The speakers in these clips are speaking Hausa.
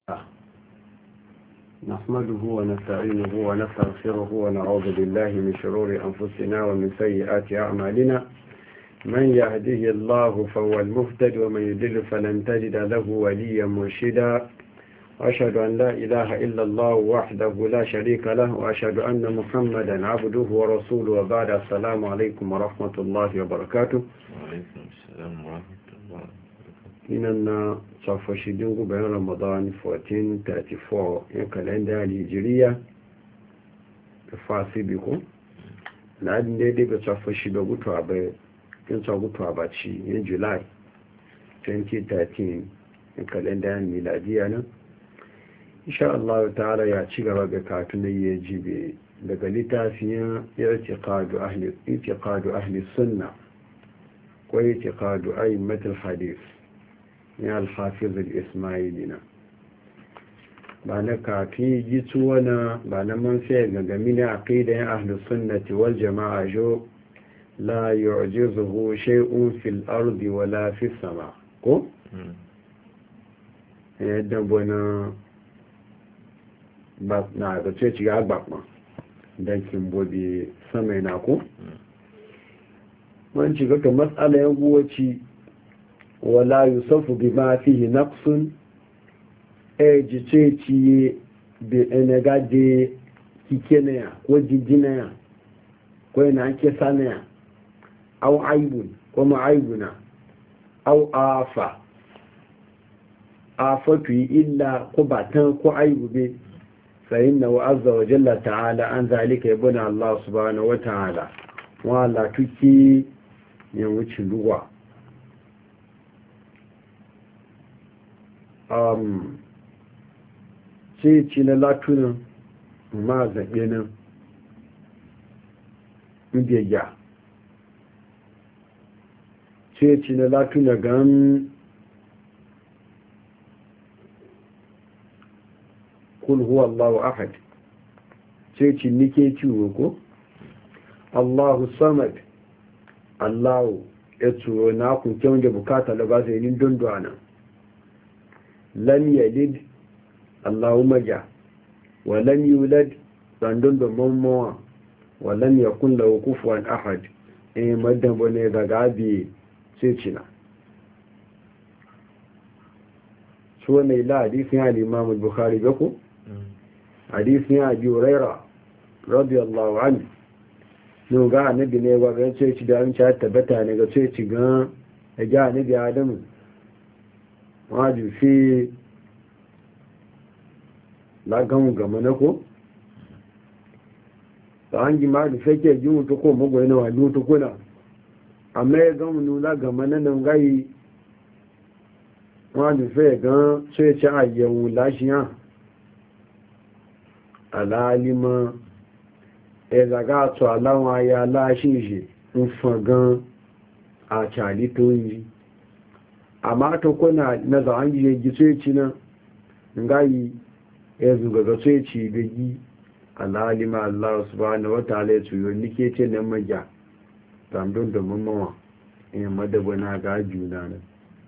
نحمده ونستعينه ونستغفره ونعوذ بالله من شرور أنفسنا ومن سيئات أعمالنا من يهده الله فهو المهتد ومن يضلل فلن تجد له وليا مرشدا وأشهد أن لا إله إلا الله وحده لا شريك له وأشهد أن محمدا عبده ورسوله وبعد. السلام عليكم ورحمة الله وبركاته. وعليكم السلام ورحمة الله وبركاته. إننا صف شدين بين رمضان 1434 كالندا الهجرية فاسي بكم لأن دي بصف شدين قطوة كنت قطوة باتشي in July 2013 كالندا الميلادية. insha Allah ta'ala ya ci gaba ga katun da ya jibe daga littafin i'tiqadu ahli sunna ko i'tiqadu a'immat al-hadith ya al-hafiz al-ismailina ba na kafi gitu wana ba na man sai ga gamina aqidan ahli sunnati wal jama'a jo la yu'jizuhu shay'un fil ardi wala fis sama ko yadda bona ba na ga ce ci ga gbapma dan kin bobe sama na ko man ci ga to matsala yan guwaci wala yusafu bima fihi naqsun e ji ce ci be enega de kikene ko jijina ko ina ake sanaya aw aibun ko ma aibuna aw afa afatu illa ko batan ko aibu be فإنه عز وجل تعالى عن ذلك يبنى الله سبحانه وتعالى وعلى تكي يوجه اللغة sai na latunan ma zaɓe nan biyayya sai na latuna gan kul huwa Allahu ahad sai ci nike ciwo ko Allahu samad Allahu ya tsoro na kun kyau da bukata da ba sai nin dondona lam yalid Allahu maja wa lam yulad randon da mamma wa lam yakun lahu kufuwan ahad madan bane ga gabi sai cina so ne la hadisin al-Imam al-Bukhari ga ko hadisi ya abi huraira radiyallahu anhu no ga annabi ne ba ga ce ci da an ta tabbata ne ga ce ci ga ga annabi adamu waju fi la gan ga manako ta an ji ma da fake ji mutu ko magoyi na waju to kuna amma ya ga mu la ga manan gai waju fe ga ce ci ayyawu lashiya alalima ẹ̀zàgá àtọ̀ aláwọn ayé aláṣíṣe ń fọn gan àṣàlì tó ń yí àmá tó kọ́nà náà an yi yagi tsoci nan ngayi ya zugaga tsoci da yi alalima Allah subhanahu wa ta'ala ya tuyo nike ce nan maja tamdon da mamawa in madabana ga juna nan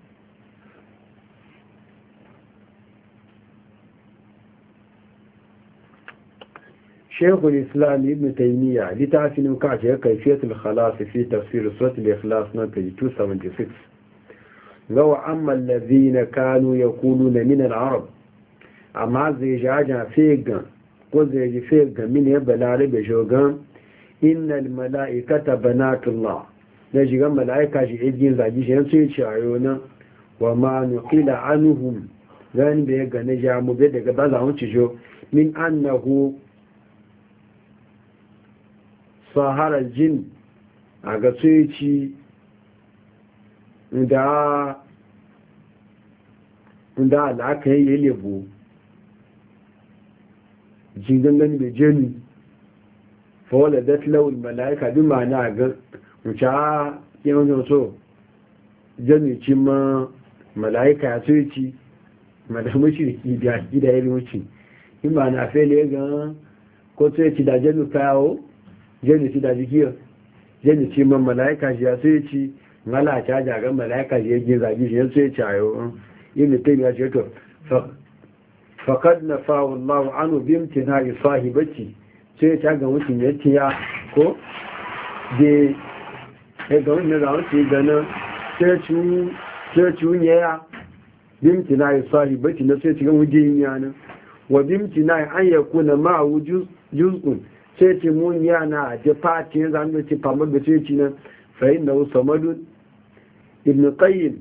شيخ الإسلام ابن تيمية لتعفن كعشة كيفية الخلاص في تفسير سورة الإخلاص نمبر 276 لو أما الذين كانوا يقولون من العرب أما زي جاجا فيقا وزي فيقا من يبلاري بجوغان إن الملائكة بنات الله نجي ملائكة جيجين زاجيش ينسي شعيونا وما نقل عنهم ذان بيقا نجي مبيدك بازعون تجو من أنه saharar jin a ga tsoci da al'aka yi lebo jingangan da jini fawala da tilawul mala'ika bi ma na ga wuce a yawan so jini ci ma mala'ika ya tsoci madamashi da gida ya wuce in ma na fele ga ko tsoci da jini kawo jini ci da jikiyar jini ci man mala'ika shi ya sai ci ngala ta jaga mala'ika shi ya gin zagi shi ya sai ci a yau ibn tayyib ya ce to faqad nafahu Allahu anhu bi imtina'i sahibati sai ta ga mutum ya tiya ko de ga wannan da wuce gana sai ne ya bi imtina'i sahibati na sai ta ga wujin yana wa bi imtina'i an yakuna ma juz'un sai ce mun yana da fati zan da ci famar da sai ci nan fa inna samadun ibn qayyim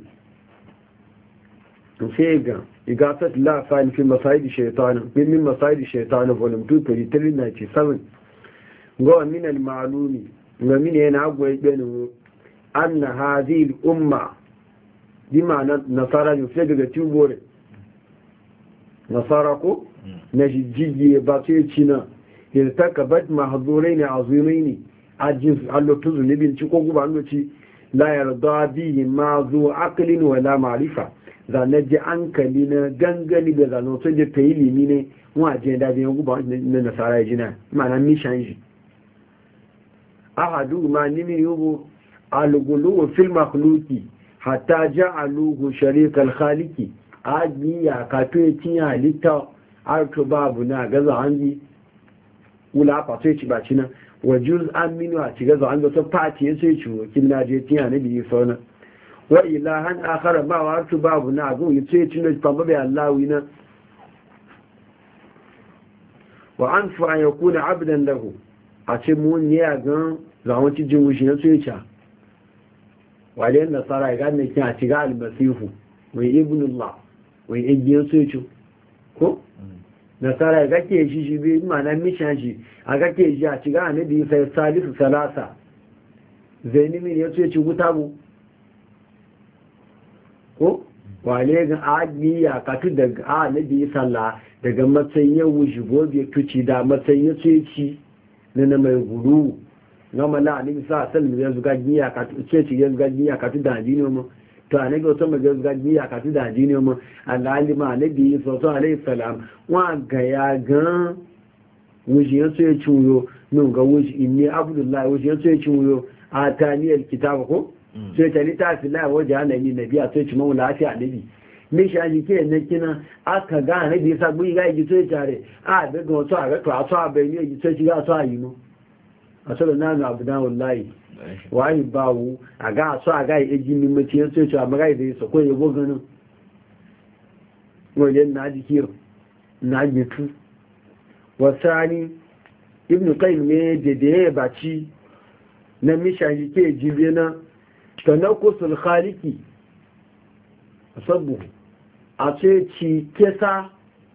sai ga igasat la fa'il fi masaidi shaytan min masaidi shaytan volume 2 page 397 go min al ma'lumi ga min yana goyi benin anna hadhihi al umma bima nasara yusai daga tubore nasara ko najiji ba sai ci na irtakabat mahdhurain azimain ajin allotu zunubin ci ko guba annoci la yarda bihi ma zu aqlin wala ma'rifa zane ji ankali na gangani da zane wato je ta yi limi ne wajen da biyan guba na nasara ya jina ma'ana mishan shi ahadu ma nimi yugo algulu fil makhluqi hatta ja'aluhu sharikal khaliqi aji ya ka to tiya halitta arto babu na gaza hanji wula fa sai ci baci na wajuz aminu a ci gaza hanji to fati sai ci kin na je tiya ne bi sauna wa ilahan akhara ma wa arto babu na go yi sai ci ne fa babu Allah wina wa anfu an yakuna abdan lahu a ce mun ya ga zawon ci jin wushi na sai ci wale nasara ya gane kin a ciga almasihu wai ibnullah wai igiyar soci ko nasara ya gake shi bai ma'ana mishan shi a gake shi a ciga annabi sai salisu salasa zainimi ya soci wuta bu ko wale ga adi ya katu daga annabi sallah daga matsayin ya wushi gobe tuci da matsayin ya soci na mai guru gama la ni sa sallu ya zuga giya ka ce ci ya zuga giya ka da dino mu to anabi wato ma ya zuga giya ka da dino mu alalima nabi sallallahu alaihi wasallam wa ga ya ga wuji ya so ya ciwo nun ga wuji inni abdullahi wuji ya so ya ciwo atani alkitab ko sai ta ni ta filahi waje annabi nabi a sai ci mu lafiya nabi me shi aji ke ne kina aka ga nabi sa bu ga ji so ya tare a daga wato a ga to a so a bai ne ji so ci ga so a yi mu asali na ga abu dawon layi wayi bawu a ga so a ga eji mimmaci yan soce a magai da yasa kawai yabo ganin wajen na ji kiyo na gitu wasani ibn qayyim ne da ya baci na mishan ke jibe na tanakusul khaliki sabu a ce ci kesa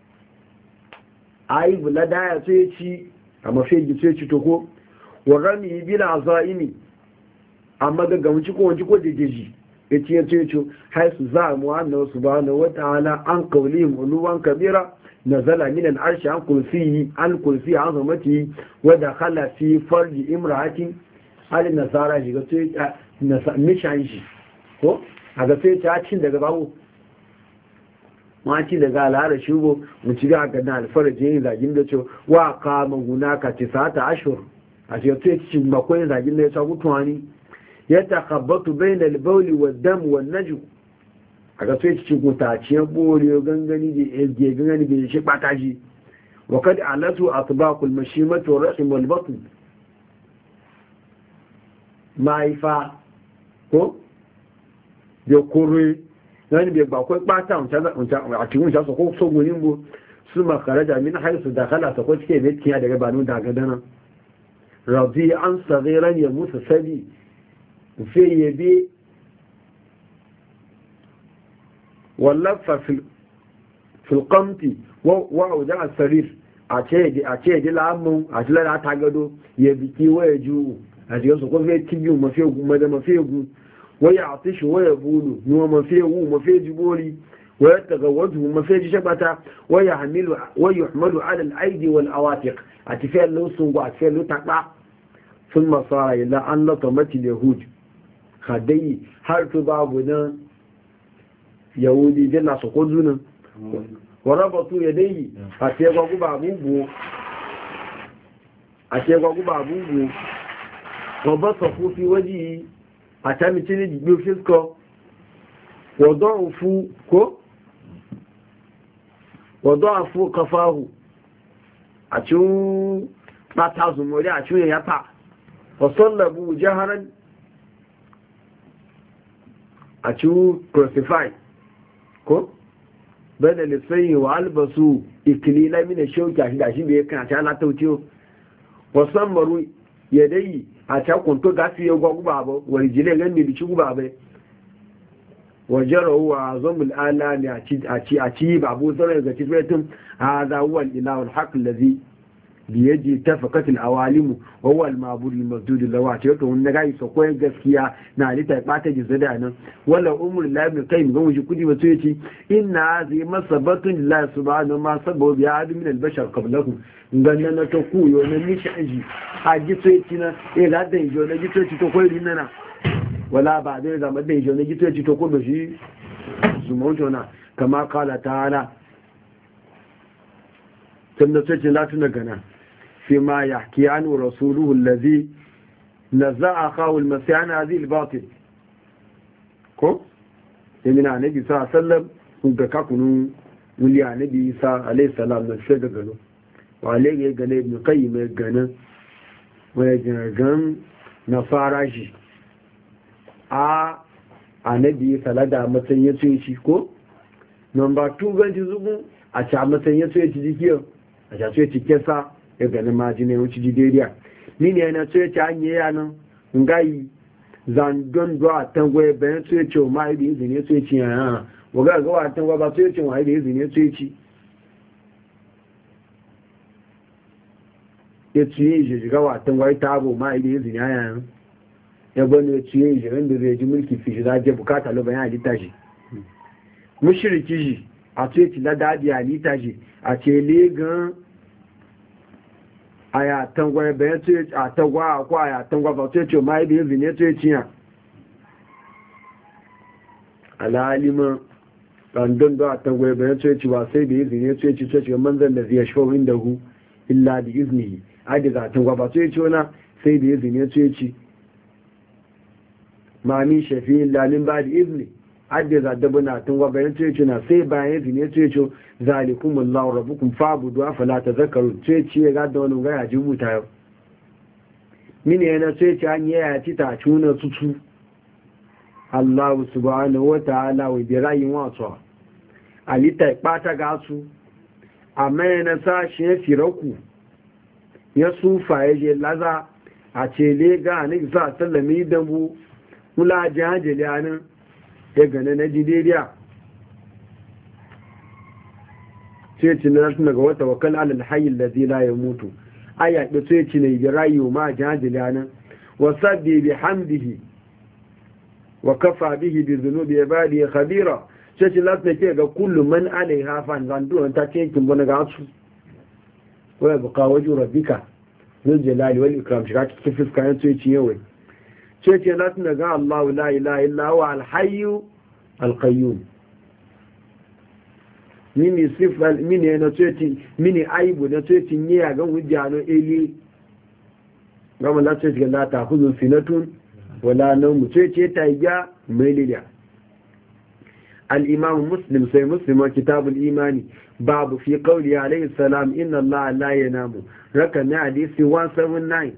ayi bulada ya ce ci a mafi gice ci to ko warami bila zaimi amma ga gamci ko wanci ko dejeji yace yace haisu za mu annahu subhanahu wa ta'ala an qawlihim uluwan kabira nazala min al-arshi an kursi azamati wa dakhala fi farji imra'atin hal nasara shi ga sai mishan shi ko aga sai ta cin daga bawo ma ci daga al'ara shugo mu ci ga na alfarjin zagin da ce wa qama hunaka 9 ashhur a ce to ci bakwai zagin da ya sa gutuwani ya takabbatu bainal bawli wad dam wan najm aka to ci gutaciyar bore gangani da yake gangani da shi bataji wa kad alatu atbaqul mashimatu wa rahim wal batn maifa ko yo kore nan be bakwai bata a cikin sa ko so gunin bu su makaraja min haisu dakhala ta ko cike ne tiya daga banu daga dana رضي عن صغيرا يموت سبي في يبي واللف في القمت وعودع السرير أتيدي العمو أتلا لا تعقدو يبكي ويجو أتيسو قل فيه تبيو ما فيه ماذا ما فيه ويعطش ويبولو نوى ما فيه جبولي ويتغوده ما فيه شبتا ويحمل على الأيدي والأواتق أتفعل له سنقو أتفعل له تقع ثم صار إلى أن لطمت اليهود خدي هل تبابنا يهودي جلنا سقودنا وربطوا يديه أتيقوا بابوبو وبصفوا في وجهه أتامتني جبيو فسكو وضعفوا wada'afu qafahu a cikin mata zumuri a cikin yafa wa sallabu jaharan a cikin crucify ko bada lissayi wa albasu ikilila mina shauki a shi da ya kan ta latauciyo wa sammaru ya dai a cakunto gafi ya gwa guba ba wani jile gani da ci guba bai wajen wa zomul ala ne a ci babu zarar ga cikin a zawuwan ilawar haƙin da zai biyaji ta fakatin awalimu wawal mabudi masjudi lawa ce to wani gai so koyan gaskiya na alita bata jiza da nan wala umul labi kai mu gamu shi kudi ba so yace inna zai masabatun lillahi subhanahu ma sabu bi adu min albashar qablahu ganna na to ku yo na mishi aji a ji so yace na e ga da jo na ji so yace to koyi dinna wala ba dai da madai jo na ji so yace to ko ba shi su mutuna kama kala ta'ala tunda sai ce latuna gana فيما يحكي عنه رسوله الذي نزع أخاه المسيح عن هذه الباطل كو يمين عن النبي صلى الله عليه وسلم وقكا كنو ولي عن النبي صلى الله عليه وسلم نفسه قلو وعليه يقال ابن قيم يقال ويقال نصاراجي النبي صلى الله عليه وسلم يتويشي كو نمبر 2 ganci zugun a ci a matsayin ya tsoye ci jikiyar a ci a tsoye ci kesa ya gani maji ne wuce jideriya ni ne na tsoye ci hanyar yanan ngayi zandon do a tangoye bayan tsoye ci o ma'a da izini ya tsoye ci yana waga ga wa tangoye ba tsoye ci wa da izini ya tsoye ci ya tsoye ji shiga wa tangoye ta abu ma'a da izini ya yana ya bane ya tsoye ji wanda zai ji mulki fi shi za je bukata lo bayan halitta shi mushiriki shi a tsoye ci ladadi halitta shi a ce legan a ya tangwa bayan tsoye a tangwa a kwa ya tangwa ba tsoye ce ma yi da yin zine tsoye ciya alhalima ɗandun da a tangwa bayan tsoye ci ba sai da yin zine tsoye ci tsoye ci manzan da zai shawo inda hu illa da izini a da za a tangwa ba tsoye ci wana sai da yin zine tsoye ci ma min shafi lalin ba da izini adda za da buna tangwa bayan tsoye ci na sai bayan yin zine tsoye ci zalikum Allahu rabbukum fa'budu afala tadhakkarun sai ce ga da wani gaya jibuta yau mini yana sai ce an yaya ci ta tuna tutu Allah subhanahu wa ta'ala wa bi rayin wato alita ipata ga su amma yana sa shi ya firaku ya sufa ya je laza a ce le ga ne sa sallami dambu mula jahajali anan ya gane na jideriya sai ci na nasu daga wata wakal alal hayin da zai la ya mutu aya da sai ci na yi rayu ma jajila nan wa sabbi bi hamdihi wa kafa bihi bi zunubi ibadi khabira sai ci nasu ke ga kullu man alaiha fan zan duwan ta ce kin bana ga su wa yabqa wajhu rabbika zul jalali wal ikram shi ka cikin fuskayen sai ci yawai sai ci nasu daga Allahu la ilaha illa huwa al hayyu al qayyum mini sifal mini na tsoci mini aibu na tsoci ne a gan hujjano eli gama la tsoci ga ta huzu sinatun wala nan mu tsoci ta ya mai liya al-imam muslim sai muslim kitabul imani babu fi qawli alayhi salam inna allaha la yanamu rakam hadisi 179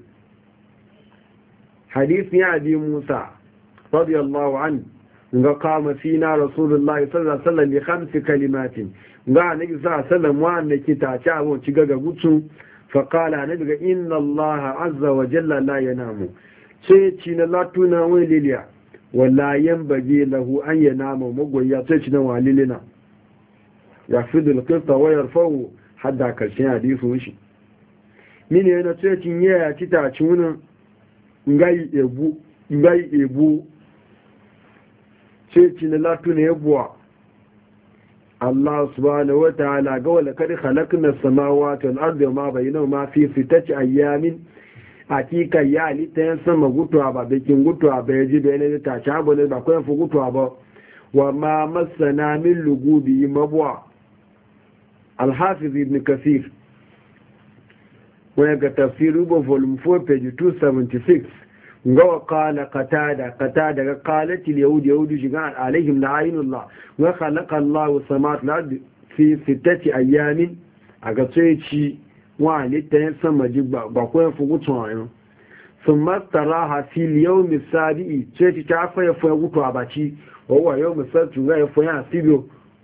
hadisi abi musa radiyallahu anhu ga kama fina rasulullahi sallallahu alaihi wasallam bi khamsi kalimatin ga annabi sallallahu alaihi wasallam wanda ke tace abun ci gaga gutsu fa qala annabi ga inna allaha azza wa jalla la yanamu sai ci na latuna wai liliya wala yanbaghi lahu an yanama magoya sai ci na walilina yafidul qita wa yarfa'u hadda karshen hadisi shi mine yana sai cin yaya ci tace wuna ngai ebu sai ci na latuna yabuwa Allah subhanahu wa ta'ala ga wala kad khalaqna as-samawati wal arda ma bainahuma fi sittati ayyamin hakika ya lita yan sama gutuwa ba bikin gutuwa ba yaji da ne ta ci abu ne ba ko fu gutuwa ba wa ma masana min lugubi mabwa al-hafiz ibn kathir wa ga tafsir volume 4 page 276 ga qala qatada ga qalat al yahud shiga alaihim la'inullah wa khalaqa Allahu samawati wal ardi fi sittati ayyamin aga tsoyici wa halitta ya sama ji ba ko ya fugu tsoron sun mastara hafi yau misali tsoyici ta faya faya gutu a baci wawa yau misali ga ya faya a sibiyo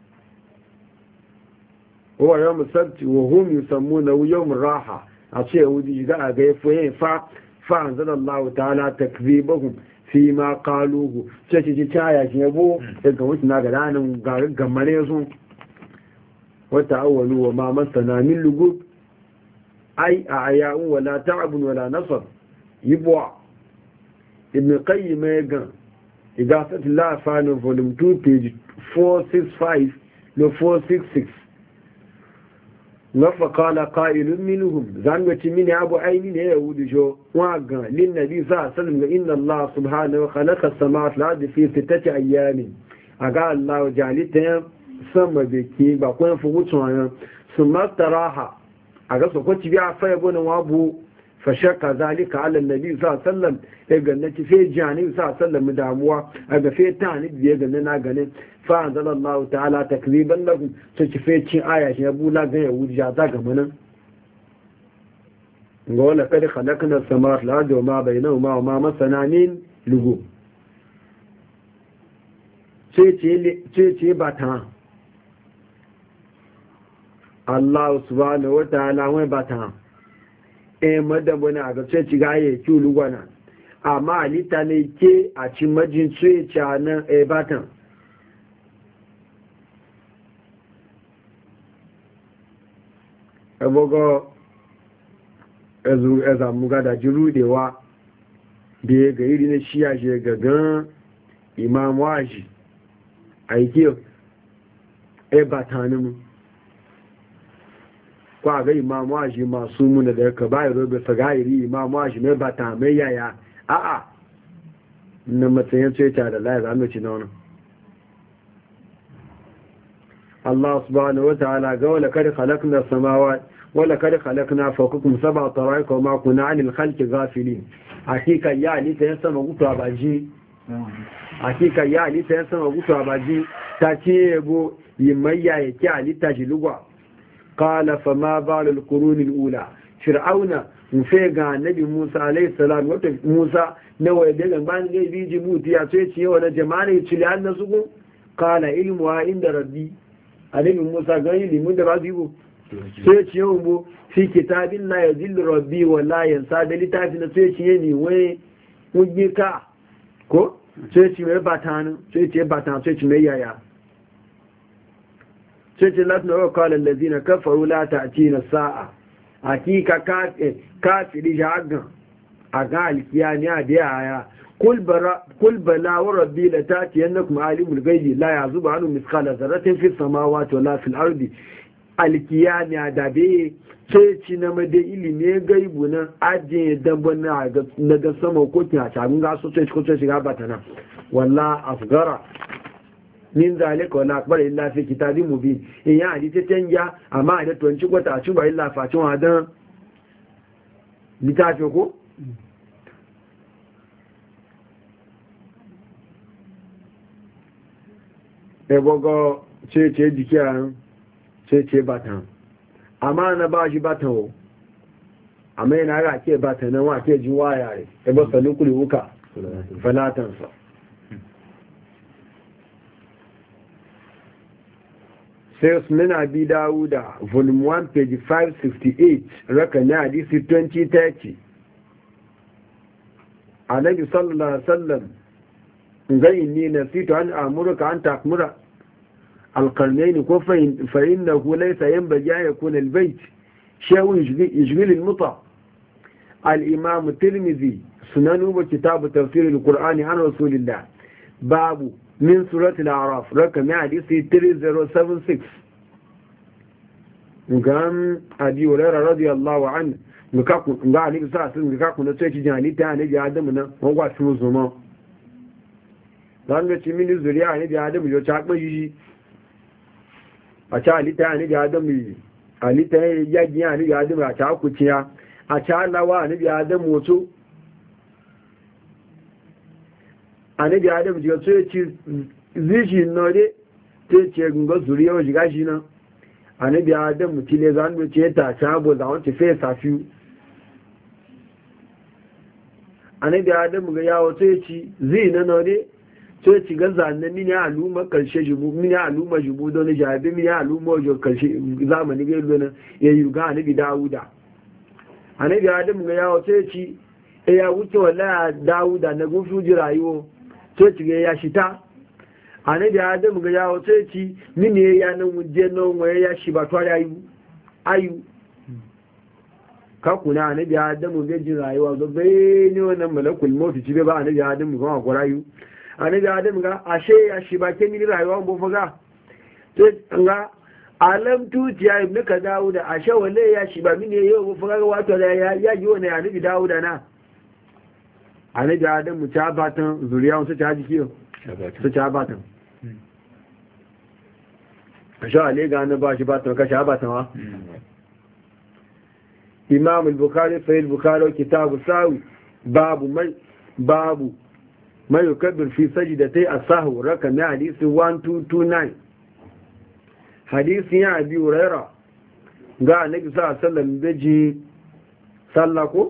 wawa yau misali wa hum yusammu na yau raha a ce yahudi ga a ga ya faya fa an zana Allah ta'ala takzibahum fi ma qaluhu tsoyici ta ya shi yabo daga wasu na ga ranar gamare sun wata awwalu wa ma masana min lugub ai a aya'un wala ta'abun wala nasar yibwa ibn qayyim yagan igasat la fa'al volume 2 page 465 lo 466 nafa qala qa'ilun minhum zanwati min abu aini ne yahudi jo wagan lin nabi sallallahu alaihi wasallam inna allah subhanahu wa khalaqa as-samawati wal ardi fi sittati ayyamin aga allah jalita sama da ke ba kwan fi wucin wani su mastaraha a ga sokwaci biya faya gwanin wabu fashaka zalika ala nabi sallam ya ganna ci fe jani sallam damuwa a ga fe ta ni biye ganna na ganin fa anzalallahu ta'ala takriban lahum to ci fe cin aya shi bula ga yahudi ya za ga manan ga wala kad khalaqna as-samawati wal ardi wa ma bainahuma wa ma masana min lugu ce ba ta Allah subhanahu wa ta'ala wai bata madabuna ga ce ci gaye ki lugwana amma alita ne ke a ci majin tsoye ci nan batan ebogo ezu muga da jirudewa da ga iri na shiya je gagan imam waji aiki batanin mu kwa ga imamu aji masu muna da ka bayi robe sagairi imamu aji mai bata mai yaya a'a na matsayin tsoita da laye za mu ci na wani Allah subhanahu wa ta'ala ga wala kada khalaqna samawa wala kada khalaqna fawqakum sab'a tara'iq wa ma kunna 'anil khalqi ghafilin hakika ya ali ta sama gutu abaji hakika ya ali ta sama gutu abaji ta ce yego yimayya yake ali ta jilugwa قال فما بال القرون الأولى فرعون مفيغا النبي موسى عليه السلام وقت موسى نوى يدغن بان جاي بيجي موتي يا تشي ولا جماعه يتشلي عنا سكو قال علمها عند ربي النبي موسى قال لي من ده بيبو sai ce yau mu fi kitabin la yazillu rabbi wa la yansa da littafin da sai ce ni wai mun ka ko sai ce mai batanu sai ce batanu sai ce mai yaya sai latin wa qala allazina kafaru la ta'tina sa'a hakika kafiri jagan aga alkiyani adiya kul bala wa rabbi la ta'tiyannakum alimul ghaibi la yazubu anhu mithqala dharratin fis samawati wala fil ardi alkiyani adabe sai ci na made ilimi gaibu nan aje dabban na ga sama ko kin a tabin ga so sai ko sai shiga batana walla afgara min zalika wala akbar illa fi kitabin mubin in ya hadisi canja amma da tonci kwata a cikin illa facin wadan litafi ko ebogo ce dikiya ce batan amma na ba shi batan o amma yana ga ke batan nan wa ke jin waya ne ebo sanin kuli uka falatansa sai sunan abi dawuda volume 1 page 568 rakami hadisi 2030 annabi sallallahu alaihi wasallam gai ni nasitu an amurka an takmura alqarnayn ko fa innahu laysa yanbaghi an yakuna albayt shay'un yashghil almuta al-imam at-tirmidhi sunanu wa kitab tafsir al-qur'ani an rasulillah babu min surat al-a'raf rakami hadisi 3076 ngam abi hurairah radiyallahu anhu ga ali sa sun ga kuna sai kijin ali ta ne ga adamu nan wangwa su zuma dan ga mini zuriya ne ga adamu yo ta gbe yi a ta ali ta ne ga adamu ali ta ya ji ne ga adamu a ta kuciya a ta lawa ne ga adamu wato anabi adam jiga so yace zishi nore te ce gunga zuriya wa jiga shi nan annabi adam mutile zan ce ta chabo za won fe safiu annabi adam ga yawo sai ci zina node sai ci ga zanne mini aluma karshe jibu mini aluma jibu don jabi mini aluma jo karshe zamani ga lona yayi ga annabi dauda annabi adam ga yawo sai ci ya wuce wallahi dauda na gufu ji rayuwa sai ci ga ya shita annabi adam ga yawo sai ci mini ya nan wuje non waye ya shi ba to ayu kakuna annabi adamu bai jin rayuwa ga bai ne wannan malakul mautu ci ba annabi adamu ga ko rayu annabi adamu ga ashe ya shi ba ke mini rayuwa bo faga to ga alam tuciya ibn ka dawuda ashe wale ya shi ba mini yau bo faga wato da ya yi wannan annabi dawuda na annabi adamu ta batan zuriya su ta jikiyo su ta batan ashe ale ga na ba shi batan ka sha batan wa imam al-bukhari sahih al-bukhari kitab sawi babu mai yukabbir fi sajdatay as-sahw rakam hadith 1229 hadith ya abi hurairah ga annabi sallallahu alaihi wasallam beji sallako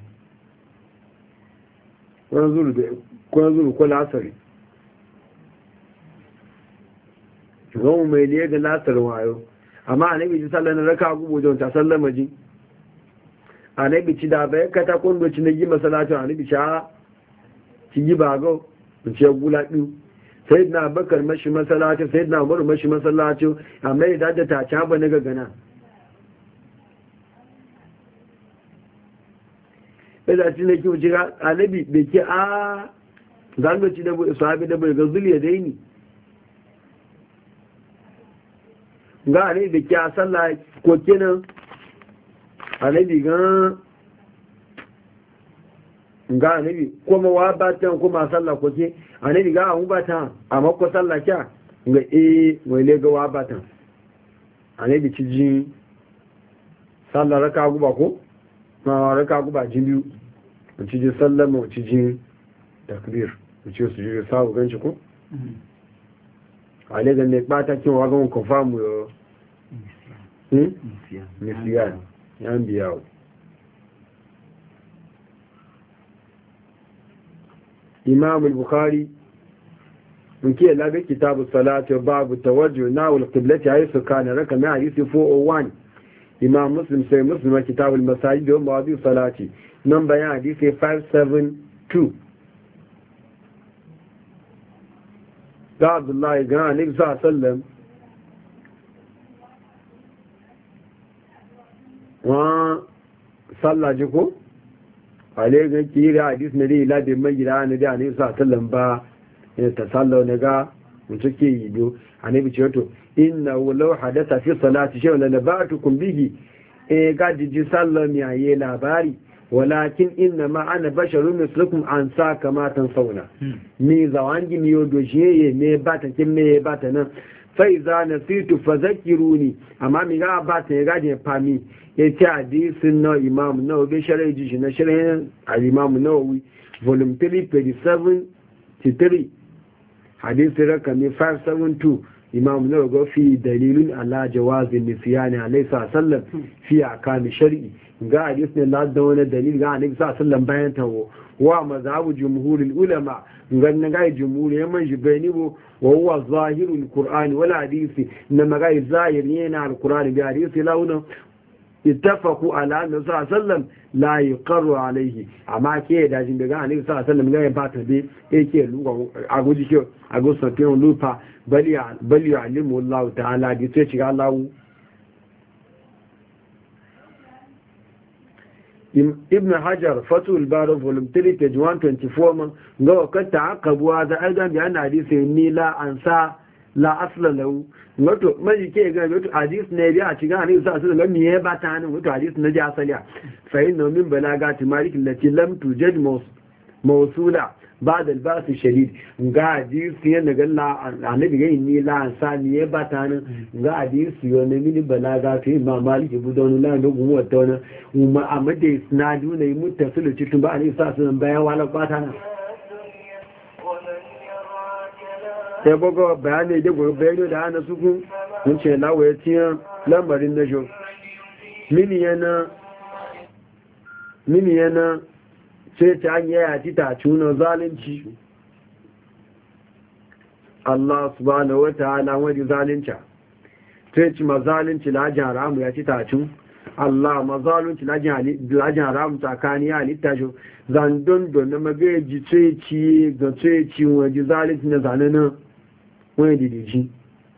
ko ko lasari go mai ne ga lasar wayo amma annabi sallallahu alaihi wasallam raka gubo don ta sallama ji annabi ci da bai kata kondo ci na yi masalacin annabi sha ci yi bago in ce gula biyu sai na bakar mashi masalacin sai na umaru mashi masalacin amma ya da ta caba na gagana ya ci na kiwo ci annabi da ke a zango ci da bai sahabi da bai ga zuliya dai ni ga annabi da ke a sallah ko kenan annabi ga annabi kuma wa batan kuma sallah ko ke annabi ga an batan amma ko sallah kya ga wai le ga wa batan annabi ci ji sallah raka guba ko ma raka guba ji biyu ci ji sallah mu ci ji takbir ci su ji sawu ganci ko ale ga ne bata kin wa ga ko famu yo misiyan yan biyawo imam al-bukhari muke labe kitabu salati babu tawajjuh nawul qiblati haythu kana rakam hadisi 401 imam muslim sai muslim kitabu al-masajid wa mawadi salati nan bayan hadisi 572 ga abdullahi ga annabi sallallahu alaihi wasallam wa sallaji ko ale ga kira hadis na dai labe mai gida ne da ne sa sallan ba ta sallau ne ga mutum ke yi do annabi ce to inna law hadatha fi salati shay'un la nabatukum bihi ga jiji sallan ya yi labari walakin inna ma ana basharun mislukum an sa kama sauna ni zawangi mi yodo shiye ne bata kin me bata nan fa iza nasitu fadhakiruni amma mi ga bata ya gaje fami ya ce hadisin na imam na obe shari'a ji shi na shari'a al-imam nawawi volume 3 page 73 hadisin rakami 572 imam nawawi ga fi dalilin ala jawazin nisiyani alayhi sallam fi akami shari'i ga hadisin na da wani dalil ga alayhi sallam bayan tawo wa mazhabu jumhurul ulama ganna ga jumhuriyar man jibani bo wa huwa zahirul qur'ani wal hadisi na magai zahir yana al-qur'ani bi hadisi launa ittafaku ala annabi sallallahu alaihi wasallam la yuqarru alaihi amma ke da jin daga annabi sallallahu alaihi wasallam ga ba ta bi yake lugo aguji ke agusa ke lupa bali alimu Allah ta'ala di sai shiga Allah ibn hajar fatul baro volume 3 page 124 man ga ka ta'aqabu hada aidan bi anna hadisi ni la ansa la asla lahu wato mai ke ga wato hadis ne biya a cikin hadis sa su ga miye ba ta nan wato hadis na ji asaliya fa inna min balagati malik allati lam tujad mawsula ba'da al-ba's shadid ga hadis yana ga la annabi ga ni la ansa miye ba ta nan ga hadis yo ne min balagati ma malik budon la da gumu wata wannan umma amade isnadu ne muttasilu cikin ba hadis sa su bayan wala kwata nan sai bago bayani da gobe bayani da hana suku mun ce lawaye tiyan lamarin na jo mini yana sai ta hanyar ya ci ta cuna zalunci Allah subhanahu wa ta'ala waje zalunca sai ci mazalunci lajin haramu ya ci ta cun Allah mazalunci lajin haramu tsakani ya halitta shi zandon don na magaji sai ci ga sai ci waje zalunci na zanen wani didici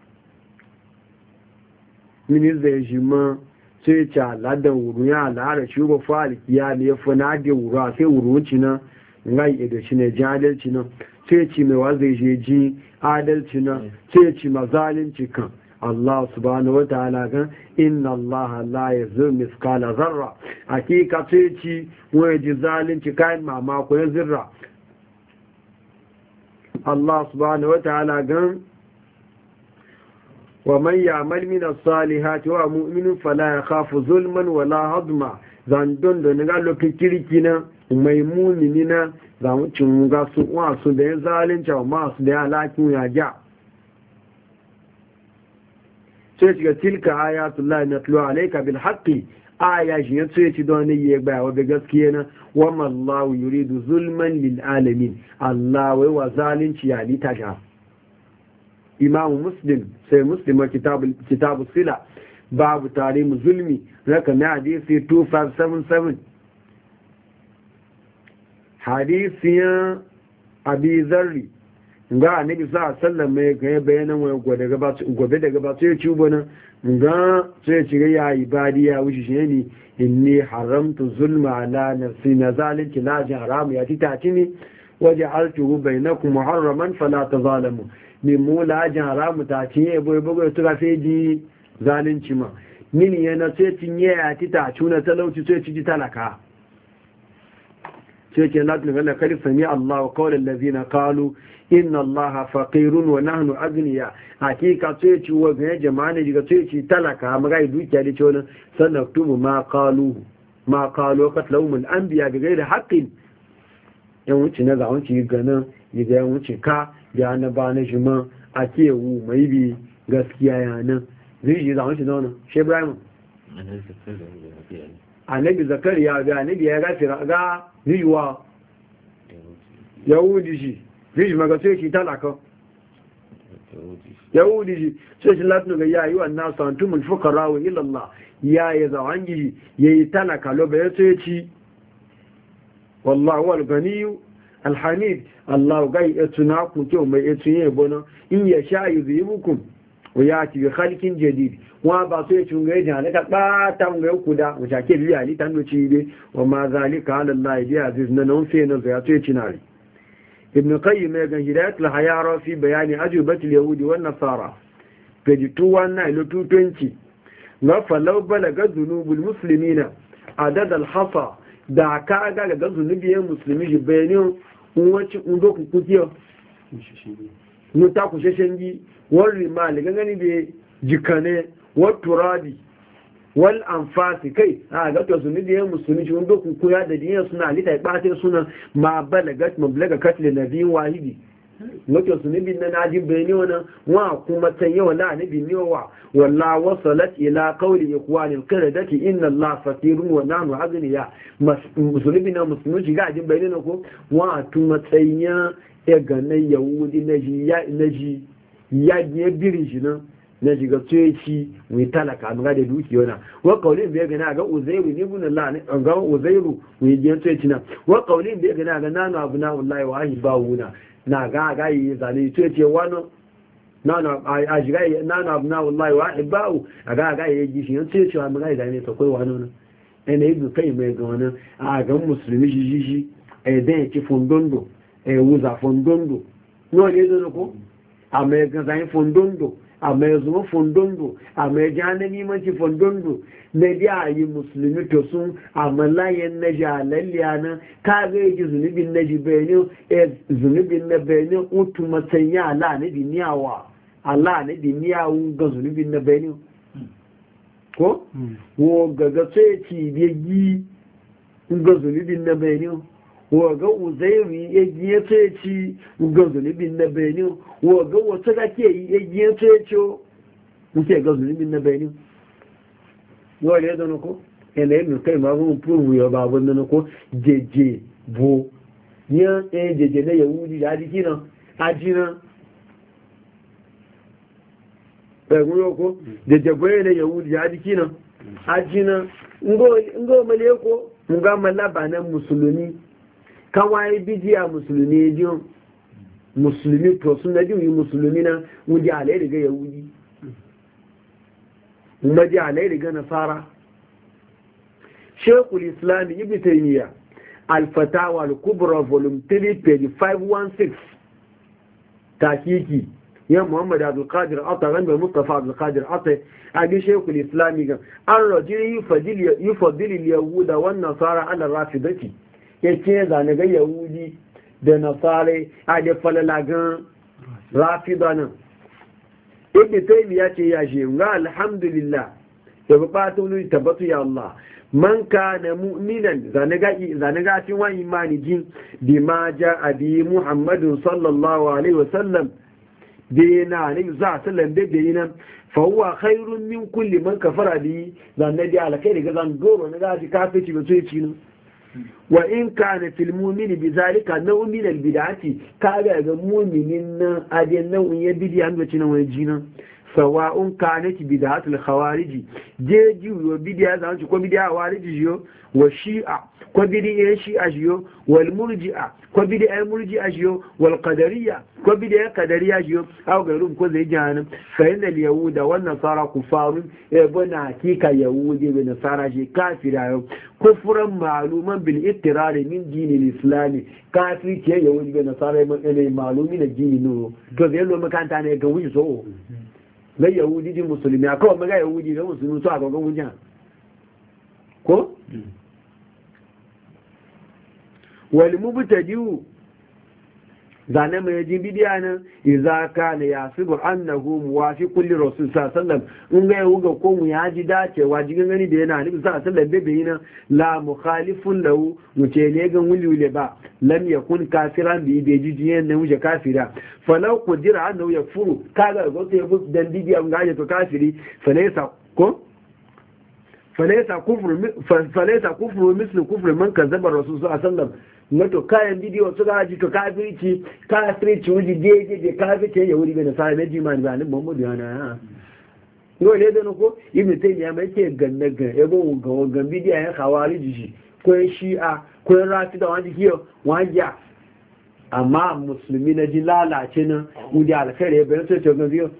mini zai shi ma sai ci aladan wuru ya alara shi ba faliki ya ne ya fana da wuru a sai wuru ci na ngai edo shi ne jadalci na sai ci mai wa zai je ji adalci na sai ci mazalinci kan Allah subhanahu wa ta'ala kan inna Allah la yazur miskala zarra hakika sai ci wani ji zalunci kayan mamako ya zirra Allah subhanahu wa ta'ala kan ومن يعمل من الصالحات وهو مؤمن فلا يخاف ظلما ولا هضما zandon da ga lokacin na mai mu'minina za mu cin ga su wasu da zalunci ma su da alakin ya ja sai shiga tilka ayatullahi natlu alayka bil haqqi aya shi ya ce ci don ne ba wa gaskiya na wa mallahu yuridu zulman lil alamin Allah wai wa zalunci ya litaja imamu muslim sai muslima kitabu sila babu tarihi zulmi rakami hadisi 2577 hadisiyan abi zarri ga annabi sallallahu mai ga bayanan wai gobe daga ba sai ci bana ga sai ci ya ibadi ya wuce shi ne inni haramtu zulma ala nafsi na zalunci na haram ya titaci ne waje altuhu bainakum muharraman fala tazalamu ni mula ajin haramu ta cinye bai bugu su rafe ji zalunci ma mini yana sai cinye ya ti ta cuna talauci sai ci ji talaka sai ke latin gana kari sami Allah kawai lalazina kalu inna Allah faqirun wa nahnu agniya hakika sai ci wa gane jama'a ne daga sai ci talaka magai dukiya da cewa sannan tubu ma kalu katlahum al-anbiya bi ghairi haqqin yan wuce na zawon ci ganin yi ga yan wuce ka ya na ba na jima a kewu mai bi gaskiya yanan zai ji zama shi zaune shi ibrahim annabi zakariya ga annabi ya gafi ga rijuwa yahudi shi riju maga sai shi talaka yahudi shi sai shi latin ga ya yi wa nasu antumul fukara wa ilallah ya yi zawon gishi ya yi talaka lo bai sai ci wallahu wal ganiyu alhamid Allah gai etuna ku kyau mai etunye bono in ya sha yuzibukum wa yati bi khalqin jadid wa ba so ya tunga ya halaka ba ta mun ga ku da mu take biya ali tan doci be wa ma zalika ala Allah bi aziz na non fe na ya to cinari ibn qayyim ya gan hidayat al hayara fi bayani ajubat al yahudi wan nasara page 219 ilo 220 na falau balaga dhunubul muslimina adad al hasa da ka ga ga zunubiyan musulmi bayanin wacce undoku kukiyo nuta ku sheshengi wal rimal gangani be jikane wat turabi wal anfasi kai a ga to sunni da musulmi shi undoku ku ya da diyan suna alita ba sai suna ma balagat mablaga katl nabi wahidi wato sunni bin na ji bayani wannan wa kuma tan yawa la nabi ne wa walla wasalat ila qawli ikhwani alqiradati inna allaha fatirun wa nahnu aghniya musulmi na musulmi shi ga ji bayani ko wa tuma tsanya ya ga na yahudi naji ya je biri shi nan na shiga tsoci mai talaka an ga da dukiya na wa kaulin bai gana ga uzairu ne ibn allah ne ga uzairu mai je tsoci na wa kaulin bai gana ga nanu abuna wallahi wa ahibawuna na ga yi zane to ce wani a shiga na abuna wallahi wa ibba'u a ga yi ji shi yan ce cewa mun ga zane to kai wani nan ene yi kai mai ga wani a ga musulmi shi e dan ci fondondo e wuza fondondo no ne zo ko a mai ga zane fondondo a mai zuwa fondondo a mai janani manci fondondo na biya yi musulmi to sun a malayen na jalalliya nan ka zai ji zunubin na jibenin zunubin na benin utu matsanya ala na biniyawa ala na biniyawu ga zunubin na benin ko? wo gaga sai ci biyi ga zunubin na benin wo ga uzairu ya giye sai ci ga zunubin na benin wo ga wata ga ke yi ya giye sai ci muke ga zulumin na bayani yau ne don ko ene yin kai ma mun prove yo ba wannan ko jeje bo yan jeje na yahudi da jiki nan ajina ẹ̀gún yóò kó jẹjẹgbẹ́ ilẹ̀ yahudi ya jiki nan ajina ngo male ko nga malaba na musulmi kawai bidiya musulmi diyo musulmi to sun da diyo musulmi na wuje alai daga yahudi wuje alai daga nasara shekul islam ibn taymiya al-fatawa al-kubra volume 3 page 516 takiki ya muhammad abdul qadir ata ran mustafa abdul qadir ata abi shaykhul islam ga an rajuli yufaddil al-yahuda wan nasara ala rafidati yace zane ga yahudi da nasara a da falalagan rafidana ibn taymiya ce ya je ga alhamdulillah da bukatu ne tabbatu ya allah man kana mu'minan zane ga cin wa imani jin bima ja'a bi muhammadin sallallahu alaihi wasallam dina ne za su lambe da yi nan fawwa khairun min kulli man kafara bi zanne da alkai daga zan goro na gaji kafirci ba sai ci nan wa in kana fil mu'mini bi zalika naw'un min al bid'ati ka ga mu'minin nan adin nau'in ya bidiyan da cinan wani jinan sawa'un kanat bid'atul khawarij jeji wa bid'a zan ci ko bid'a wariji yo wa shi'a ko bid'a shi'a yo wal murji'a ko bid'a murji'a yo wal qadariyya ko bid'a qadariyya yo aw gairum ko zai jahannam fa inal yahuda wan nasara kufarun bana hakika yahudi da nasara je kafira yo kufran ma'luman bil ittirar min dinil islam kafiri ke yahudi da nasara ne ma'lumi na dini no to zai lo makanta ne ga wuce so ga yahudi din musulmi a kawai maga yahudi ga musulmi su a gaban wujan ko? wani mubtadi'u zane mai yaji bidiya nan iza ka na ya fi annahu muwafiqun li rasul sallallahu in ga yau ga ko mu ya ji dacewa jigin gani da yana nabi sallallahu alaihi wasallam yana la mukhalifun lahu muce ne ga wuli ba lam yakun kafiran bi jijiyen nan wuce kafira falau qudira annahu yakfuru kaga ga sai bu dan bidiya ga ya to kafiri falaysa ko falaysa kufru mislu kufru man kazzaba rasul sallallahu alaihi wasallam nato kayan bidiyo su gaji to kafirci wuji daidai da kafirci ya wuri bai da sa na jimani ba ni muhammadu yana yau ne da nuko ibn taymiya mai ke ganna gan ego gan bidiyo ya kawari jiji ko shi'a ko rafi da wani kiyo wajiya amma musulmi na ji lalace nan wudi alkhairi ya bayan sai to gan biyo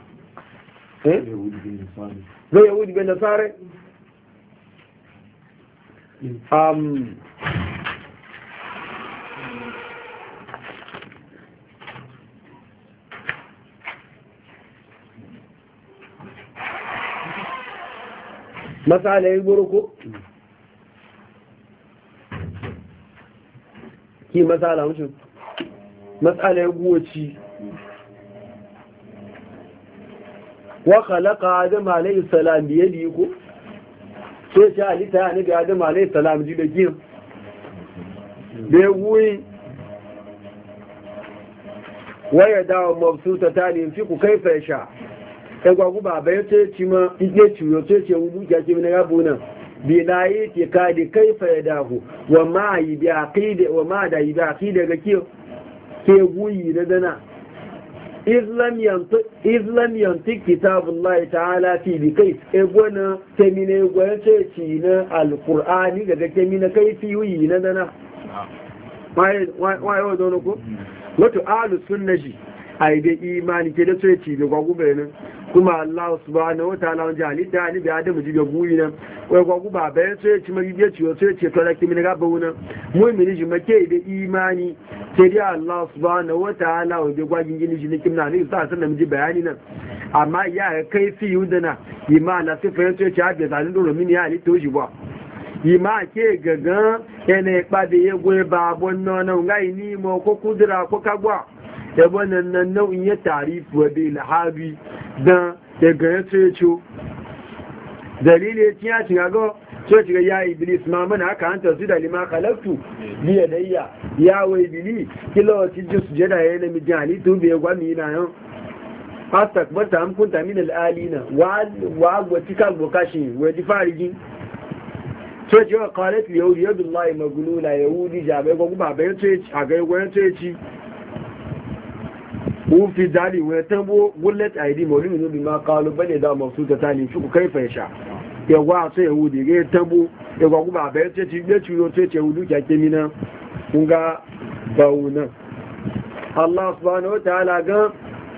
zai yahudi bai nasare masala yi burku ki masala mutum masala yi guwaci wa khalaqa adam alayhi salam bi yadihi ko sai ta alita ya nabi adam alayhi salam ji da ki da wuyi waya dawo mabsuta tani fi ku kaifa yasha ẹgbàgbọ́ bàbá yóò tó ti mọ́ ilé ìtùyọ̀ tó ti ẹwùn lújà tí wọ́n rábò náà bí láyé ti káàdì kaifa ya dáhù wọ́n máa dà yìí bí àkídẹ̀ ga kí ewu yìí na dana islam yantik kitabullahi ta'ala fi bi kai egwa na temina egwa ya ce ci na alkur'ani ga ga temina kai fi yi na dana wayewa don ko wato ahlus sunnaji ai da imani ke da so ci da gwagu bayanan kuma Allah subhanahu wataala wanda halitta ni bi adamu jiga buyi nan wai gwagu ba bayan so ci mai biye ciwo so ce to da kimi ga bawu nan mu'mini ji make da imani sai dai Allah subhanahu wataala wanda gwagin gini shi ne kimna ne sa san da miji bayani nan amma ya kai fi yudana imana sai fa yace ci abi zalin dole mini ya halitta shi ba ima ke gaga ene pade ye gwe ba bonno na ngai ni mo ko kudura ko kagwa da wannan nan nau'in ya tarifu wa bil habi dan daga ya ce dalili ya ciya shiga ga so shiga ya iblis ma mana haka hanta su da lima khalaqtu bi yadayya ya wa iblis kilo ci ju sujada ya na mijali to be gwami na yo astakbarta am kunta min al-alina wa watika bokashi wa difariji so je qalat li yawdi yadullahi maglula yahudi jabe ko ba ba yace a ga gwan yace u fi dali wa tambo bullet id mawlumi bi ma qalu bane da mafsuta tani shi ku kaifa yasha yawa sai yahudi ga tambo yawa ku ba ba yace ya ciyo sai ce hudu kake mina kun ga bauna Allah subhanahu wa ta'ala ga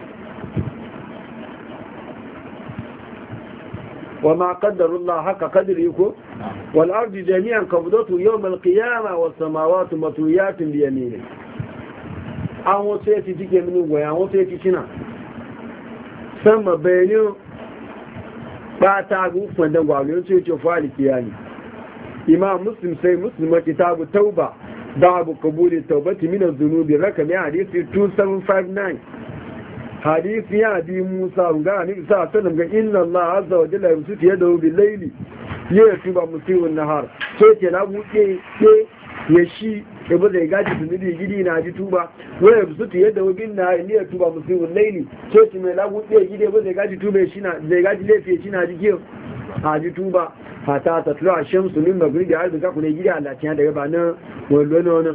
وما قدر الله حق قدره والأرض جميعا قبضته يوم القيامة والسماوات مطويات بيمينه àwọn tó yẹ ti dígẹ̀ mínú wẹ̀ àwọn tó yẹ ti ṣínà sánmà bẹ̀rẹ̀ ní pàtàkì fọ̀dẹ̀gbà ní ó tó yẹ tí ó fọ́ àlìkìyà ni imam muslim sai muslim kitabu tauba babu kabuli taubati min zunubi rakami hadisi 2759 hadisi ya bi musa ga ni sa sallam ga inna allah azza wa jalla yusufu yadahu bil layli ya tuba musii'un nahar sai ke na buke ya shi da ba zai gaji zunubi gidi na ji tuba waya yusufu yadahu bin na ni ya tuba musii'un layli sai ce mai lagu ɗaya gidi ba zai gaji tuba shi na zai gaji laifi shi na ji kiyo a ji tuba hata ta tura shamsu min magribi har da ku ne gidi Allah tiya daga ba nan wannan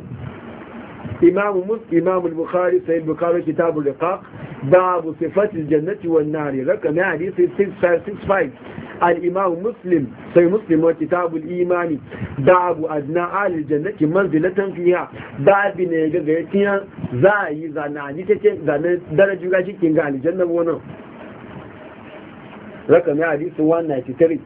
imam al-bukhari sai bukhari kitab al-riqaq babu sifati al-jannati wan nar rakam hadith 665 al-imam muslim sai muslim wa kitab al-iman babu adna al-jannati manzilatan fiha babu ne ga gayatiya za yi zana ni take zana daraju ga cikin ga aljanna wannan rakam hadith 193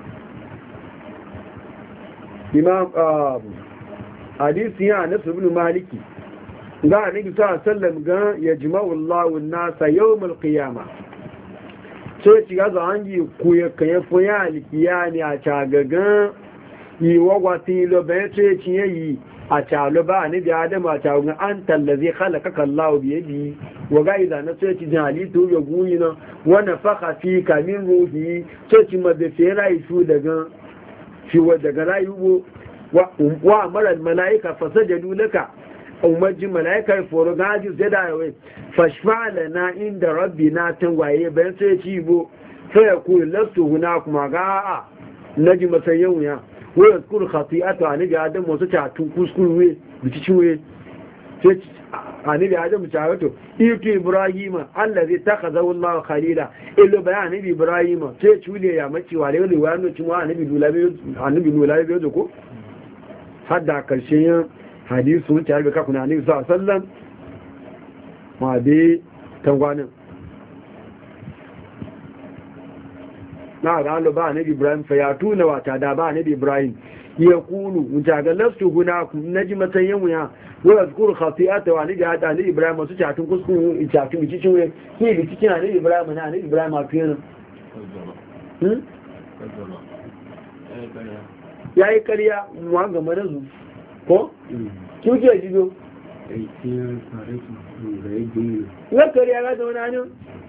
imam hadisi ya nasu ibn maliki ga annabi sallallahu ga yajma'u Allahu an-nasa yawm al-qiyamah so ci ga zangi ku ya kai foya al-qiyani a tagagan yi wagwati lo be ce ci yi a talo ba annabi adam a tagun anta allazi khalaqaka Allahu bi yadi wa ga idan na so ci halittu ya guyina wa nafakha fika min ruhi so ci ma be fera isu daga fi wa daga rayuwo wa marar mala'ika fasajadu laka umarji mala'ika foro gaji zai da yawai fashfa'ala na inda rabbi na tangwaye bayan sai ci bo sai ya kuri lastu huna kuma ga a na ji masayin wuya waya kuri khati'atu a nabi adam wasu catun kuskurwe bicicin wuye a nabi adam cawato itu ibrahima allah zai taka zaun lawa khalila ilo bayan nabi ibrahima sai cule ya mace wa lewa lewa yanzu cin wa annabi lulabe biyo da ko hadda karshen yin hadisu wuce harbi kakuna ne sa sallan ma be tangwanin na ga ba nabi ibrahim fa ya tuna wata da ba nabi ibrahim ya kulu wuce ga lastu guna naji matsayin wuya wa zkur khati'ata wa nabi hada nabi ibrahim su catun kuskun in catun bicicin wuya ki bicicin nabi ibrahim na nabi ibrahim a fiye ya yi karya muwa ga marazu ko? kyuke jido? na karya ga zaune hannun?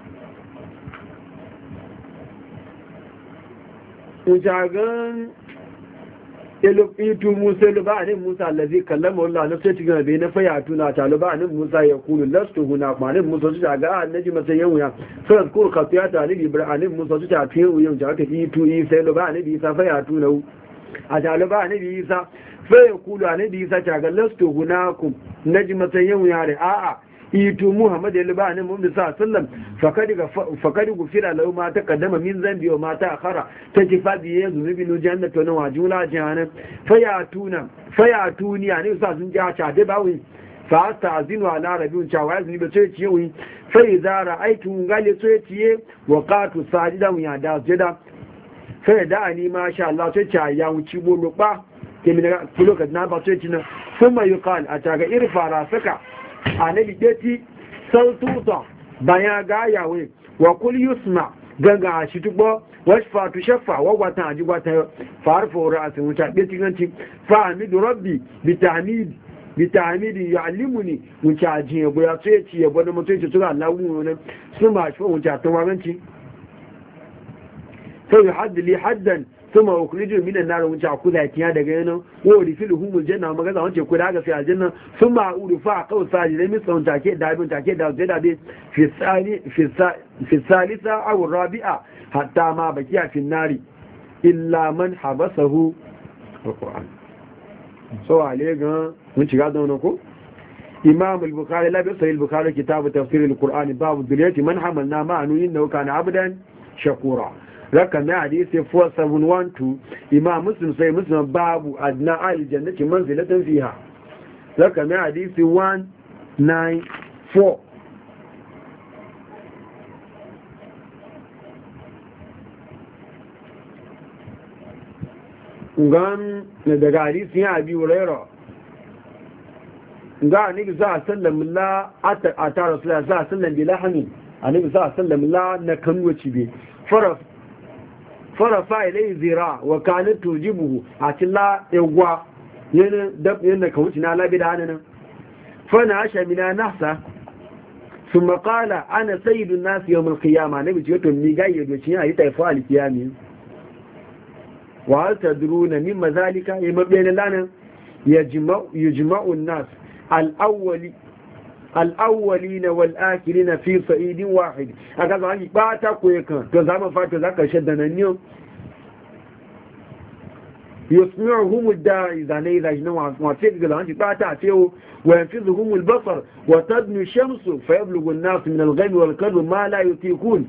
shagan itu musa luba anin musa allazi kallama wallah na sai cikin bai na fayatu na taluba anin musa ya kulu lastu huna kuma anin musa su shaga annaji masa yan wuya sai ko khafiyata anin ibrahim anin musa su ta fiye wuyan ta ta itu sai luba anin isa fayatu na a taluba anin isa sai ya kulu anin isa shaga lastu hunakum naji masa yan wuya da a'a itu muhammad ya liba anin muhammad sallam fakadi gufira lau ma ta kaddama min zambi wa ma ta akhara ta ci fadi ya zunubi no jannatu na wajula jahanam fayatuni ani sa sun ja cha de bawi fa ta'zinu ala rabbin cha wa zuni be ce ciye wi fa idza ra'aytu gale ce ciye wa qatu sajidan ya da jada fa da ani ma sha Allah ce cha ya wuci bolo ba ke min kulo ka na ba ce cina kuma yuqal a ta ga irfa rasaka annabi dati saututa bayan ga yawe wa kul yusma ganga shi tubo washfa tu shaffa wa gwata aji gwata farfo ra'asin wuta dati ganci fa amidu rabbi bi ta'midi ya'limuni wuta aji ya boya sai ci ya boda mutai ci tura Allah ne su ma shi wuta ta waganci sai haddi li haddan suma ukhriju minan nar mun ta kuza tiya daga yana wa rifiluhum janna magaza wance ku daga fi aljanna suma urufa qaw sajidai min sun take da bin take da zai da bi fi salisa aw rabi'a hatta ma bakiya fi nari illa man habasahu alquran so ale ga mun ci ga don ko imam al-bukhari la bi sahih al-bukhari kitab tafsir al-quran bab duriyati man hamalna ma anu innahu kana abdan shakura rakam hadisi 4712 imam muslim sai muslim babu adna al-jannati manzilatan fiha rakam hadisi 194 ngan daga hadisi ya abi hurairah ga annabi za a sallam la a ta rasulullah za a sallam bi lahani annabi za a sallam la na kanwaci be farafa ilai zira wa kanat tujibuhu a tilla egwa yana kawuci na labi da hannun fana asha mina nasa thumma qala ana sayyidun nas yawm al-qiyamah nabi ce to mi ga yado cin ayi taifa al-qiyami wa hal tadruna mimma zalika yamabena lana yajma'u an-nas الأولين والآخرين في صعيد واحد هكذا عني باتا كويكا تزامن فاتو ذاك شدنا اليوم يسمعهم الداعي ذاني إذا جنوا واتيك قال عني باتا فيه وينفذهم البصر وتدنو الشمس فيبلغ الناس من الغم والكرب ما لا يطيقون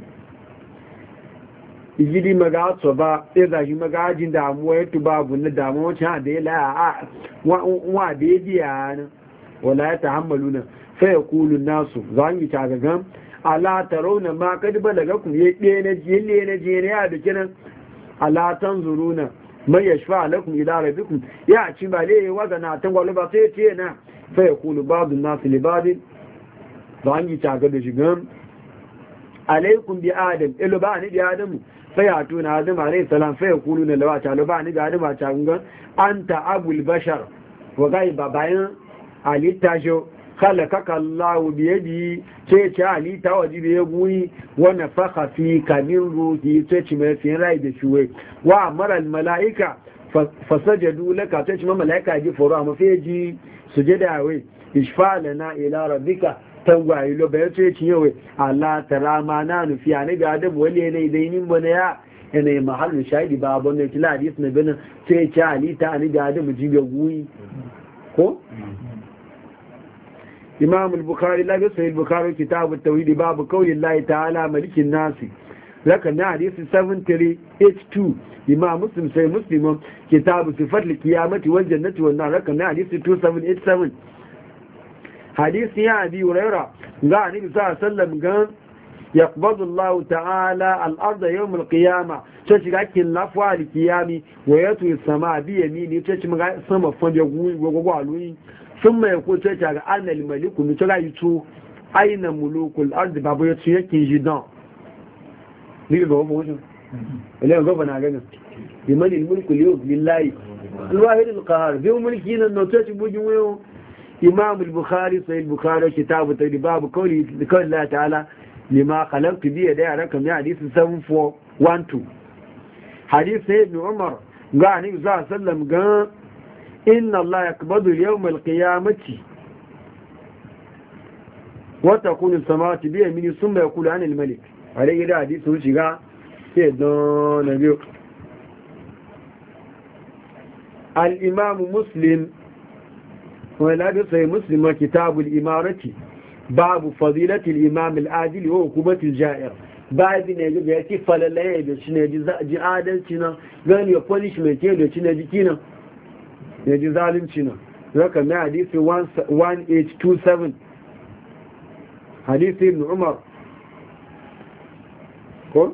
igidi maga so ba eza shi maga jin damuwa yato babu na damuwa can da ya la'a wa da ya biya na wala ya tahammaluna sai ya kulu nasu za yi tagagan ala tarawna ma kad balagakum ya na jille na jene ya da kinan ala tanzuruna man yashfa lakum ila rabbikum ya ci ba le wazana tan gwalo ba sai ce na sai ya kulu ba'dun nasu li ba'din za yi tagaga da shigan alaikum bi adam ilu ba ni bi adamu sai ya tuna adam alayhi salam sai ya kulu na lawata lo ba ni bi adam a tagungan anta abul bashar wa gai babayan alita jo khalaqaka Allah bi yadi ce ce alita wajibi ya guyi wa nafakha fi kamin ruhi ce ce mai fin rai da shuwe wa amara al malaika fasajadu laka ce ce malaika ji foro amma fe ji sujada wai ishfa lana ila rabbika tangwaye lo bayan ce ci yawe Allah tarama na nufi ani ga adam wale ne dai nin bane ya yana mahallu shahidi ba bonne kila hadis na bana ce ce alita ani ga adam ji ga guyi ko imam al-bukhari la sahih al-bukhari kitab at-tauhid bab qawli Allah ta'ala malikin nasi laka na hadisi 7382 imam muslim sai muslim kitab sifat al-qiyamati wal jannati wan nar laka na hadisi 2787 hadisi ya abi hurairah ga annabi sallallahu alaihi wasallam ga yaqbadu Allah ta'ala al-ardha yawm al-qiyamah sai shiga kin lafwa al-qiyami wa yatu as-sama bi yamini sai ci maga sama fa da gwagwaluyi sun mai ko sai ta ga annal maliku mi ta yi to aina mulukul ardi babu yace yake jidan ni ga babu wajen wala ga bana ganin bi mali mulku lillahi al-wahid al-qahar bi mulki nan no ta ci bugin wayo imam al-bukhari sahih al-bukhari kitab at-tawhid bab qawli Allah ta'ala lima khalaqtu bi yadayya rakam ya hadith 7412 hadith ibn umar ga ni sallam ga inna Allah yakbadu al-yawm al-qiyamati wa takunu as-samawati bi yamini thumma yaqulu ana al-malik alayhi da hadith sun shiga sai don nabi al-imam muslim ولا بصحيح مسلم كتاب الإمارة باب فضيلة الإمام العادل وحكومة الجائر بعد نجد يأتي فللا يجب شنجي عادل شنا قال يو punishment يجب شنجي كينا يجي ظالم شنا رقم حديث 1827 حديث ابن عمر قل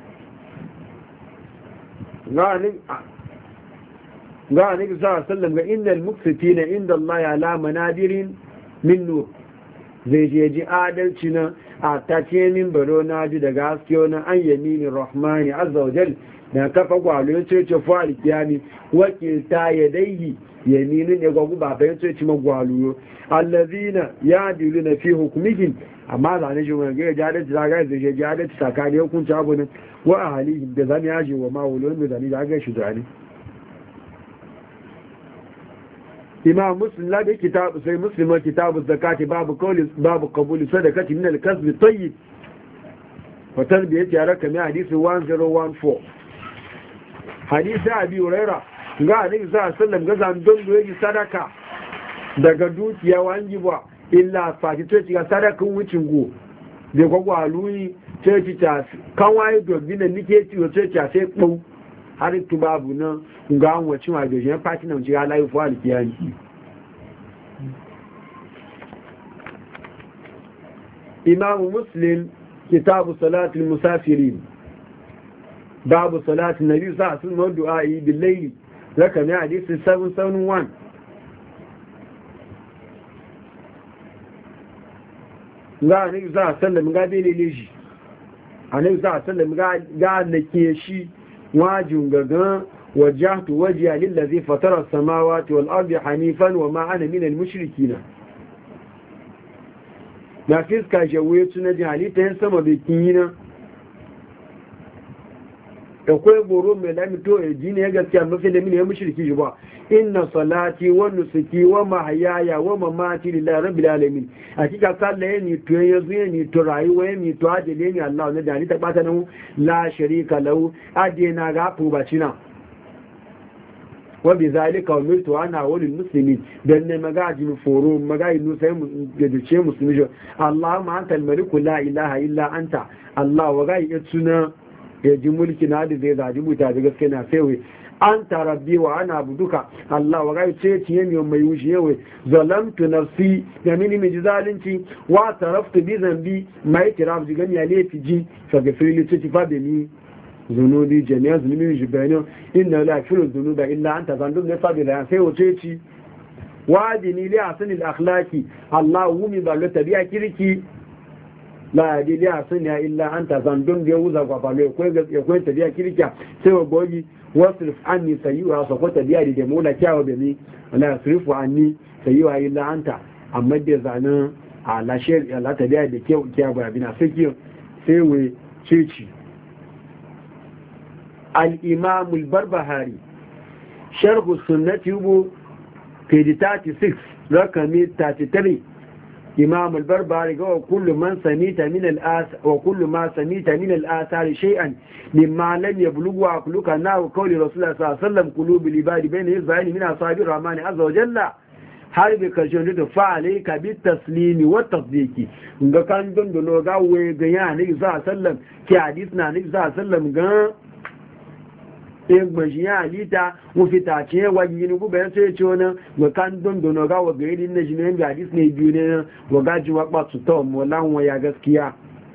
ga nabi sallallahu alaihi wasallam ga innal muqsitina inda Allah ala manadirin min nur zai je ji adalci na a ta ce min baro na ji daga haske wani an yamini rahmani azza wa jal da kafa gwalo ya ce fa alkiyami wakilta ya daihi yaminin ya gwagu ba bayan ce ci magwalo allazina yadiluna fi hukmihim amma zane shi wani ga jadati zaga da je jadati sakani hukunci abu ne wa ahalihim da zan yaji wa mawulun da zani zaga shi zani imam muslim la da kitabu sai muslim kitabu zakati babu qabul sadaqati min al-kasb at-tayyib wa tarbiyati ya rakami hadisi 1014 hadisi abi hurairah ga annabi sallallahu alaihi wasallam ga zan don doyi sadaka daga dukiya wangi ba illa fati to ciga sadakan wucin go da gwagwaluyi ce ci ta kan waye dobi da nike ci wace ci sai kpau har tu babu nan ga an wace ma da jan fati nan ci ala yi fa alkiyani imam muslim kitabu salatul musafirin babu salatin nabi sallallahu alaihi wasallam du'a bil layl rakami hadisi 771 ga annabi sallallahu alaihi wasallam ga belele shi annabi sallallahu alaihi wasallam ga nake shi wajin gaga wajhtu wajhiya lillazi fatara as-samawati wal ardi hanifan wa ma ana min al-mushrikeen na fiska jawe tuna jin halitta yin sama bikin yi na akwai goro mai lamito ya ji ne ya gaskiya mafi da mini ya mushriki shi ba inna salati wa nusuki wa mahayaya wa mamati lillahi rabbil alamin hakika sallah ya ni to ya zuya ni to rayuwa ya ni to ajele ni Allah ne da ni ta bata nan la sharika lahu adena ga fu bacina wa bi zalika umirtu ana walil muslimin dan ne magaji mu foro magaji nu sai mu gaduce musulmi jo Allahumma antal maliku la ilaha illa anta Allah wa ga ya tuna ya ji mulki na da zai zaji buta da gaske na sai an tarabbi wa ana buduka Allah wa gai ce ciye mi mai wuce yawe zalamtu nafsi da mini mi zalunci wa taraftu bi zambi mai tiraf ji gani ya lefi ji fa gafiri ce fa da ni zunubi jami'a zunubi jibani inna la yaghfiru dhunuba illa anta zandum ne fa da sai wace ci wa dini li asnil akhlaqi Allah wumi ba lo tabi'a kirki la yadili asniya illa anta zandum da wuza kwa falo ko tabi'a kirkiya sai wa gogi wasrif anni sayyi'a sa ko tabi'a da mola kyawa da ni wala yasrifu anni sayyi'a illa anta amma da zanan ala shir ala tabi'a da kyawa ba bina sai kiyo sai we ceci al-imam al-barbahari sharh sunnati yubu page 36 rakami 33 imam al-barbari ga kullu man samita min al-as wa kullu ma samita min al-athar shay'an mimma lam yablughu aqluka na qawli rasulullah sallallahu alaihi wasallam qulubi ibadi bayna yazbani min asabir rahmani azza wa jalla har bi karshen da fa alayka bit taslimi wa tasdiqi ga kan don do ga we ga ya ne sallallahu alaihi wasallam ki hadith na ne sallallahu alaihi wasallam ga egbashi ya alita mu fita ce wani ni gube sai ce wani ga kan don don ga wa gari na jini ga hadis ne biyu ne wa gaji wa ba su to mu lan ya gaskiya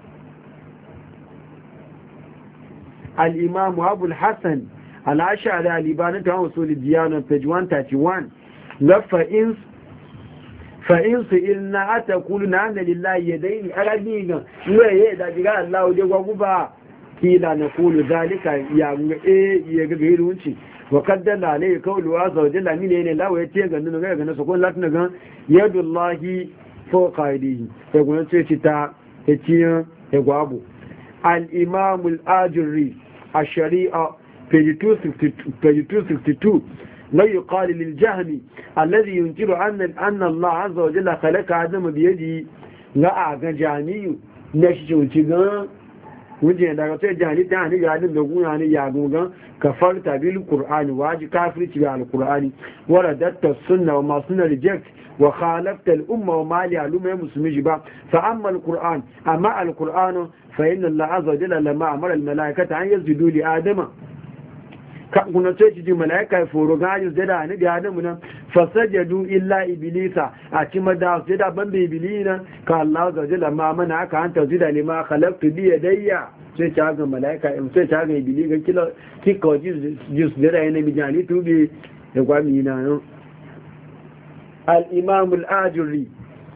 al-imam Abu al-Hasan al-Ash'ari al-Libani ta usul diyana page 131 la fa in su ilna ataquluna anna lillahi yadayn arabiga ne da diga Allah je gwa guba kila na kulu zalika ya ga gairu wuce wa kaddala ne kawlu wa zawjalla mine ne lawa yace ga nan ga su kun latin ga yadullahi fawqa aydihi sai kun ce ta yace ya gwabu al-imam al-ajuri ash-shari'a page 262 لا يقال للجهمي الذي ينكر أن الله عز وجل خلق آدم بيده لا أعجاني نشجو تيغان wuje daga sai jani ta ni ga din da guna ne ya gugan kafarta bil qur'ani waji kafirci bil qur'ani wa radatta sunna wa ma sunna reject wa khalafta al umma wa mali alumma muslimi ba fa amma al qur'an amma al qur'an fa inna allah azza wa jalla lama amara al malaikata an yasjudu li adama ka kuna ce ji malaika foro gajin da ni da adamu nan fasajadu illa iblisa a ci mada sai da ban iblina ka Allah azza wa jalla ma mana aka anta zida lima khalaqtu bi yadayya sai ta ga malaika sai ta ga ibli ga kila kika ji jus da yana mi jani tubi da gwami na no al imam al ajuri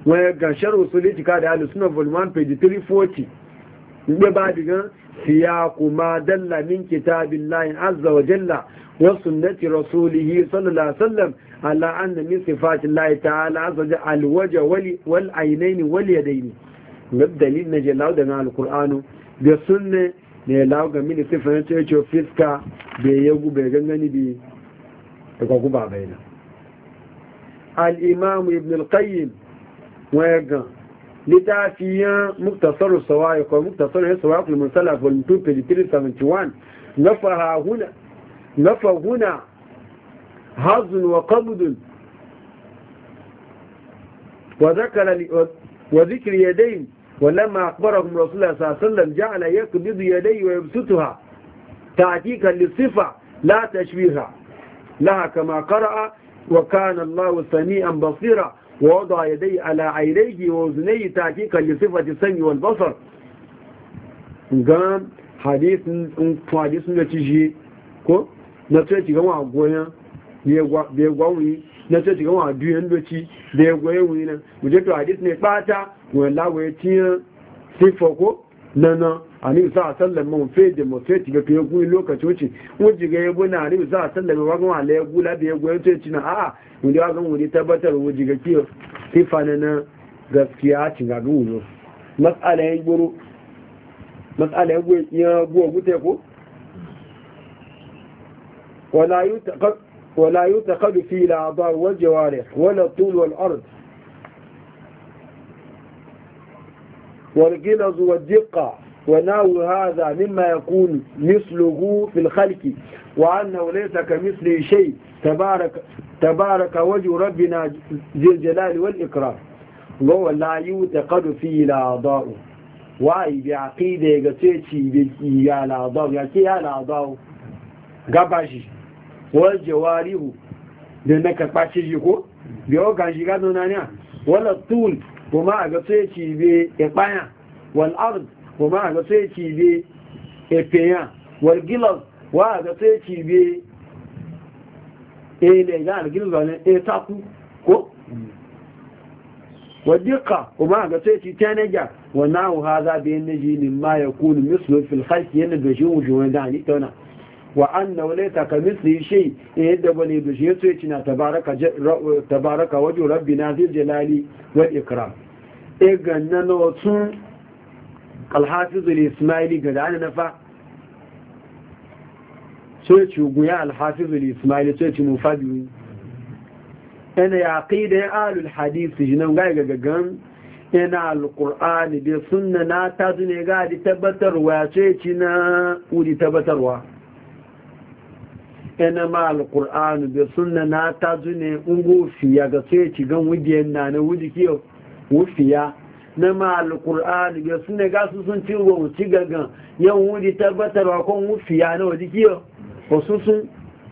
wani ganshar usul itika da al-sunnah volume 1 page 340 ne ba diga siyaqu ma dalla min kitabillahi azza wa jalla wa sunnati rasulih sallallahu alaihi wasallam ala anna min sifati llahi ta'ala azza wa jalla al-wajh wal aynayn wal yadayn dalil na jalla da al-qur'anu da sunne ne lawo ga mini sifan ce fiska da yagu bai gangani bi daga guba baina al-imam ibn al-qayyim ويقع لتعفيا مختصر الصواعق ومختصر الصواعق المرسلة في المتوب في 371 نفى هنا هز وقبض وذكر يدين ولما أخبرهم رسول الله صلى الله عليه وسلم جعل يقبض يديه ويبسطها تعتيكا للصفة لا تشبيهها لها كما قرأ وكان الله سميعا بصيرا ووضع يديه على عينيه ووزنيه تحقيقا لصفة السمع والبصر قام حديث نتيجي ko na tsaye ci gama goyon da ya gwamni na tsaye ci gama duyan doci da ya goye wuni nan muje to hadis ne bata wani lawaye tiyan sifa ko nana a ni sa sallan mun fe da mu fe tiga fiye guni lokaci wuce wuce ga yabo na ni sa sallan wa ga wala ya gula da ya goye to ci na a'a mun da ga mun tabbatar wuce ga kiyo sifa na gaskiya ci ga gulo mas'ala ya guru mas'ala ya go gute ko ولا يتقد في الأعضاء والجوارح ولا الطول والأرض والغلظ والدقة ونحو هذا مما يكون مثله في الخلق وأنه ليس كمثله شيء تبارك وجه ربنا ذي الجلال والإكرام ولا يتقد في الأعضاء وأي بعقيدة يقتشي بكي الأعضاء يكي الأعضاء gabashi wal jawarihu da na karɓa shi ko biyo kan shiga zonaniya wala tul kuma a ga sai ci be epaya wal ard kuma a ga sai ci be epeya wal gilaz wa a ga sai ci be ne ga al gilaz ne taku ko wadika kuma a ga sai ci tanaja wa nahu hadha bi naji mimma yakunu mislu fil khalq yana da shi wujuwan da ni tauna وأنه ليس كمثله شيء يدبني بشيء تبارك وجه ربنا ذي الجلال والإكرام إيقنا نوصن الحافظ الإسماعيلي قد أنا نفع سويتش وقيا الحافظ الإسماعيلي سويتش مفادوين أنا يعقيد آل الحديث جنون قايقا أنا القرآن بسنة ناتازني قاعد تبتر وسويتشنا ودي تبتر ina ma alƙur'anu da sunna na ta zune ungufiya ga sai ci gan wudiyan na wudi kiyo wufiya na ma alƙur'anu da sunna ga su sun ci wa ci gagan yan wudi tabbatarwa kon wufiya na wudi kiyo wasu sun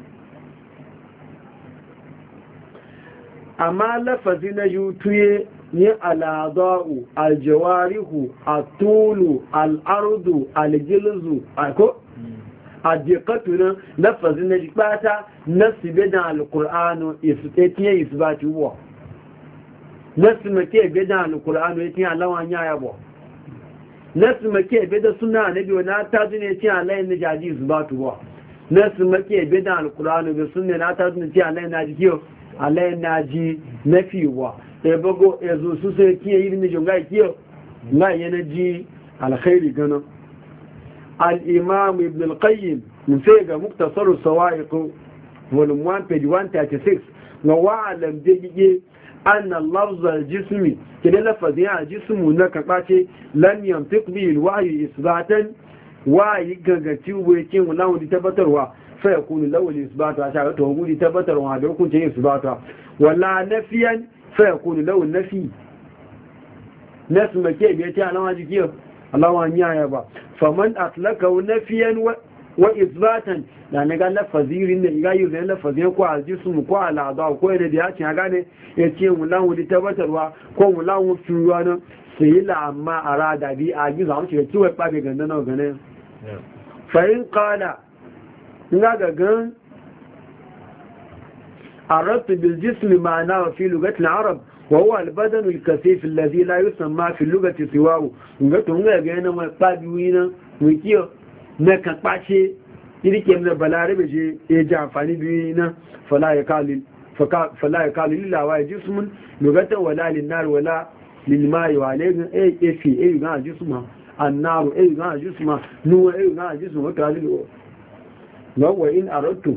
amma lafazi na yutuye ni al'adau aljawarihu atulu al'ardu aljilzu ako addiqatuna lafazin na jibata nasibe da alqur'anu ifatiye isbati wa nasmake be da alqur'anu yake alawan ya bo nasmake be da sunna nabi wana ta dune yake alayin da jadi isbatu wa nasmake be da alqur'anu be sunna na ta dune yake alayin na jiyo alayin na ji nafi wa e bago ezo su sai yake yi ni jonga kiyo na yana ji alkhairi gana الإمام ابن القيم من فيقى مختصر الصواعق volume 1 page 136 وعلم دقيقة أن اللفظ الجسمي كده لفظ يعني الجسم هناك قاتل لم ينطق به الوحي إثباتا وحي قنقتي ويكين ولو لتبتروا فيكون له الإثبات عشان وجود لتبتر وهذا يكون شيء إثباتا ولا نفيا فيكون له النفي نسمى كيف يتي على واجه كيف الله أن يعيبا فمن أطلقه نفيا وإثباتا يعني قال لفظير إن يغير لفظير كو على الجسم كو على الأعضاء كو إلى دياتي يعني يتيهم الله لتبتر وكو الله فيوانا سيلا عما أراد بي أجيز عمشي يتوى بابي غندنا وغنين فإن قال نغا أردت بالجسم معناه في لغة العرب وهو البدن الكثيف الذي لا يسمى في اللغة سواه ngato nga ga yana mai pabiwina wikiyo na kan pace irike na balarabe je ya ji amfani biyu na fala ya kalu lilawa ya jismun lugatan wala linnar wala lilmayi wa alayin efi eyu gan ajisma annaru eyu gan ajisma nuwa eyu gan ajisma wata alilu wa in aratu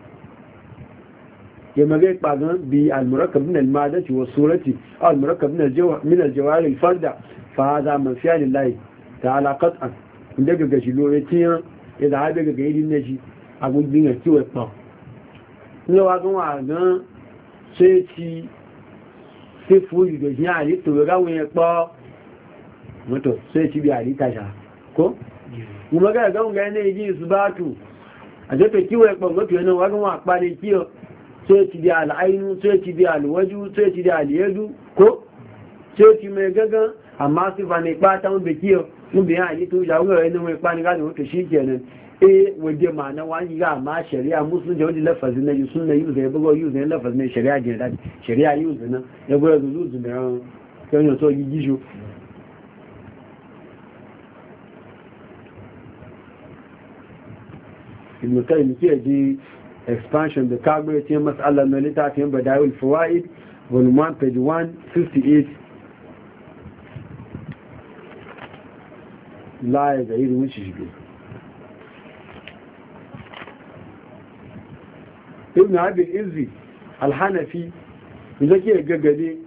ya magai kpagan bi almurakab min almadati wa surati almurakab min aljawari alfarda fa hada man fiya lillahi ta'ala qat'an inda ga shilo ya tiyan ya da haɗe ga irin na shi a gudun ya kiwa ɓan yawa gan wa gan sai ci sai fuji da shi a halitta ga gawon ya ɓa mutu sai ci bi a halitta sha ko? kuma ga gawon ga yanayi ji su ba tu a jefe kiwa ya ɓan mutu yana wa gan wa ɓane kiwa sai ci bi al'ainu sai ci bi alwaju sai ci bi aliyadu ko? sai ci mai gagan amma su ba ne ɓata wanda kiwa mun biya a to ya wuya ne mai kwani gane wato shikenan waje ma na wani ga ma shari'a musulunci wajen lafazin na yi sunna yi zai bugo yi zai lafazin na shari'a ke da shari'a yi zai na ya goya zuzu zu da yan so yi gisho ibn qayyim ke ji expansion da kagbe ce mas'alar na littafin badawul fawaid volume 1 page 158 la ya ga irin wuce shi ibn abin izzi alhanafi da ke gaggade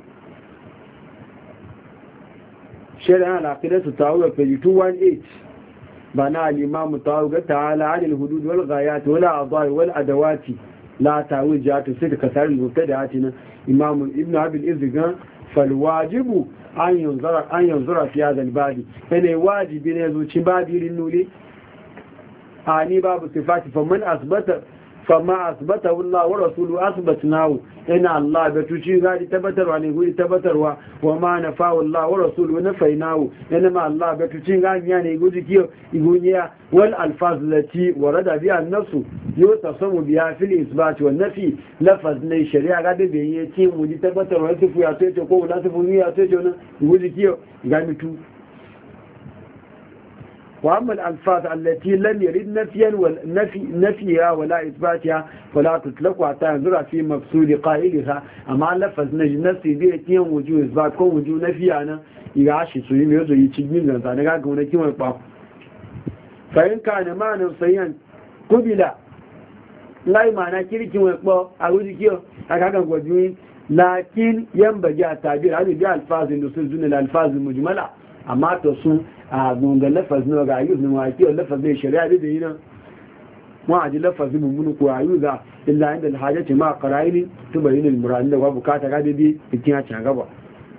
shari'a al'aqidatu ta'awwa page 218 ba na al-imam ta'awwa ta'ala anil hudud wal ghayat wal a'dha'i wal adawati la ta'wijatu sai ka sarri mubtada'ati na imam ibn abin izzi ga fal wajibu an yanzura fi hadha al-babi yana wajibi ne zuci babirin nuli ani babu sifati faman asbata fama asbata Allah wa rasuluhu asbatnahu ina Allah da tuci gadi tabbatarwa ne gudi tabbatarwa wa ma nafa Allah wa rasuluhu nafainahu ina ma Allah da tuci gadi ne gudi kiyo iguniya wal alfaz lati warada biha an-nafs yutasamu biha fil isbat wal nafi lafaz ne shari'a gadi be yi ci gudi tabbatarwa sifu ya tace ko la sifu ya tace ne gudi kiyo gami tu وأما الألفاظ التي لم يرد نفيها ولا إثباتها فلا تطلق حتى ينظر في مقصود قائلها أما لفظ نفسي بيتين وجوه إثبات كون وجوه نفيها أنا يعاشي سويم يوزو يتشجمين لنسا أنا قاعد قولنا كما يقع فإن كان معنى صيان قبل لا معنى كيري كما يقع أقول كيو أكاكا قوجوين لكن ينبغي التعبير هذه بألفاظ النصوص دون الألفاظ المجملة أما تصون a gunga lafazin wa ga ayyuz wa kiyo lafazin shari'a da yi nan wa aji lafazin mummuni ko ayyuza illa inda alhajati ma qara'ini tubayin almurad da wa bukata ga dai cikin ya can gaba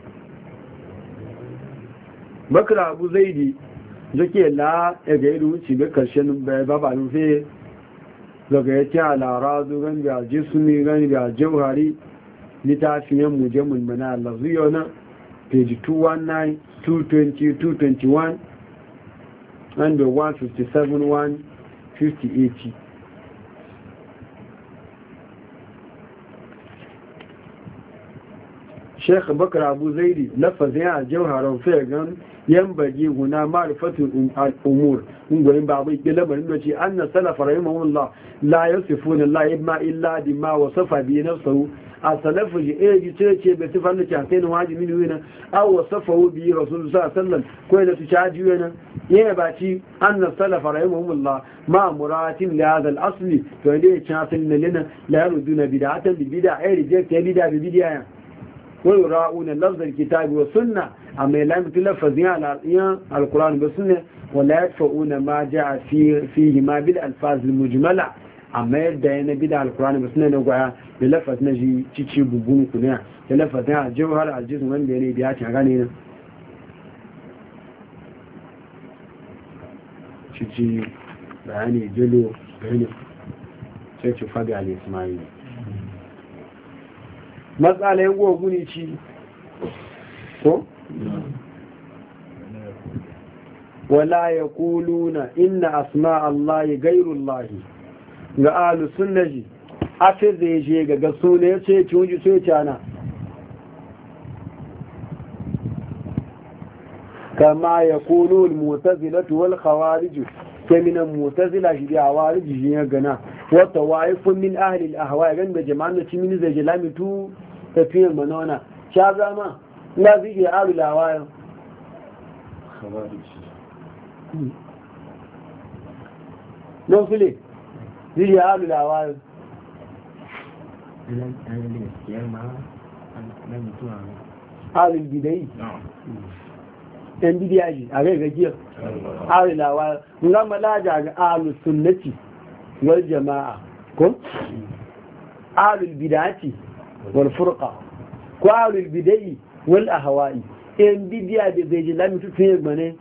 bakra abu zaidi zake la ga iru ci ga karshen baba rufe daga ya ce ala razu gan ga jismi gan ga jawhari litafiyan mujammal mana lafziyona page 219 220, 221, and the 157, 150, Sheikh Bakar Abu Zaidi lafazin a jawharar fegan yan baji guna ma'rifatul umur ungoyin babu ke lamarin da ce anna salafa rahimahullah la yasifuna Allah ibma illa bima wasafa bi nafsihi a salafu ji ji ce bai sifar da kyafe na wajibi ne wina aw wasafa bi rasul sallallahu alaihi wasallam ko da su caji wina yana ba ci anna salafa rahimahullah ma muratin li hadha al-asli to dai ci asalin lana la yaruduna bid'atan bi bid'a ay reject bid'a bi bid'a ويراؤون لفظ الكتاب والسنة أما لا يتلفظ على القرآن والسنة ولا يدفعون ما جاء فيهما بالألفاظ المجملة أما يدعين بدع القرآن والسنة نقول بلفظ نجي تشي ببون كنا بلفظ على الجوهر على الجسم من بيني بياتي عغانينا تشي بياني جلو بياني تشي فقع الإسماعيلي matsala yin gogu ne ci ko? wala ya kuluna inna asma Allah ya gairun lahi ga alu sunnaji afi zai je ga gaso ne ce ci wunji so cana كما يقول المعتزلة والخوارج كمن المعتزلة جدي خوارج جنا وطوائف من أهل الأهواء عند جماعة من زي جلامتو تفين منونا شاذا ما لا زي أهل الأهواء خوارج نو فيلي زي أهل الأهواء أهل البداية ɗan bidiyaji a rai gajiyar arilawa nga malaja ga ahlus sunnati wal jama'a ko ahlul bid'ati wal furqa ko ahlul bid'i wal ahwa'i ɗan bidiya da zai ji lamitu tun gbane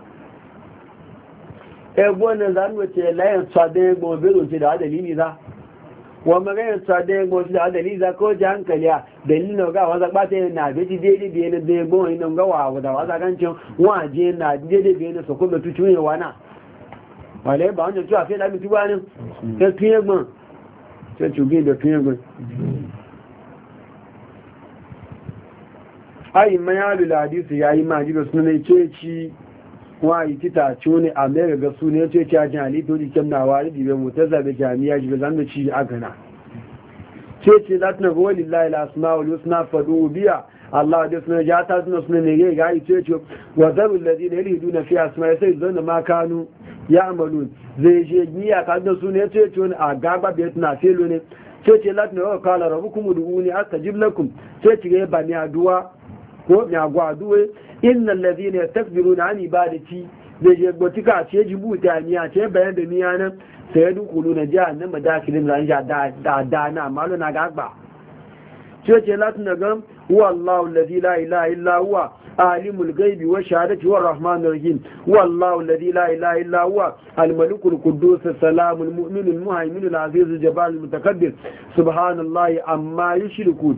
ebo na zan wace layan tsadin gobe zonce da dalili za wa maganar tsadin gobe da dalili za ko ji hankali a dalilin ga wasa bata na beji daidai biye na da gbon ina ga wa da wasa kancin waje na daidai biye na so kuma tutu ne wana wale ba wanda tuwa sai lamitu ba ne sai tuye gbon sai tuge da tuye gbon ayi mayalu hadisi yayi ma jiga sunan ce ci wa yi tita ci ne a mai ga su ne ce ci ajin halittu da kyan nawa da dibe mutazza da jami'a jiga zan da ci a gana ce za ta naga wani layi asma wani suna faɗo biya Allah da suna ja ta suna ne ya ga yi ce wa zarul ladhi na yalidu na fi asma sai zan ma kanu ya amalu zai je giya ka da su ne ce wani a gaba bai tuna felo ne ce la ta naga kala rabbukum ud'uni astajib lakum ce ga ba ni aduwa ko mi agwa aduwe innal ladhina yastakbiruna an ibadati zai je gotika ce jibuta miya ce bayan da miya nan sai dukulu na jahannama dakilin ranja da na malo na gagba ce lati na gam wallahu alladhi la ilaha illa huwa alimul ghaibi wa shahadati wa rahmanur rahim wallahu alladhi la ilaha illa huwa al-malikul quddus salamul mu'minul muhaiminul azizul jabbarul mutakabbir subhanallahi amma yushrikun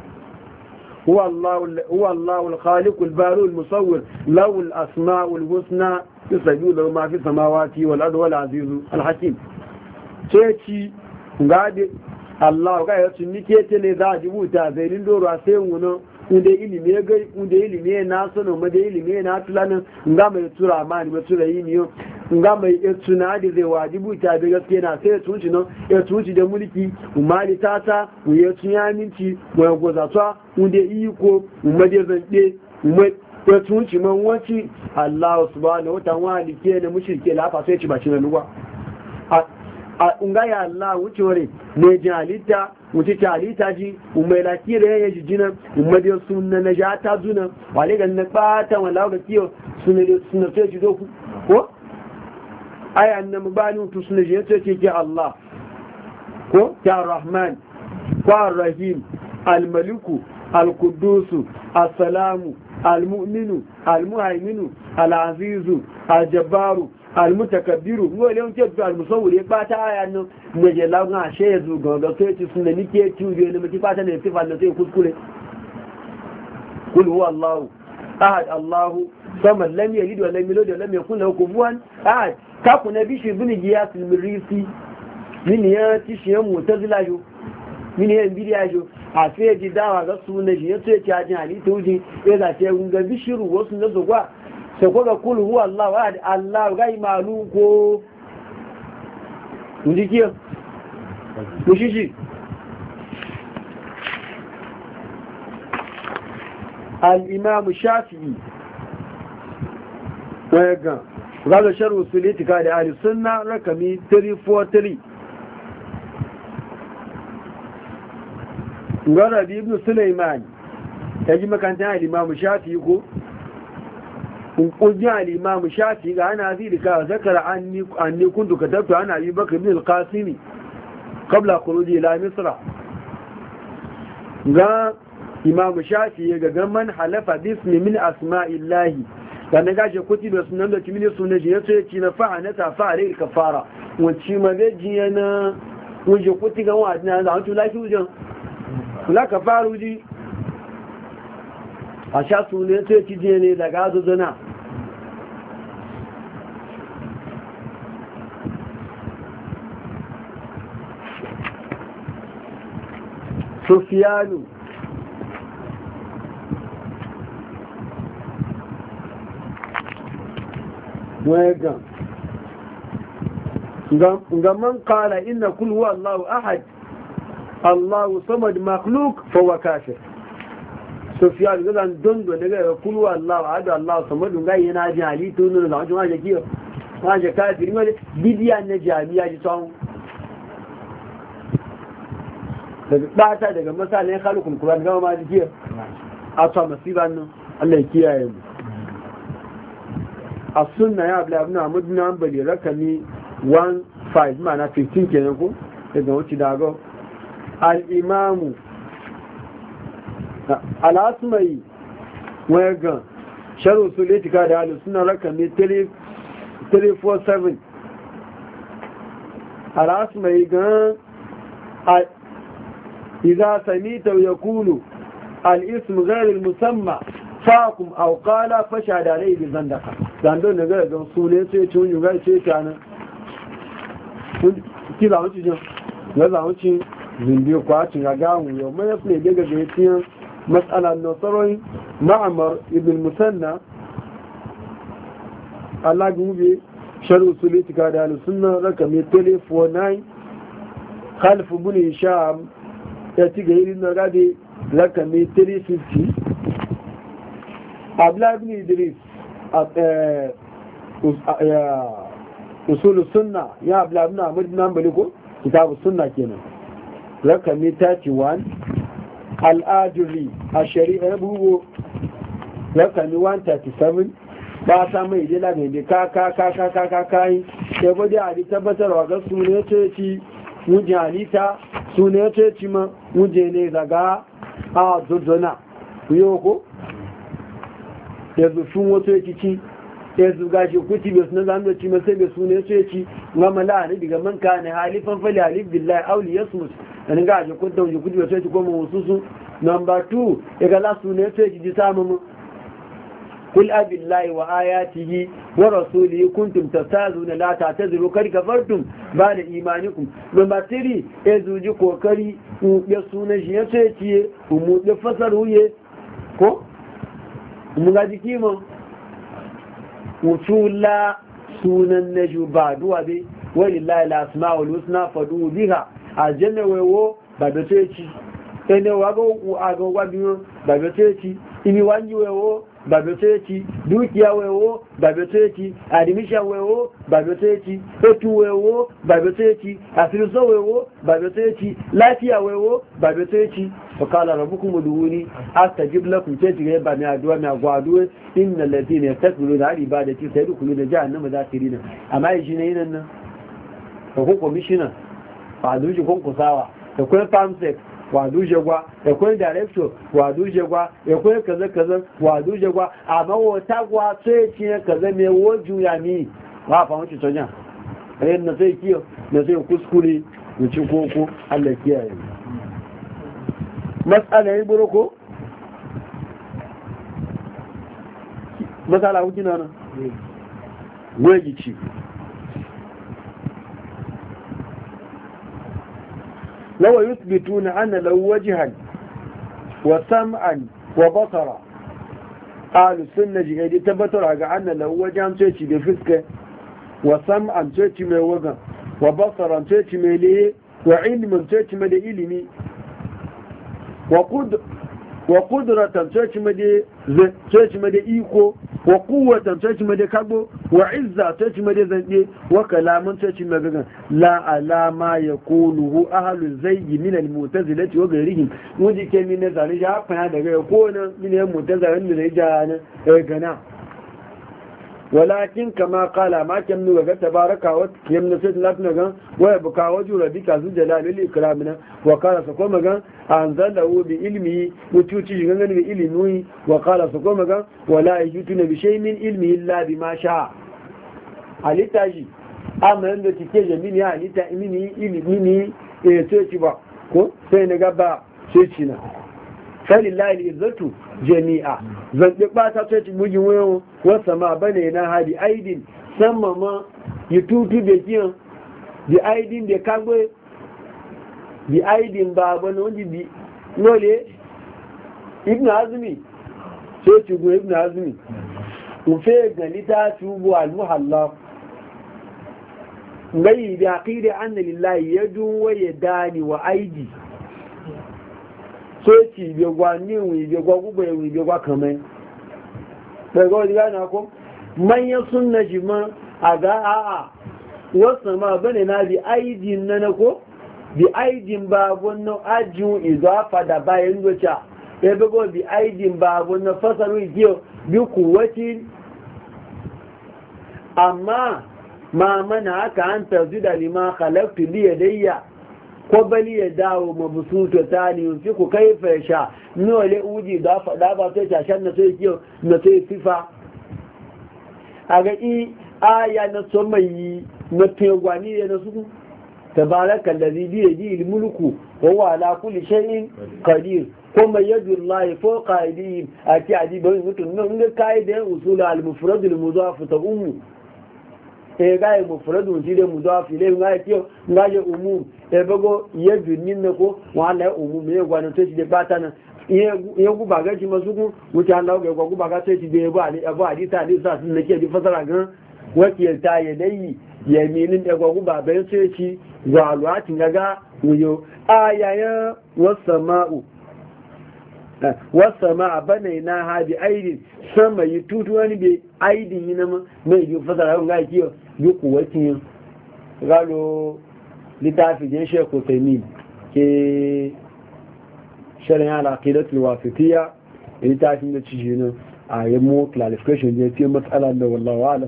هو الله الخالق البارئ المصور له الأسماء الحسنى يسجد له ما في السماوات والأرض والعزيز الحكيم sai ngade Allah ga ya tunni ke ne za a jibuta zainin doro a sai wuno unde ilimi na sano ma da ilimi na tulanin nga mai tura ma ni tura yi niyo nga mai tuna da zai wajibu ta da gaske na sai tunci no ya tunci da mulki umali tata mu ya tunya minci mu ya gozatwa unde iko mu da zanke mu ya tunci man wanci Allah subhanahu wa ta'ala ke ne mushrike la fa sai ci ba ci na nuwa a ungaya Allah wuceware ne jalita wuce jalita ji umaila kire ya ji jinan umadiyar suna na ja ta zuna wale ga na bata wala ga kiyo suna ce ji doku ko aya nan mabani to suna je ce ke Allah ko ya Rahman ko Rahim al-Maliku al-Quddus as-Salamu al-Mu'minu al-Muhaiminu al-Azizu al-Jabbaru almutakabbiru ngo le unje to almusawwir ba ta aya no ne je la nga she zu go do to ti sunne ni ke ti uje ne mi ba ta ne ti fa no te kuskure kul huwa allah ahad allah samad lam yalid wa lam yulad wa lam yakul lahu kufuwan ahad ka ku nabi shi bin giyas al-mirisi min ya ti shi mutazila jo min ya bidiya jo a sai ji dawa ga sunne shi yace ti ajin ali to ji ya za ce gunga bishiru wasu na zugwa sai kuka kulu huwa Allah wa Allah gai malu ko inji kiyo mushishi al-imam shafi'i wega gaza sharu sulitika da ahli sunna rakami 343 ngara bi ibn sulaiman yaji makantan al-imam shafi'i ko ƙungiyar al'imamu shafi ga ana zirika zakara an ne kuntu ka tafi ana yi bakar bin al-kasimi kabla kuruji ila misra ga imamu shafi ga gaman halafa bismi min asma'illahi da na gashe kuti da sunan da kimini sunan shi ya ce ci na fa'a na tafa a rai kafara wacce ma zai ji yana wuje kuti ga wa'adi na zama tula ki wujen kula kafara wuji a sha sunan sai ci jiya ne daga azuzuna Sufiyanu wega ga man qala inna kul huwa Allahu ahad Allahu samad makhluq fa huwa kafir Sufyan zan dondo daga kul huwa Allahu ahad Allahu samad ga yana ji halittu ne da wajen waje kiyo waje kafir ne bidiya ne jami'a ji tsawon daga bata daga misalin khalqul Qur'an ga ma ji kiyo a ta masiban nan Allah ya kiyaye mu as-sunna ya abla ibn Ahmad bin Hanbali rakami 15 mana 15 kenan ko daga wuce dago al-imamu al-asmai wega sharu sulitika da al-sunna rakami 347 al-asmai ga idza samita yaqulu al-ism ghayr al-musamma faqum aw qala fashhad alayhi bi zandaka zando ne ga sune sai tun yuga sai kana ki za wuce jin ya za wuce zindi kwacin ga gawo yau mai ya fi daga gaitiyar matsalar nasarorin ma'amar ibn musanna Allah gube sharu sulitika da alusunan rakami 349 khalifu bin isham ya ci ga irin na gabe rakami 350 abla ibn idris usul sunna ya abla ibn ahmad bin hanbali ko kitabu sunna kenan rakami 31 al-ajuri ash-shari'a bugo rakami 137 ba ta mai dela ne ka kai sai bode a di tabbatarwa ga sunne ce ci mujin alita sunne ce ci ma muje ne daga a zuzuna yoko yanzu sun wato yake ci yanzu gashi kuti bai suna zanen ci masai bai suna yaso ya ci gama la'ani daga man ka ne halifan fali halif billahi auli ya smus da ni gashi kun taunji kuti bai so ya ci koma wasu su number 2 ya ga la suna yaso ya ci ji samun mu kul abillahi wa ayatihi wa rasulihi kuntum tastazuna la ta'tazuru kar kafartum ba da imanikum number 3 ya zuji kokari ya suna shi yaso ya ci mu ya fasar huye ko mu ga jiki mu wutula sunan na juba duwa bi wani laila asma'ul husna fadu biha aljanna wewo ba da teci ene wago ago wabiyo ba da teci ini wanji wewo ba da teci dukiya wewo ba da teci admission wewo ba da teci etu wewo ba da teci asiriso wewo ba da teci lafiya wewo ba da teci فقال ربكم ادعوني استجب لكم تجي با مي ادوا مي غوادو ان الذين يستكبرون عن عبادتي سيدخلون جهنم داخرين اما يجي ne nan ko commissioner fa duji kon kusawa da kuma pamsec wa duje gwa da kuma director wa duje gwa da kuma kaza wa duje gwa amma wata gwa sai ce kaza me woju ya mi wa fa wuce tonya na sai kiyo na sai kuskure mu ci koko Allah kiyaye matsala ya buru ko? matsala hukuna nan? wajici lawa yusbitu na ana lauwajihan wa sam'an wa basara alusun na jihadi tabbatar ga ana lauwajihan ceci da fuska wa sam'an ceci mai wagan wa basaran ceci mai liye wa ilimin ceci mai da ilimi wa kudratan coci made iko wa kuwatan coci made kagbo wa izza coci made zande wa kalaman coci magagan la alama ya kuluhu ahalu zayyi min al-mu'tazilati wa ghayrihim wudi ke min zari ja fa daga ko nan min al-mu'tazilati ne ja nan gana walakin kama kala ma kam nu ga tabaraka wa yamna sai latna ga wa buka waju rabbika zu jalalil ikramina wa qala sa kuma ga anzalahu bi ilmi mutuci ga bi ilmi wa qala sa kuma ga wala yutuna bi shay min ilmi illa bima sha alitaji amma da tike jamini alita ilmi ni sai ci ba ko sai ne gaba sai ci na falillahi izzatu jami'a zan ba ta ce bugin wayo wasa ma bane na hadi aidin sama ma yututu da kiyan di aidin da kagwe di aidin ba bane wanda di nole ibn azmi sai ci go ibn azmi ufe ga litafi bu al-muhalla ngai bi aqidi anna lillahi yadun wa yadani wa aidi so ti bi gwa ni wi bi gwa gube wi bi gwa kamai bai ga wani gane ko manyan sunna jima a ga a'a wasu ma bane na bi aidin na ko bi aidin babun na ajiyun izafa da bayan doca ya bago bi aidin babun na fasaru ikiyo bi kuwacin amma ma mana haka an tarzi da lima halaktu liya dayya ko bali ya dawo mabusuto ta ne fi ku kai fasha nole uji da faɗa ba sai tashan na sai kiyo na sai sifa a ga aya na so mai na tegwani da na su tabaraka allazi bi yadi almulku wa huwa ala kulli shay'in qadir kuma yadu llahi fawqa aydihim ati adi bai mutun nan ga kai da usul al-mufrad al-mudaf ta ummu ga mufrad ji da mudaf ile ga kiyo ga ya umum bago yadu ninna ko wala umum ya gwana to shi da batana iya guba gaji masu ku wuce Allah ga guba ga sai da abu hadisa ne sa sun nake ji fasara gan wakilta ya dai yaminin da guba bayan sai ci ga alwatin gaga wuyo ayaya wasama'a banaina ha bi aidin sama yi tutu wani bi aidin yi na mai yi fasara ga kiyo yi kuwatin galo littafi jin shekul taimin ke shari'a al'aqidatul wasitiyya littafin da ciki ne a yi mu clarification ne ce matsala da wallahi alam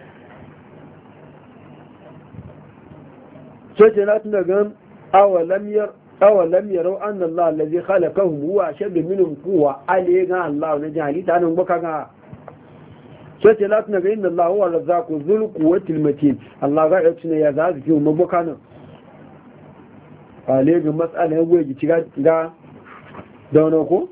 sai ce na tuna gan awalam yarau anna Allah allazi khalaqahum huwa ashaddu minhum quwwa alayga Allah na jahili ta nan baka ga sai ce na tuna gan inna Allah huwa razzaqu dhul quwwatil matin Allah ga ya tuna ya za su ki mu baka nan alayga matsala ya goyi ci ga dauna ko?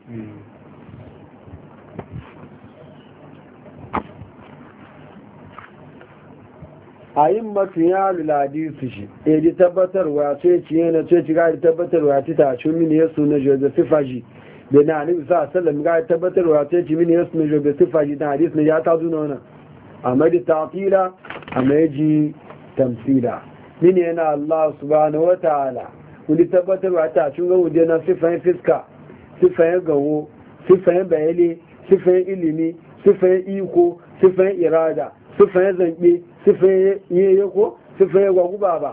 a yin mafiya luladi su shi e di tabbatarwa sai ci yana sai ci gari tabbatarwa ta tashi mini ya suna joseph faji da na nufi sa sallam gari tabbatarwa sai ci mini ya suna joseph faji na hadis na ya ta zuna wani a mai da tafila a mai ji tamsila mini yana Allah subhanahu wa ta'ala wani tabbatarwa ta shi ga wuje na sifayin fiska sifayen gawo sifayen bayani sifayen ilimi sifayen iko sifayen irada sifayen zanɓe sifayen yayyako sifayen gwaguba ba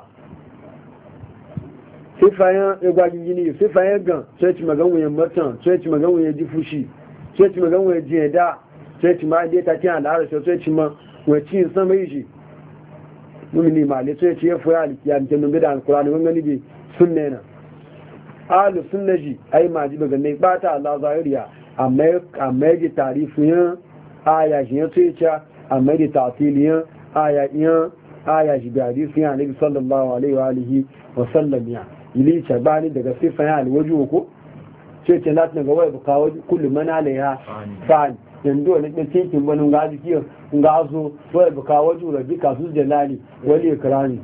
sifayen igwagin gini sifayen gan sai ci magan wuyen matan sai ci magan wuyen ji fushi sai ci magan wuyen ji da sai ci ma inda ta ci al'ara sai ci ma wuyen ci san mai shi mumini mali sai ci ya fuya alkiyar kenan bi da alkurani wani bi sunne na alu sunnaji ai maji daga ne bata Allah zahiriya amma ji tarifiyan aya shi ya tsoyica amma ji tafiliyan aya shi da hadisi ya nabi sallallahu alaihi wa alihi wa sallam ya ili bani daga sifan alwaju ko ce ce lati daga wai bukawo kullu man alaiha fan yando ne ke cikin wani gaji kiyo ngazo wai bukawo jura bi kasu jalali wali ikrami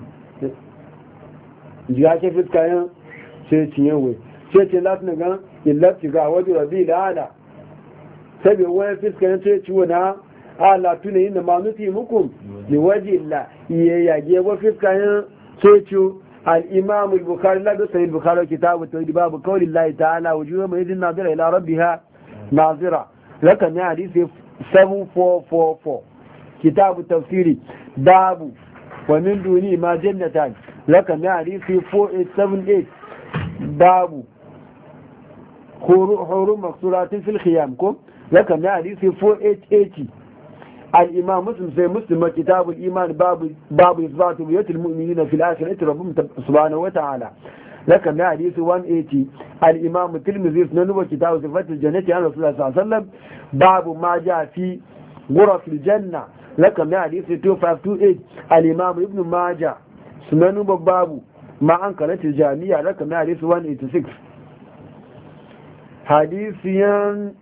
jiya ke fitkayan sai cinye wai sai ce lati ga illati ga waju rabi da ala sai bai wani fitkayan sai ciwo na ala tuna yin da manuti mukum li waji la iye yage wa fitkayan sai ciwo الإمام البخاري لا بس البخاري كتاب التوحيد باب قول الله تعالى وجوه من يدين ناظرة إلى ربها ناظرة لكن حديث 7444 كتاب التفسير باب ومن دونه ما جنتان لكن حديث 4878 باب حروم مقصورات في الخيام لكن حديث 4880 الإمام مسلم في مسلم كتاب الإيمان باب إثبات رؤية المؤمنين في الآخرة ربهم سبحانه وتعالى لك من حديث 180 الإمام الترمذي سنن كتاب صفات الجنة عن رسول الله صلى الله عليه وسلم باب ما جاء في غرف الجنة لك من حديث 2528 الإمام ابن ماجه سنن باب ما أنكرت الجامية لك من حديث 186 حديثيا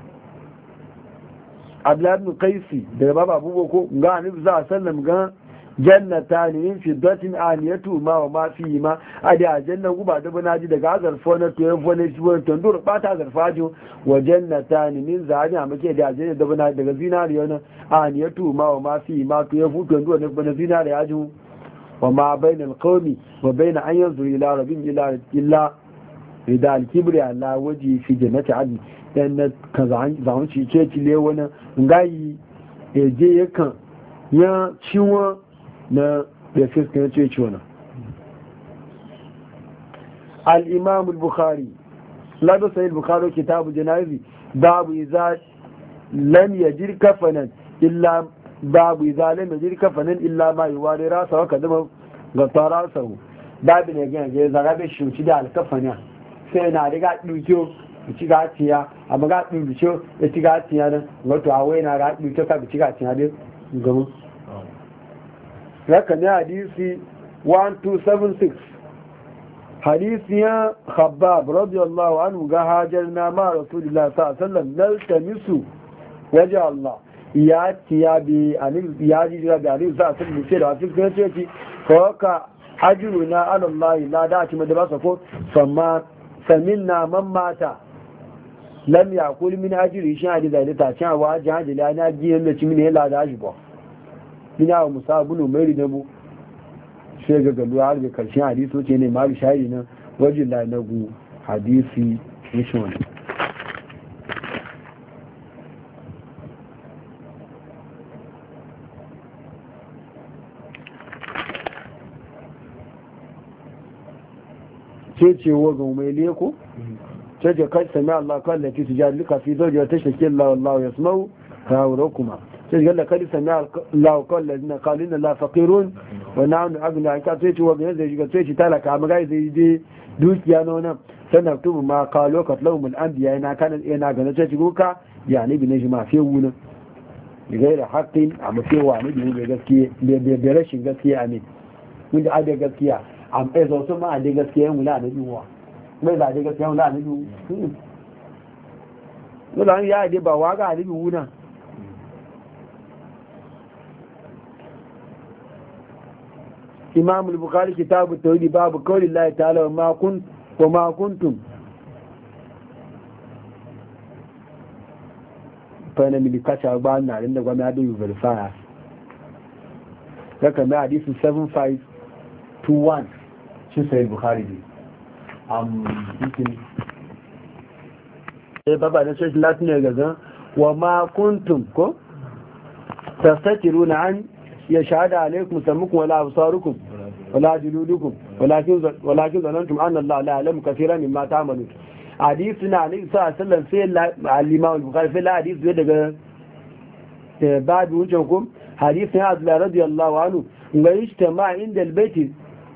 abdullahi ibn qaisi daga babu abubuwa ko ga annabi za a sallam ga jannata ne yin fiddatin aniyatu ma wa ma fi ma a da jannan guba da bana ji daga zarfo na to yafo ne shi wani tandur bata zarfajo wa jannata ne min zani a muke da jannan da bana daga zinariya na aniyatu ma wa ma fi ma to yafo tandur ne bana zinariya ju wa ma bainal qawmi wa bain an yanzu ila rabbin illa rida al-kibri ala waji fi jannati adn dan ka zan ci ce ci le wani ngai eje yakan ya ciwon na da fiska ya ce ciwon al-imam al-bukhari lado sai al-bukhari kitabu janazi babu iza lam yajir kafanan illa ma yuwari rasa wa kadama ga tarasahu babu ne ga zarabe shi da al-kafanya sai na riga dukiyo ci ga tiya amma ga dukiyo ya ci ga tiya dan wato awai na ga dukiyo ka ci ga tiya dai gamu لكن حديثي 1276 حديث يا خباب رضي الله عنه قال هاجرنا مع رسول الله صلى الله عليه وسلم نلتمس وجه الله ياتي ياجي جرابي عليه صلى الله عليه وسلم سيرا في كنتي فوقع حجرنا على الله لا داتي مدرسة فما فمنا من مات لم يأكل من أجر شيء هذه ذلك عشان واجه لأن أجي التي من لا داجبه bina wa musabunu mai rinabu sai ga galu har da karshen hadisi ce ne mali shahidi na wajen la na gu hadisi nishin wani ce wagan mai leko ce kai sami Allah kan lati su jari luka fi zoji wata shakin Allah ya smau ta wuro kuma sai ga lakari sami Allah kan lalina kalin da la faqirun wa na'nu agna ka sai ce wagan zai shiga sai ce talaka amma ga zai je dukiya na wannan sannan tubu ma kalo katlahum al-anbiya yana kana yana ga sai ci guka ya ne bi ne shi ma fe wuna gaira haqqin amma fe wa ne bi gaskiya da rashin gaskiya ne mun da ada gaskiya am ezo so ma da gaskiya mu la da biwa mai da gaskiya mu la da biwa mu da ya da ba wa ga da biwa na imam al-bukhari kitab at-tauhid babu qawli Allah ta'ala wa ma kuntum fa na milikacha ba na rinda gwamnati da verify haka mai hadisi 7521 shi sai bukhari ne baba da shi latin ne gaza wa ma kuntum ko tastakiruna an yashhadu alaykum samukum wala absarukum wala juludukum walakin zanantum anna Allah la ya'lamu kaseeran mimma ta'malun hadisi na ne sa sallan sai al-imam al-bukhari sai hadisi daga babu wucin kum hadisi ya azla radiyallahu anhu ga ijtama inda al-bayti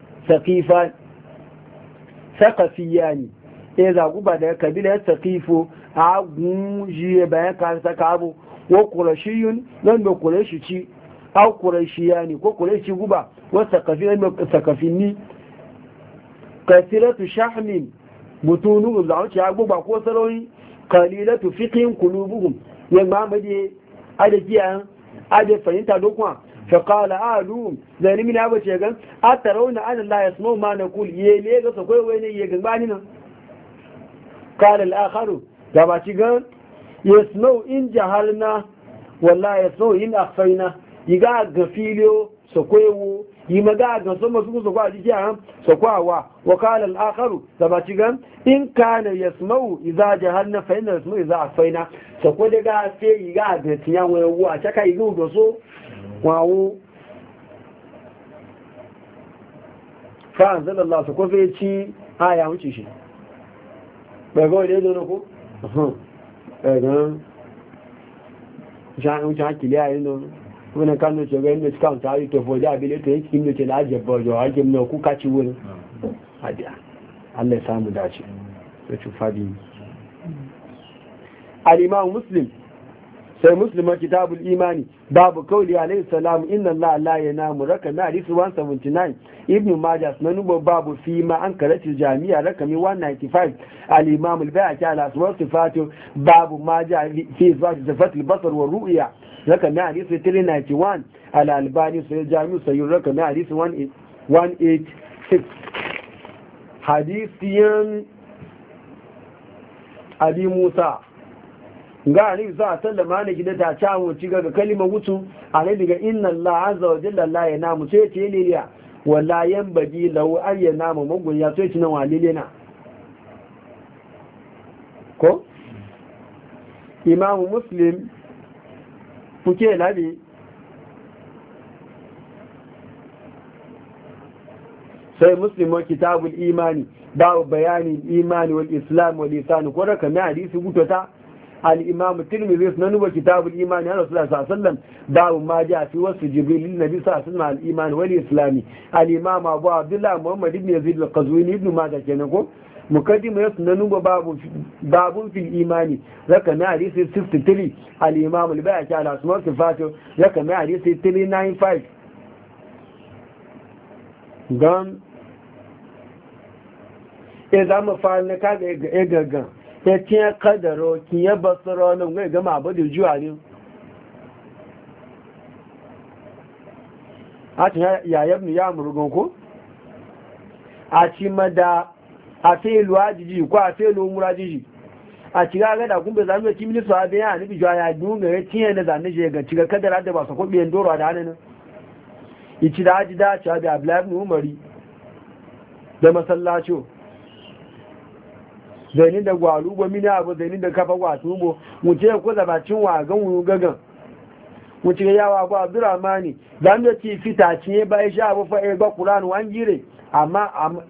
saqafiyani za guba da kabila saqifu a gunji bayan ka saka abu wa qurashiyun nan da qurashi ci au qurashiyani ko qurashi guba wa saqafini kasiratu shahmin butunu zauci guba ko sarori qalilatu fiqhin qulubuhum yamma made adakiyan ade fahimta dokwa فقال آلوم ذلك من أبو شيئا أترون أن الله يسمع ما نقول يليه سكوي وين يجنباننا قال الآخر كما شيئا يسمع إن جهلنا والله يسمع إن أخفينا يقع غفيليو سكوي يمقع غنصم سكوي جيجا سكوي وقال الآخر كما شيئا إن كان يسمع إذا جهلنا فإن يسمع إذا أخفينا سكوي دقا في يقع غتيان ويوه أشكا يقول غصو wawo fa'an zan Allah su kofe ci haya wuce shi bai gawa da ya zo na ko? ɗagan wuce hakili a yi nan wani kanu ce ga inda suka wuta yi tofo da abin da yake inda ce na ajiyar bajo a hakim na kuka ci wurin hadiya Allah ya samu dace da ci fadi al-imam muslim sai muslim kitabul imani babu kauli alayhi salam inna allaha la yanamu rakami hadisi 179 ibn majah sunan babu fi ma an karatu jami'a rakami 195 al-imam al-bayhaqi ala asma sifatu babu ma ja fi sifat al-basar wa ru'ya rakami hadisi 391 al-albani sai jami'u sai rakami hadisi 186 hadisiyan abi musa ga ni za a sallama ne gida ta ca mu ci ga kalimar wutu a ne daga inna Allah azza wa jalla la yanamu sai ce ne ya wala yanbaghi lahu an yanamu mugun ya sai ci nan walile na ko imamu muslim kuke labi sai muslim kitabul imani babu bayanin imani wal islam wal lisan ko raka mai hadisi gutota al-imam tirmidhi sunan wa kitabul iman ya rasulullah sallallahu alaihi wasallam babu ma ja fi wasu jibril lin nabi sallallahu alaihi wasallam al-iman wal islam al-imam abu abdullah muhammad ibn yazid al-qazwini ibn majah kenan ko mukaddima ya sunan wa babu fil imani raka mai hadisi 63 al-imam al-bayhaqi ala asma sifatu raka mai hadisi 395 gan za mu fara na kaga ya gaggan ya tiya kadaro ki ya basaro nan ga gama abu da juwa ne a ci yayan mu ya murgon ko a ci mada a sai luwa jiji ko a sai lomura jiji a ci ga da kun bai zama ci mini sawa ya ni bijuwa ya dunga ya tiya na zanne je ga ci ga kadara da ba sa ko biyan doro da hannun ici da haji da ci abi abdullahi ibn umari da masallaci zainin da gwaru ba mini abu zainin da kafa gwatu bo mu ce ko zabacin wa gan wu gagan mu ce yawa abu abdurrahmani dan da ci fita ci ba ya sha abu fa e ba qur'an wan gire amma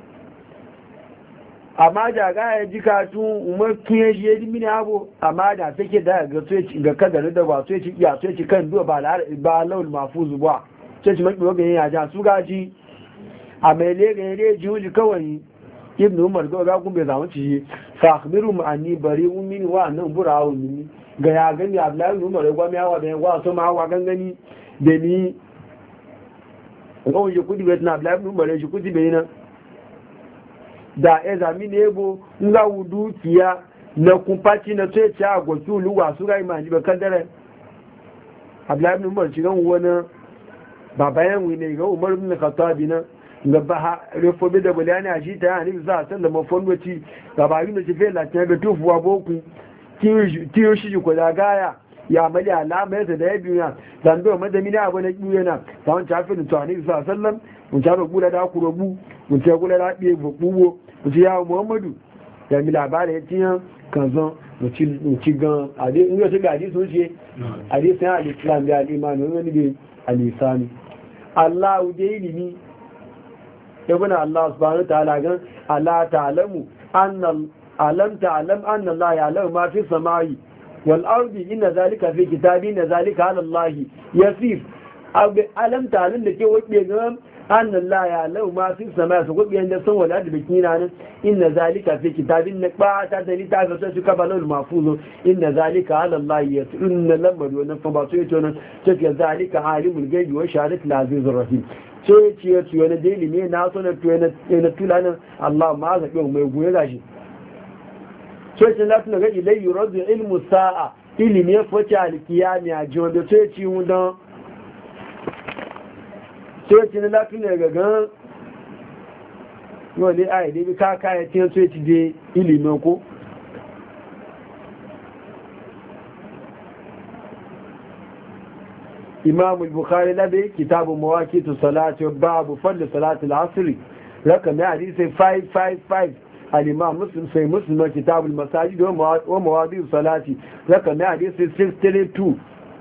da ga ya jika tu umar kiye shi ya mini abu amma da take da ga so ci ga kadar da ba so ci iya so ci kan duwa ba laul mahfuz ba sai ci maki ga yin yaja su gaji a mai lega ya ji kawai ibn umar ga kun bai zama ci fa akhbiru ma anni bari'un min wa annan burawu min ga ya gani abdullahi ibn umar ya gwami hawa da ya gwa so ma hawa gangani da ni ga wani kudi bai na abdullahi ibn umar ya shi kudi bai na da ya zami ne bo nga wudu kiya na kumfaci na sai ci a gwaki luwa su ga imani ba kaddara abdullahi ibn umar shi gan wani babayan wine ga umar ibn khattab na ga ba refobe da bulani a shi ta yani bisa sallama fondoci ga ba yin da ci fela ta ga tufuwa boku tiyo shi ko da gaya ya mali alama yasa da ya biya dan do madami ne abu na kiyo na ta wancan afin to ani bisa sallam mun ta robu da ku robu mun ta kula da biye bubuwo mun ya muhammadu da mi labarin ya tiyan kanzon mun ci gan ade in yau ta ga hadisi sun ce hadisi ya al-islam da al-iman wani ne al-isani Allah da ilimi ibn Allah subhanahu ta'ala gan ala ta'lamu anna alam ta'lam anna Allah ya'lamu ma fi samai wal ardi inna zalika fi kitabin zalika ala Allah yasir alam ta'lam da ke wabe gan anna Allah ya'lamu ma fi samai su gobe da san wala da bikin nan inna zalika fi kitabin na ba ta da litafi sai su kabalul mahfuz inna zalika ala Allah yasir inna lamadu wa nafa ba su yato nan take zalika alimul ghaibi wa shahadatul azizur rahim sai ciye tuyo na daily ne na so na tuyo na tulanin Allah ma zaɓe mai goye gashi sai ce lati ga ilai yuradu ilmu sa'a ilimi ya fice alkiyami a jiwon da sai ci mu don sai ce lati ga gan wani ayi dai bi ka kaya tin sai ci je ilimin ko imam al-bukhari labe kitabu mawaqitu salati babu fadl salati al-asr rakam hadisi 555 al-imam muslim sai muslim kitabu al-masajid wa mawadi'u salati rakam hadisi 632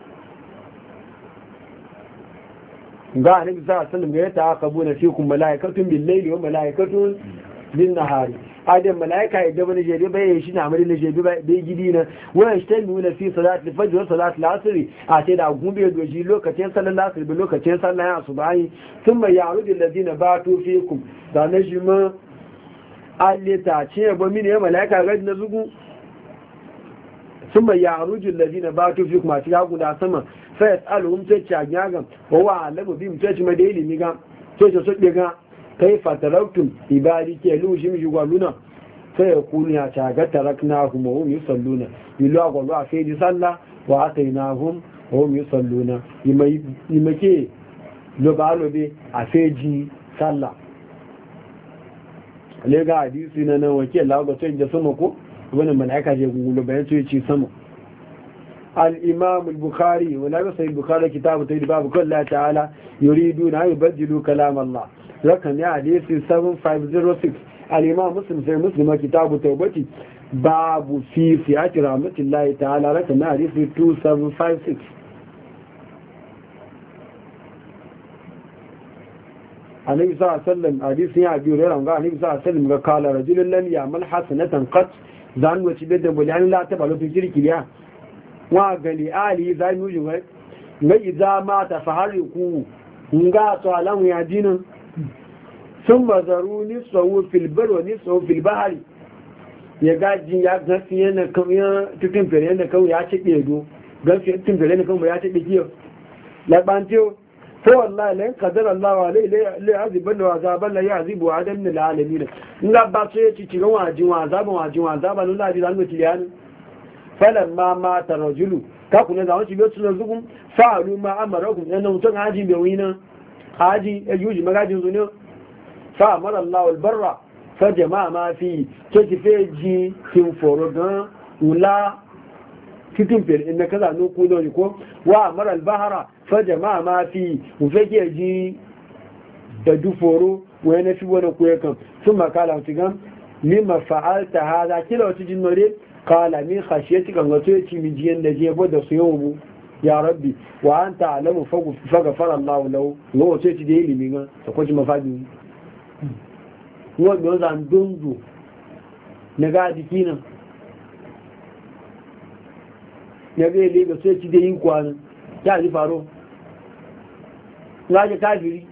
ga annabi sallallahu alaihi wasallam ya ta'aqabuna fikum malaikatun bil-layli wa malaikatun bin-nahari adam malaika idan wani jebe bai shi na amari jebe bai gidi na wani shi nuna fi salat al-fajr wa salat al-asr a ce da gumbe doji lokacin sallar asr bi lokacin sallar asubahi thumma ya'rudu alladhina batu fikum da na shi ma allita ce ba mini malaika ga na zugu ثم يعرج الذين باتوا فيكم ما تيغا دا sama fa yasaluhum tace a gyagan wa alamu bim tace ma daili mi ga tace so diga kai fataraktum ibadi ke lu shi mi gwaluna sai ya kuni ya ta ga taraknahum wa hum yusalluna bilu agwalo a sai di sallah wa atainahum wa hum yusalluna imake lo ba lo be a sai ji sallah le ga hadisi na nan wake Allah ga sai da sama ko wani malaika je gugulo bayan sai ci sama الإمام البخاري ولا يصحي البخاري كتاب تيد باب كل تعالى يريدون أن يبدلوا كلام الله رقم يا حديث 7506 الإمام مسلم في مسلم كتاب توبتي باب في سعة رحمة الله تعالى رقم يا حديث 2756 النبي صلى الله عليه وسلم حديث يا أبي هريرة قال النبي صلى الله عليه وسلم قال رجل لم يعمل حسنة قط زان وتبدل بلان لا تبالو في شرك لها wa gali ali za mu yi wai mai za ma ta fahari ku nga to alamu ya dinin sun bazaru ni sawu fil bar wa ni sawu fil bahari ya gaji ya gafi yana kauya cikin fere yana kauya ya cike do gafi cikin fere yana kauya ya cike kiyo la bantiyo fa wallahi lan qadar Allah wa la aziban wa azaban la yazibu adam min alamin nga ba sai ci cikin wajin azaban Allah di zan mutiyani falamma mata rajulu ka kuna da wani biyu suna zugun fa'alu ma amarakum yana mutum haji bai wina haji yuji magajin zuniyo fa amara Allah albarra fa jama'a ma fi to ki feji kin foro gan ula cikin fere inda kaza no ku don ko wa amara albahara fa jama'a ma fi mu fake ji da du foro wani fi wani ku yakan sun makala tigan lima fa'alta hada kila wata jinnore kala min khashiyati kan gato yace mi jiyan da je boda su yau ya rabbi wa anta alamu faghfara Allah lahu no ce ti da ilimi ga ta kwaji mafadi no do zan dundu na ga dikina ya ga ile ga ce ti da yin kwana ya ji faro ngaje kafiri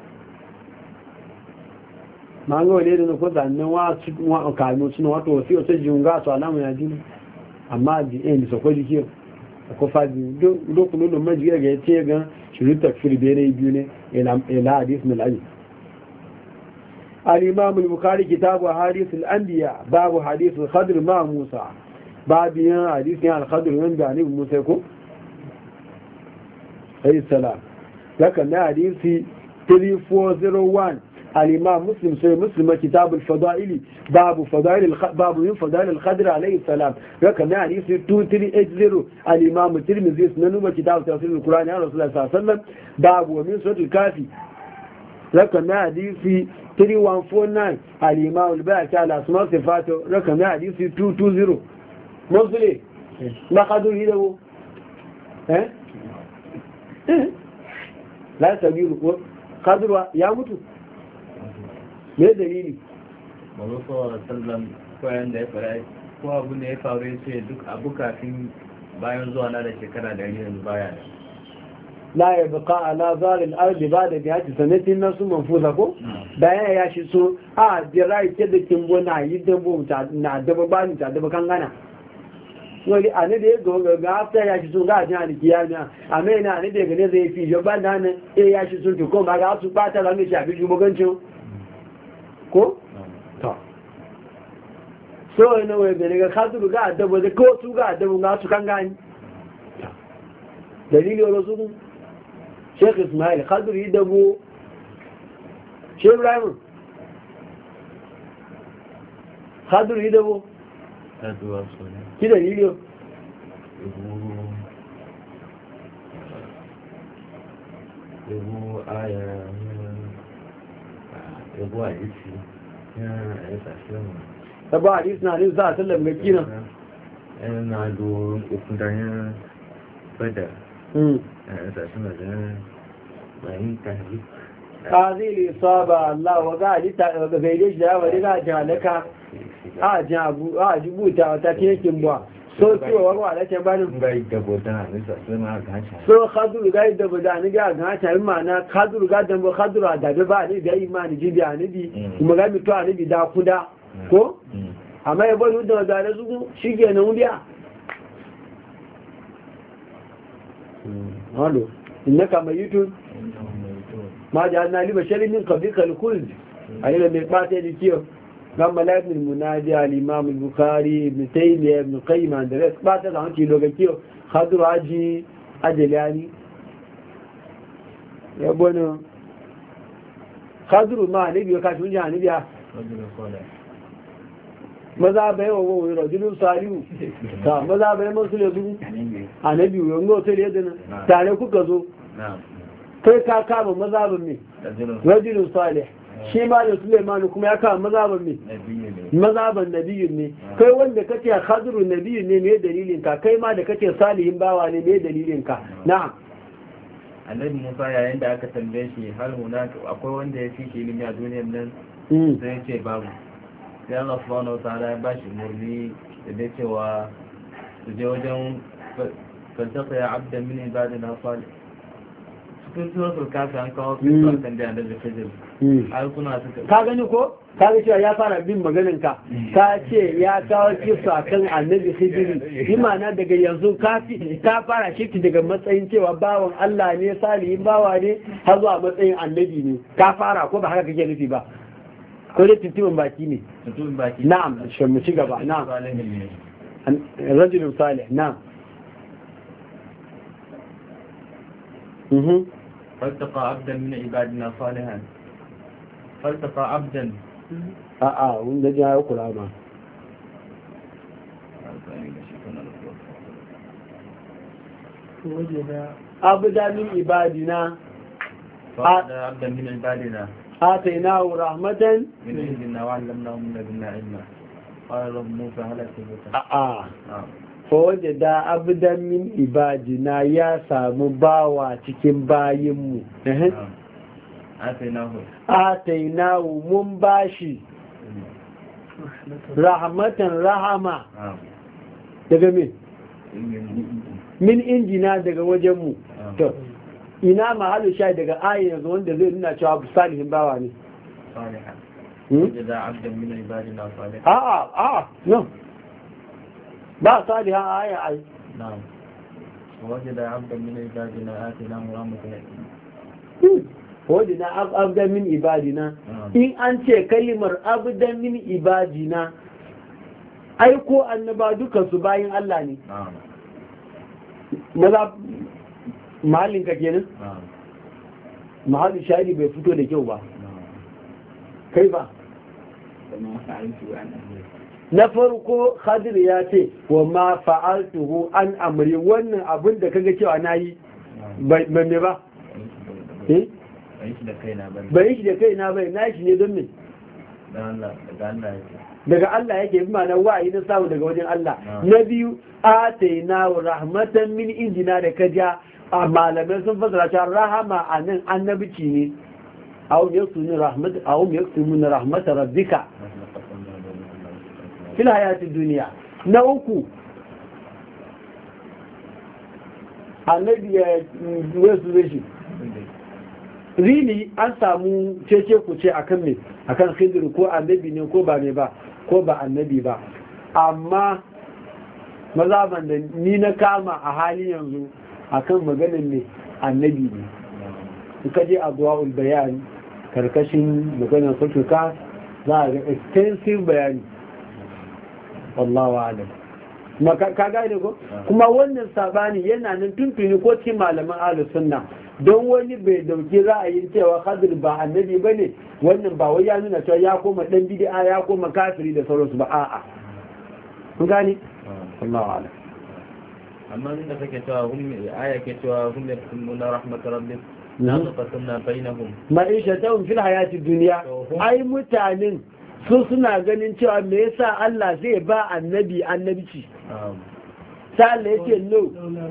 mango le da ko zan wa ka mu suna wato sai o ce junga to alamu ya jini amma di en so ko dikiyo ko faji do kuno no maji ga yace ga shiru takfir bere biyu ne ila hadith min al al-imam al-bukhari kitab hadith al-anbiya babu hadith al-khadr ma musa babiyan hadith al-khadr wanda ne musa ko alayhi salam laka na hadisi 3401 الإمام مسلم سوى مسلم كتاب الفضائل باب من فضائل الخضر عليه السلام رقم يعني 2380 الإمام الترمذي سنن كتاب تفسير القرآن عن رسول الله صلى الله عليه وسلم باب ومن سورة الكافي رقم يعني 3149 الإمام الباقي على أسماء صفاته رقم يعني 220 مصري ما قدر هذا ها لا سبيل قدر يا متو me dalili Mazu Sallallahu Sallam koyan da ya fara ko abu ne ya faru ya ce duk abu kafin bayan zuwa na da shekara da yanzu baya da la ya baka ala zarin arzi ba da biya ci sanatin nasu manfuza ko bayan ya shi so a jira ike da kimbo na yi dabo na dabo ba ni ta dabo kan gana wani a ne da ya ga afta ya shi so ga ajin alikiya ne a mai na ne da ya gane zai fi jo ba da nan ya shi so tukon ba ga su bata zama shi a fi shugabancin ko? ta so yana wai gane ga kasuru ga adabo da ko su ga adabo ga su kan gani dalili wani su sheikh ismail kasuru yi dabo sheikh ibrahim kasuru yi dabo ki dalili yau yabo aya yabo a isi ya sashen taba hadis na hadis za a sallam ga kina na do ikundanyen bada ya sashen da bayan tahrik qazili saba Allah wa galita ga gaide shi da wani ga jalaka a jibuta wata cikin buwa so ciwo warwa da ke bani gai da bodan ne sashen ma gacha so khaduru gai da bodan ne ga gacha imana khaduru ga da bo khadura da ba ne da imani jibi anabi kuma ga mi to anabi da kuda ko amma ya bani da su shige na wudiya halo innaka mayitun ma ja'alna li basharin min qablika al-khuld ayyana mai bata da kiyo gama laifin munadi al-imam al-bukhari ibn taymiyyah ibn qayyim da ras bata da hanci loga kiyo khadru haji ajalani ya bono khadru ma ne biyo ka tun ja ne biya maza bai wa wani rajulun salihu ta maza bai masu lezu annabi yau ngo sai da nan tare kuka zo kai ka kama mazhabin me rajulun salih shi ma da Suleiman kuma ya kama mazhabin me mazhabin nabiyin ne kai wanda kace khadru nabiyin ne me dalilin ka kai ma da kace salihin bawa ne me dalilin ka na'am annabi Musa yayin da aka tambaye shi har hunaka akwai wanda ya fi shi ilimi a duniyar nan sai ya ce babu sai Allah subhanahu wa ta'ala ya bashi murni da dai cewa su je wajen falsafa ya abda min ibadina salih cikin suratul kafi an kawo kisuwar kan da annabi Khidir ai kuna suka ka gani ko ka ga cewa ya fara bin maganin ka ka ce ya kawo kisa kan annabi Khidir imana daga yanzu ka fara shifti daga matsayin cewa bawan Allah ne salihin bawa ne har zuwa matsayin annabi ne ka fara ko ba haka kake nufi ba ko dai tuntuban baki ne na'am shi mu ci gaba na'am rajulun salih na'am فالتقى عبدا من عبادنا صالحا فالتقى عبدا wanda ya yi kula ma abda min ibadina عبدا من عبادنا آتيناه رحمة من عندنا وعلمناه من لدنا علما قال رب موسى هل أتبعك فوجد عبدا من عبادنا يا سامو باوا cikin bayinmu آتيناه mun bashi rahmatan rahama daga min injina daga wajenmu to ina mahallu sha daga ayin yanzu wanda zai nuna cewa salihin bawa ne no ba salihan aya ai ووجد عبدا من عبادنا آتيناه رحمة wajina abdan min ibadina in an ce kalimar abdan min ibadina ai ko annaba duka su bayin Allah ne maza mahallin ka kenan mahallin shari bai fito da kyau ba kai ba na farko Khadir ya ce wa ma fa'altuhu an amri wannan abin da kaga cewa nayi ba me ba bai shi da kaina bai na shi ne don me daga Allah yake bi ma'ana wa'ayi na samu daga wajen Allah na biyu ataina rahmatan min indina da kaja a malamai sun fasara cewa rahama a nan annabici ne awum yaksumuna rahmat rabbika fil hayati duniya na uku annabi ya wasu rashi really an samu cece ku ce akan me akan Khidir ko annabi ne ko ba ne ba ko ba annabi ba amma mazaban da ni na kama a halin yanzu akan maganin ne annabi ne in ka je adwaul bayan karkashin maganar sulka za a ga extensive bayani wallahu a'lam ka gane ko kuma wannan sabani yana nan tuntuni ko cikin malaman ahlus sunna don wani bai dauki ra'ayin cewa Khadir ba annabi bane wannan ba wai ya nuna cewa ya koma dan bid'a ya koma kafiri da sauransu ba a'a kun gane wallahu a'lam amma inda kake cewa aya ke cewa hum yaktumuna rahmat rabbik la taqasamna bainahum ma'ishatahum fil hayati dunya ai mutanen su suna ganin cewa me yasa Allah zai ba annabi annabci sai yake no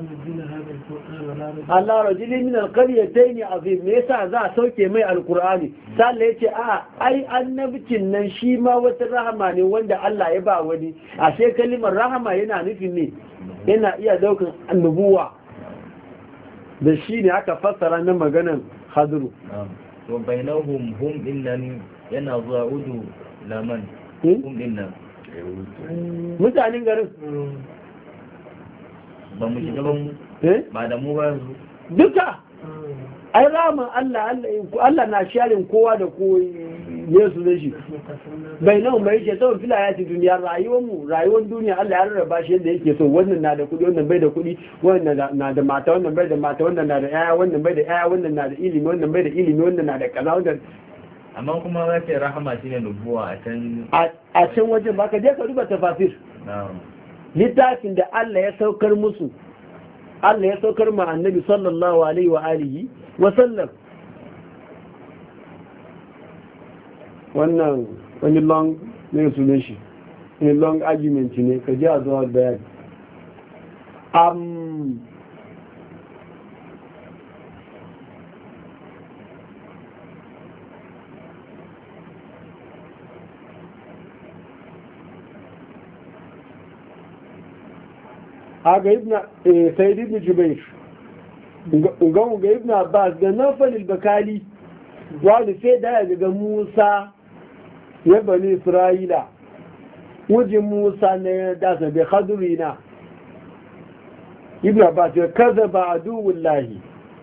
Allah rajulin min alqaryatayn azim me yasa za a sauke mai alqur'ani sai yace a ai annabcin nan shi ma wata rahama ne wanda Allah ya ba wani ashe kalimar rahama yana nufin ne yana iya daukan annubuwa da shi ne aka fassara na maganan Khadru to bainahum hum illan yana zuwa udu laman hum illan mutanen garin ba mu shiga ba mu ba da mu ba su duka ai ramin Allah na sharin kowa da ko Yesu da shi bai nan bai ce tsawon fila ya ci duniya rayuwar duniya Allah ya rarraba shi yadda yake so wannan na da kudi wannan bai da kudi wannan na da mata wannan bai da mata wannan na da yaya wannan bai da yaya wannan na da ilimi wannan bai da ilimi wannan na da kaza wannan amma kuma za ka yi rahama shi ne nubuwa a can wajen ba ka je ka duba tafasir littafin da Allah ya saukar musu Allah ya saukar ma annabi sallallahu alaihi wa alihi wa sallam wannan wani long ne sunan shi wani long argument ne ka ji a zuwa bayani aga sayyid ibn jubair ga ibn abbas da nafal al-bakali wani sai da daga musa ya bani isra'ila wujin musa ne da sabi khadrina ibn abbas ya kadaba aduwullahi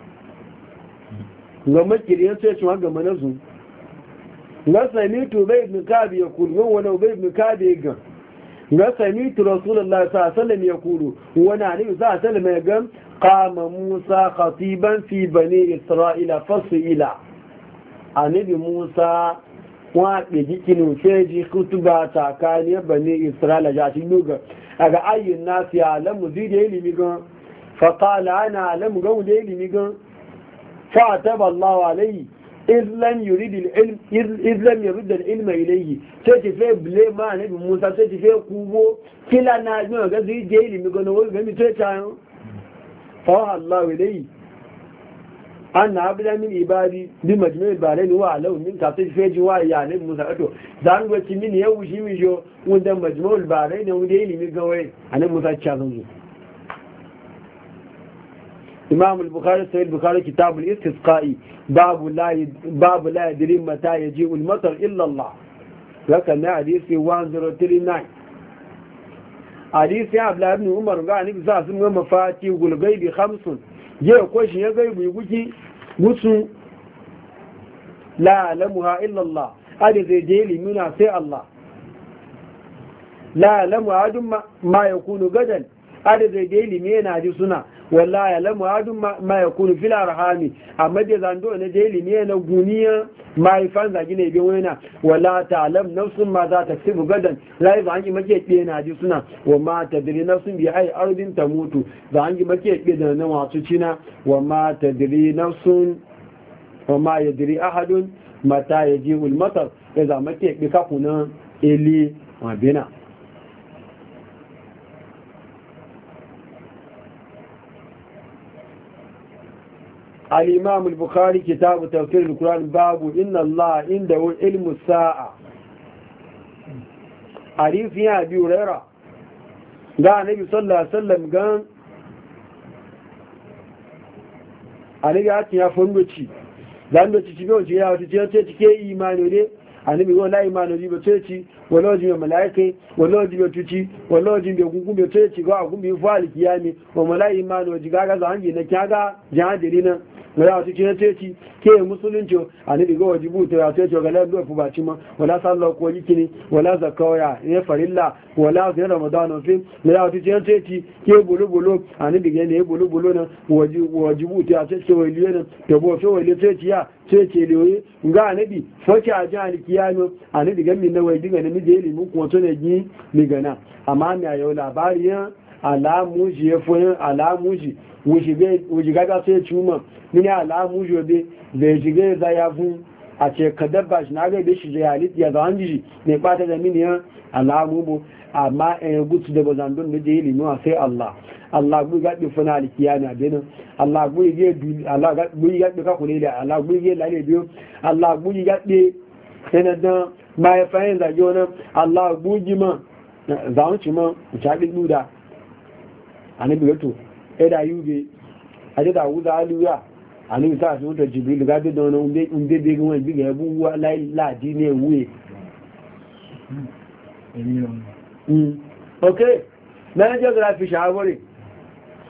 ga makiriyar sai shi ga manazu na sami to bai ibn kabi ya kullu wani bai ibn kabi ga na sami tu rasulullah sallallahu alaihi wasallam ya kulu wani annabi sallallahu alaihi wasallam ya ga qama musa khatiban fi bani isra'ila fasila annabi musa wa da jikinu feji kutuba takaniyar bani isra'ila ja shi luga aga ayyun nasu ya alamu zai da ilimi gan faƙala ana alamu gan da ilimi gan fa'ataba Allah alayhi izlam yurid al-ilma ilayhi sai ti fe ble ma ne bi musa sai ti fe kubo kila na gan ga zai da ilimi gan wani ga mi sai ta fa Allah ilayhi an abda min ibadi bi majmu' barain wa law min ka sai feji wa ya ne musa to zan go ci min ya wushi mi jo wanda majmu' barain wanda ilimi gawai anan musa cha zan zo imam al-bukhari sahih bukhari kitab al-istisqa'i babu la yadri mata yaji'u al-matar illa Allah haka na hadisi 1039 hadisi abdullah ibn umar ga ni za su ga mafati gulgaibi 5 je ko shi ya gaibi guki musu la alamuha illa Allah adi zai je limina sai Allah la alamu adun ma yakunu gadan adi zai je limina ji suna wallahi alamu adun ma yakunu fil arhami amma da zando ne je limina guniya mai fanza gine bi wena wala ta'lam nafsun ma za ta tsibu gadan rai ba anji make ɗe na ji suna wa ma tadri nafsun bi ai ardin ta mutu za anji make ɗe da na wasu cina wa ma tadri nafsun wa ma yadri ahadun mata yaji'ul matar idza make ɗe ka kuna eli wa bina الإمام البخاري كتاب تفسير القرآن باب إن الله عنده علم الساعة حديث فيها أبي هريرة قال النبي صلى الله عليه وسلم قال النبي أتي يفهمتي لأن تتبعون شيئا وتتبعون إيمان وليه annabi wa la imanu bi bace wala ji malaike wala ji tuci wala ji gungun bi tace ga gun bi fali kiyami wa mala imanu ji ga za hanji na kaga jahadiri nan wala tuci na tace ke musulunci annabi ga wajibu to ya tace ga lando fu baci ma wala sallahu ko yikini wala zakawaya ne farilla wala zai ramadan fi wala tuci na tace ke bulu annabi ga ne bulu na wajibu to ya tace waliye nan to bo so waliye tace ya tace lewe ga annabi foki a jahali kiyano annabi ga min na wai diga ne je ilimin kuma to ne gi mi gana amma ne yau labariyan alamu ji ya foyin alamu ji wuji gaga sai cuma mini alamu ji obe zai jige za ya fun a ce ka dabba shi na ga be shi zai halit ya zan ji ne kwata da mini yan alamu bu amma en gutu da bazandun da je ilimin sai Allah gbu ga bi funa alkiyana benin Allah gbu ge du Allah gbu ga bi ka kule da Allah gbu ge lale biyo Allah gbu ga bi senadan mai fayin da jona Allah gbu ji ma zaun ci ma ta bi duda anabi wato da yube aje da wuza aluya anabi sa su da jibril ga bi don umbe be gun bi ga bu wa la di ne wuye okay na geography shawari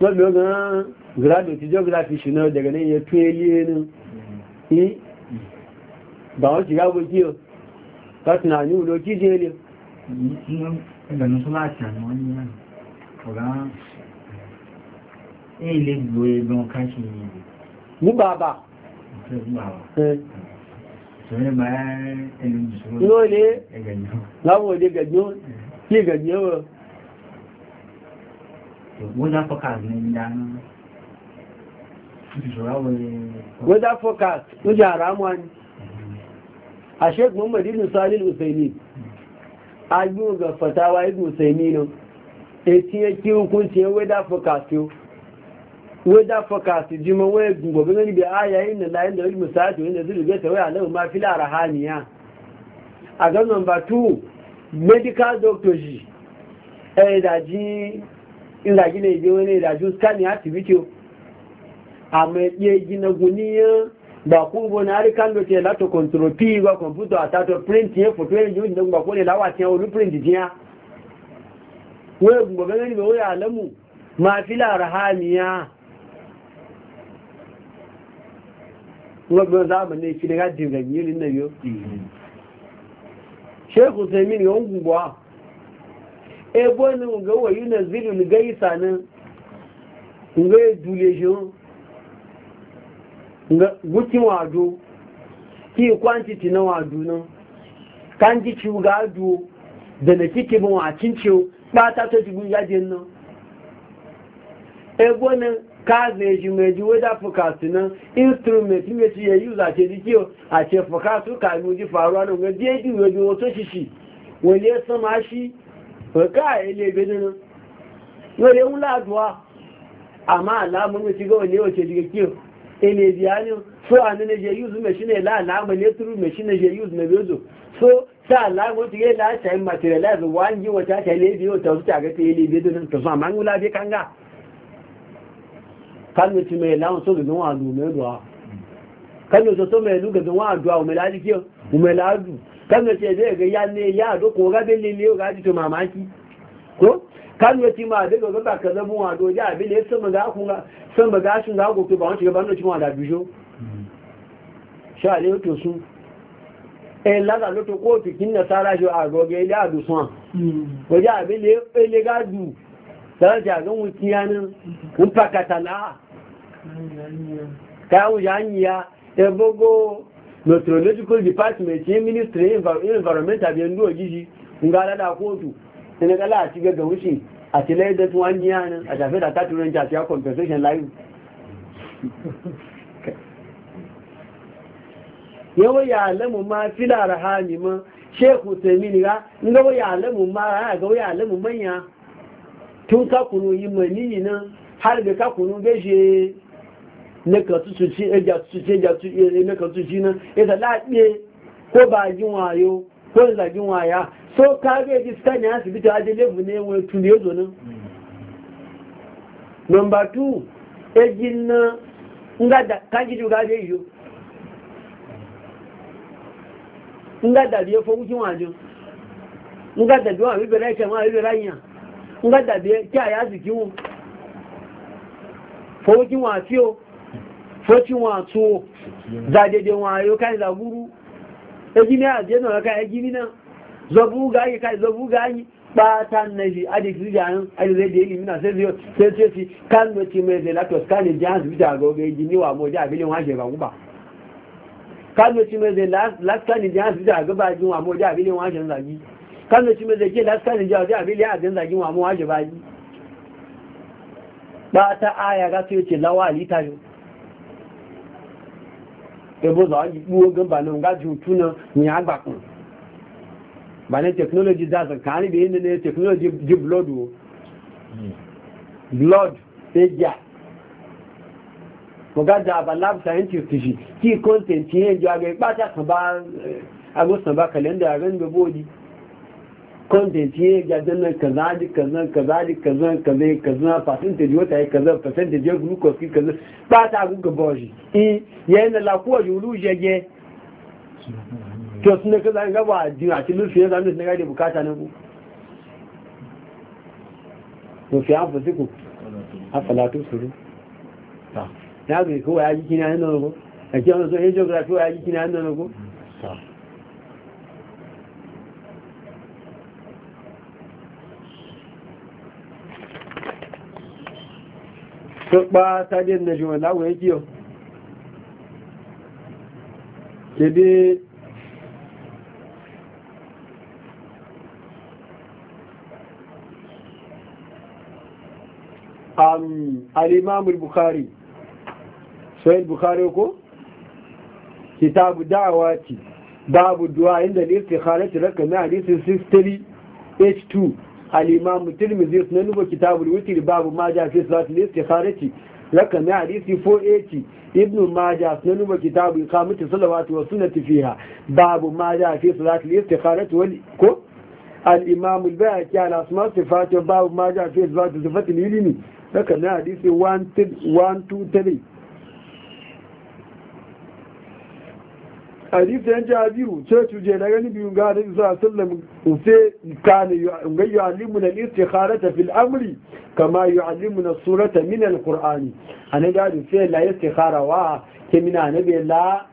wọ́n bí ọgbọ̀n graduate geography ṣùnà daga nan ya tuye ní ba wọ́n ti gáwó kí o láti náà ní ìlú kí jẹ́ ilé ìgbẹ̀nù tó láti àwọn ní ọ̀gá ilé gbò ẹgbẹ̀n káṣí ní bàbá yóò lé láwọn òde gẹ̀gbọ́n kí gẹ̀gbọ́n wọ́n weather forecast ní ìdáná weather forecast ló jẹ́ àrámọ́ ni a sheik muhammad ibn salil usaini agbóhùn ga fatawa ibn usaini nan eti ya kí hukunci weather forecast yau weather forecast jima waya gobe gani bai aya yin da layin da ilmi sa'atu yin da zuru gata waya lau ma fila rahaniya a ga number 2 medical doctor shi daji ìlàjí lè gbé wọn ní ìdájú scanning activity àmọ́ ẹgbẹ́ ìjìnà gúnníyàn gbàkúgbò ní àríkàndò tí ẹ látọ̀ control p ìgbà kọmpútọ̀ àtàtọ̀ print yẹn fòtò ẹ̀yìn yóò jìnà gbàkú lè láwà tí olú print tí á wọ́n ègùnbọ̀ gẹ́gẹ́ níbẹ̀ wọ́n yà lẹ́mù máa fi láàrá ha nìyà wọ́n gbọ́n sáàbà ní ìfìdí ká dìrì rẹ̀ yìí nínú yóò ṣe kò sẹ́mi ni ó ń gùnbọ̀ ebo ni nga wa yi na zilu ni gai sanin nga ya dule shi nga gukin wado ki kwantiti na wado nan kan ji ciwo ga ado da na kike bin wacin ciwo ba ta to jigun yajin nan ebo ni ka zai shi mai ji wadda fukatu nan instrument mai ci ya yi zace jikiyo a ce fukatu ka yi ji faruwa nan ga je ji wajen wato shi wani ya sama shi ọ̀ká ilé ìgbé nínú wọ́n lè ń láàdùwá àmá àlámọ́ ti gọ́ ní ọ̀ṣẹ́ ìdíkẹ́ kí o ilé ìdí àánú so ànínẹ́jẹ́ yúzù mẹ́ṣínẹ̀ láàlámọ́ létúrú mẹ́ṣínẹ̀jẹ́ yúzù mẹ́bíọ́zọ̀ so sáàlámọ́ ti gẹ́ láàṣà materialize wá ń yí wọ́n tàṣà ilé ìdí òtà òtútà gẹ́gẹ́ ilé ìgbé nínú tọ̀sán àmá ń wúlá bí kánga kánú ti mẹ́ láwọn tó gẹ̀gẹ́ wọn àdù mẹ́rọ kánú tó mẹ́lú gẹ̀gẹ́ wọn àdù àwọn kanu ce zai ga ya ne ya do ko ga bele ne ga ji to mamaki ko kanu ce ma daga ga ba ka zabu wa do ja bele sama ga kun ga sama ga shin ga go to ba wani ga ban ci ma da bijo sha le to su la ga lo to ko ti kin na sara jo a go ge ya du sun ko ja bele ele ga du da ja ga mu tiyanin kun pakata na ka u ya ebogo meteorological department yin ministry environment abin ndo giji ngala da kotu ina kala a ciga ga wuce a tilai da tuwan jiyanin a tafi da ta turanci a cikin compensation live yawa ya alamu ma fila rahami ma sheku semini ga ngawa ya alamu ma ga ya alamu manya tun ka kunu yi manini nan har da ka kunu gaje na ka tutuci eja tutuci eja tutuci na ka tutuci na ita laɗe ko ba jin wayo ko zagin waya so ka ga ji scan ya asibiti a je lebu ne wani tun ya zo nan number 2 ejin na nga da kan ji ga je yo nga da biye fo wucin wajo nga da biwa bi bere ke ma bi bere yan nga da biye ki aya zikin wo fo wucin wa fiyo fọ́tí wọn àtún zàdẹ̀dẹ̀ wọn àyíò káì zàgúrú ẹjí ní àjẹ́ náà ká ẹjí nínà zọbú gáyì káì zọbú gáyì pátá nẹ́jì adìsíjà ń adìsíjà ìlú mìíràn sẹ́sẹ́sì kánú ti mẹ́zẹ̀ látọ̀ skáàlì jẹ́ àzùbítà àgọ́gẹ́ ẹjí níwà mọ́já àbílẹ̀ wọn àṣẹ ìgbàgbà kánú ti mẹ́zẹ̀ láskáàlì jẹ́ àzùbítà àgọ́bàájú wọn àmọ́já àbílẹ̀ wọn àṣẹ ìzàgí kánú ti mẹ́zẹ̀ jẹ́ láskáàlì jẹ́ àbílẹ̀ àgẹ́zàgí wọn àmọ́ àṣẹ báyí pátá áyà ká tó ce láwà àlítàjò ebo za a yi ɓuwo gan ba nan gaji hutu na ya gbakun ba ne technology da ka ni da yin ne technology di blood wo blood eja mo ga da ba lab scientist shi ki content yin jo aga ipata kan ba agosan ba calendar ran be body content yin ja dan kaza di kaza percentage wata yi kaza percentage glucose ki kaza ba ta guga boji yayin da lakuwa julu jeje to sun kaza ga ba ji a cikin lufiya da mun ga da bukata ne ku wa fi anfusikum afala tusirun ta ya ga ko ya ji kina nan ko a ce wannan so geography ya ji kina nan ko ta to ba ta din na jiwa lawo yake yo kebe al-imam al-bukhari sahih bukhari ko kitabu da'awati babu du'a inda al-istikharati rakam hadisi 63 h2 al-imam tirmidhi sunan kitabu al-witr babu ma ja fi salat al-istikharati rakam hadisi 480 ibn majah sunan kitabu iqamati salawati wa sunnati fiha babu ma ja fi salat al-istikharati wal ko al-imam al-bayhaqi ala asma sifat babu ma ja fi salat al-ilmi haka na hadisi 123 hadisi yan jabiru sai tuje da gani biyu ga hadisi sallallahu sai kana yu'allimuna al-istikharata fil amri kama yu'allimuna as-surata min al-qur'ani ana ga sai la istikhara wa kemina nabi la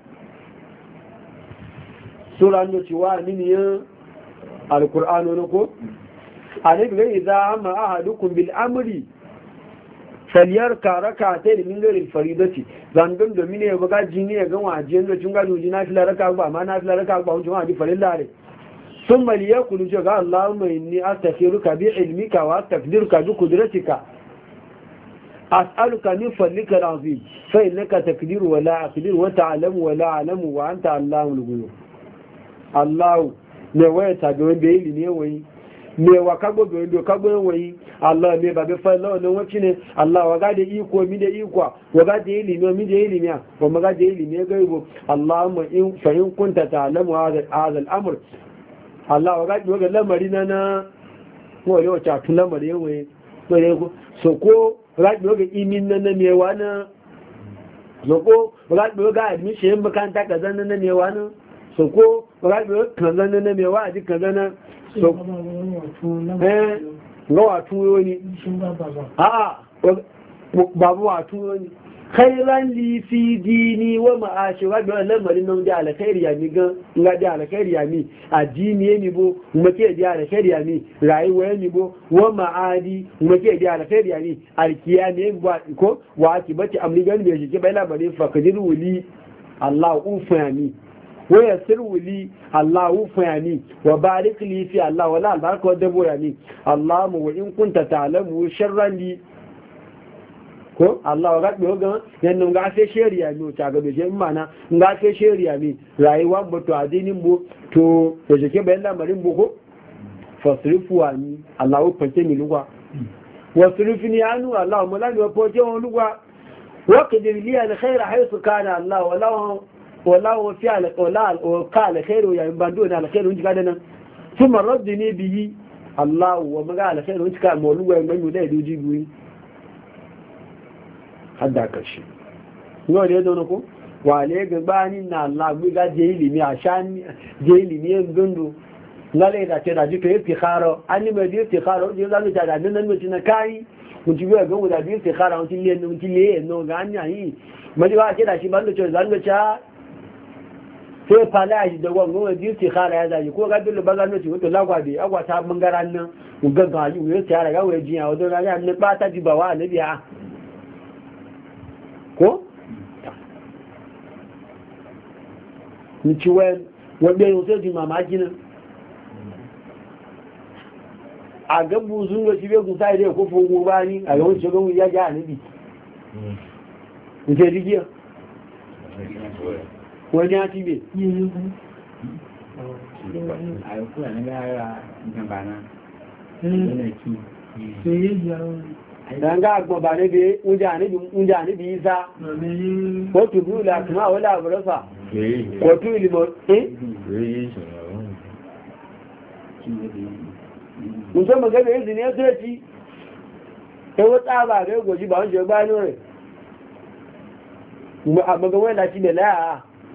sura no ciwa min al-qur'ano ko ana ga idza amma ahadukum bil amri faliyar karaka ta da mingarin faridati zangon domin ya buga jini ya gan wajen da cin gado ji na fila raka ba ma na fila raka ba wajen wani farin lare sun maliyar kudu ce ga Allah mai ni astaghfiruka bi ilmika wa astaghfiruka bi qudratika as'aluka min fadlika al-azim fa innaka taqdiru wa la aqdiru wa ta'lamu wa la a'lamu wa anta Allahul ghuyub Allah ne waya ta ga wanda yi ne wai me wa kago do kago wai Allah me ba be fa lawa nan wace ne Allah wa ga da iko mi da iko wa ga da ilimi mi da ilimi wa ma ga da ilimi ga ibo Allahumma in fa in kunta ta'lamu hadha al-amr Allah wa ga da lamari na ko yo ta tun lamari wai bare ko so ko ga da imin nan me wa na so ko ga da admission makanta kazan nan me wa na so ko ga da kazan nan me wa ji kazan nan so lọ́wà tún yóò ní babu wa tún yóò ní khairan li fi dini wa ma'ashi wa bi lamarin nan da alkhairi ya mi gan nga da alkhairi ya mi addini ne bo kuma ke da alkhairi ya mi rayuwa ne bo wa ma'adi kuma ke da alkhairi ya mi alkiyami ba ko wa ki bace amri gan be shi ke bai labarin fa kadiru li Allah ufa mi ويسر لي الله فيعني وبارك لي في الله ولا البركة ودبو يعني اللهم وإن كنت تعلم شرا لي ko Allah wa gaɗe ga yanzu ga sai shari'a ne ta ga beje mana ga sai shari'a ne rayuwa ba to adinin bu to da jike bayan lamarin bu ko fasrifu ani Allah wa fake ni lugwa wasrifni anu Allah mulani wa fake wa lugwa wa qadir li al khair haythu kana Allah wala wa fi al-qala qala khairu ya bando na al-khairu jika da nan kuma raddini bihi Allah wa maga al-khairu jika mawlu wa mai da doji guri hadda kashi no da yado ko wale ga bani na Allah bi ga je ilimi a shani je ilimi en gondo ngale da ce da ji to istikhara ani mai da istikhara je za mu ta da nan mutuna kai mun ji ga gondo da istikhara mun ti le no ga anya yi mai ba ce da shi bando ce zan ga cha sai fala shi da gwangon wa jirti khala ya zaji ko ga dole baga no ci wato lagwa bi agwa ta bangaran nan mu gagga yi mu ta raga wa jiya wato ga ne ba ta ji ba wa nabiya ko ni ci wanda yau sai ji mamaki nan a ga buzun wa cibe ku sai dai ko fungu bani a ga wani shogun ya ga nabi ni ce digiya wani ya ti be danga agbọn ba níbi oúnjẹ níbi isa kò tù bí ìlà kìí máa wọlé àbúrọ́fà kò tù ìlìmọ̀ musamman gẹ́gẹ́ ìsìn ní ẹ́sọ́ ẹ̀tí ẹwọ́ tààbà rẹ̀ gòjì bá ń ṣe gbá inú rẹ̀ àgbọ̀gbọ̀n láti bẹ̀ láàá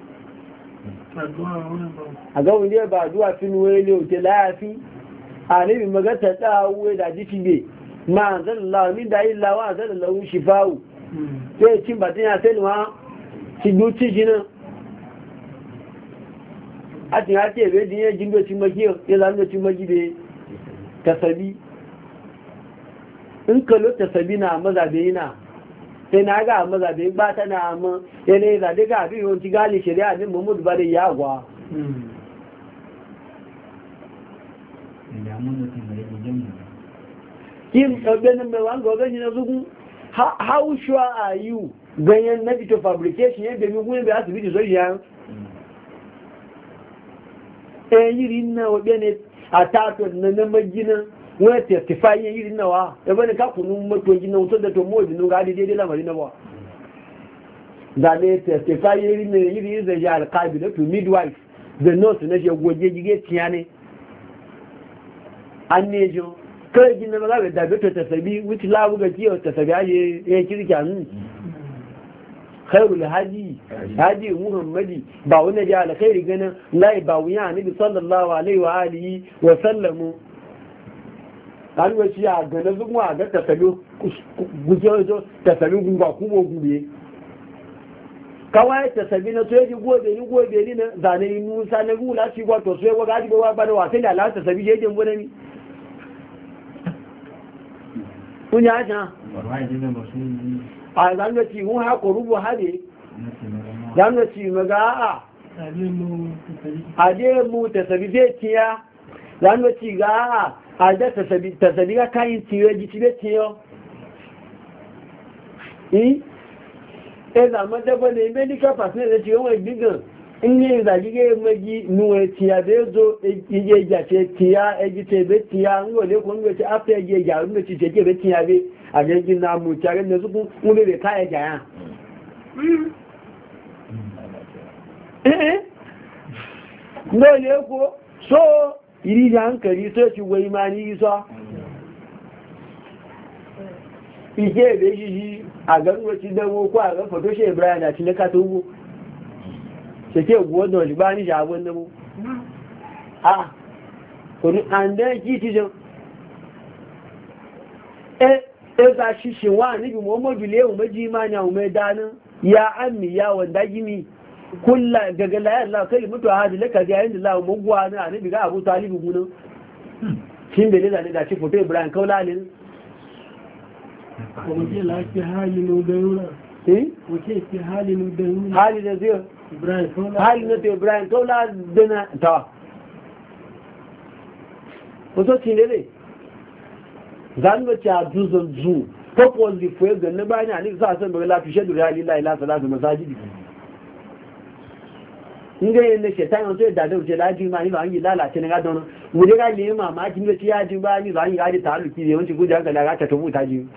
àgbọ̀n ilé ẹ̀bà àdúwà fínú ilé òtẹ́ láàáfí àníbi magata tààwó ìdájí fi gbé ma zallallahu min da illa wa zallallahu shifa'u sai cin batin ya sai nuwa ci duci jinin a tin ha ce bai dinye jindo cin maki ya zama cin maki bai tasabi in kalo tasabi na mazabe yana sai na ga mazabe ba ta na amma yana zaɗe ga abin yawanci gali shari'a din Muhammadu bari ya gwa yin ɗauɗanin mai wanga wajen na zugun how sure are you ganyen na fito fabrication yadda mi gudun bai asibiti zai yan yiri na wabe ne a tato na magina wani testify yin yiri na wa ya bane ka kunu mato gina wutar da to mawabi nuna adi daidai lamari na ba da ne testify yiri na yiri zai ji alkabi da to midwife the nurse na shi goje jige tiya ne an ne jo kai gina ba za da beto tasabi wuce labu ga kiyo tasabi aje ya kirki anu khairul hadi muhammadi ba wani ji alkhairi ganin lai ba wuya nabi sallallahu alaihi wa alihi wa sallamu an wace ya ga na zuwa ga tasabi guje wato tasabi gunga kuma gube kawai tasabi na so yaji gobe ni na zane yi nusa na gula shi wato so ya ga ji ba da wasan da Allah tasabi je jin gona ni kun ya ja a zanen ci mun haƙo rubu hade zanen ci maga a aje mu tasabi zai tiya zanen ci ga a da tasabi ga kayan tiyo ji ci bai tiyo e zama daba ne medical personnel da ciwon wani digan in yi zagi ga magi nuwa tiya da ya zo ije jace tiya eji ce bai tiya n wale ko nwe ce after eji ja nwe ci ce ke bai tiya bai a jirgin namu tare da su kun nwe bai kaya jaya nole ko so iri da hankali so ci wai ma ni so ike bai shi a ganwaci dawo ko a ga foto shi Ibrahim da ci na katogo ṣe gbọ́dọ̀ ìgbà ní ìṣàwọn ẹnẹ́mú òní àndẹ́ kí ti jẹun ẹgbà ṣíṣe wà níbi mọ́mọ́dù léhùn méjì máa ní àwọn mẹ́dáná ya àmì ya wọ̀ndá gíní kúlà gẹ̀gẹ̀lá ẹ̀lá kẹ́lì mọ́tò àhàdì lẹ́kàdì àyíndìlá ọmọgbọ́ náà níbi ká àbútó alíbi gúnná tí ń bèèrè lànà ìdàṣí fòtó Ibrahim kọ́lá ní hali da zai hali na to Ibrahim kaula dana ta wato cinere zan ga ta duzun zu purposely for ga na bani ali sa san bai lafi shadu la ilaha illa salatu masajidi inda yin shetan wato da da wuce laji ma ni ba yi lalace ne ga don mu dai ga ne mamaki ne ci ya ji ba ni ba yi ga ta aluki ne wanci guja ga la ta tubu ta ji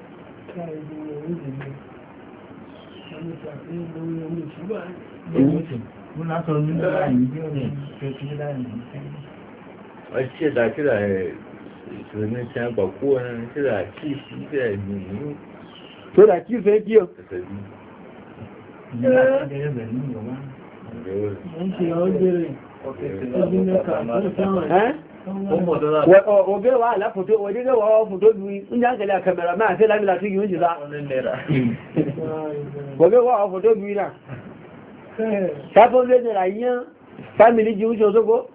而且da kira su ne can ba kowane kira kifi da nini to da kifi ya kiyo Obe wa ala foto, waje ga wa foto biyu, in ya kala kamera ma sai lamila su yi za. Obe wa foto biyu na. Ta fo le ne rayin family ji wuce so ko?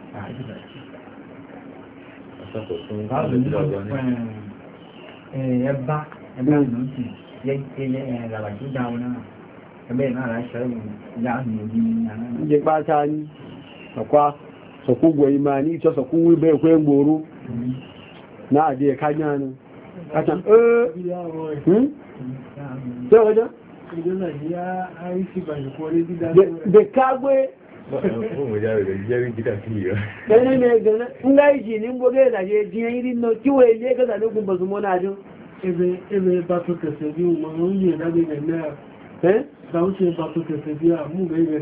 Ẹba ló ti yẹ gàbà tí dáwọn náà. Ẹgbẹ́ náà rà ṣọ́ ìyá mi ò ní àná. Jẹ pátá ní ọkwá. Sọkúgbò imani tó sọkún wíbẹ̀ ẹ̀kọ́ ẹgbòrú náà dé ẹ̀ká jánu kàtàn tó ọjọ́ dẹ̀kágbé ẹ̀nẹ́mẹ̀ẹ́gẹ̀rẹ́ ní gbogbo ìdàjẹ́ jíyàn ìrí náà tí wọ́n ilé gẹ́gẹ́ lókun bọ̀sùn mọ́ náà jọ ẹgbẹ́ bá tó kẹsẹ̀ bí ọmọ oúnjẹ lábẹ́gẹ̀ náà sáwọ́ṣẹ́ bá tó kẹsẹ̀ bí àmúgbẹ̀gẹ̀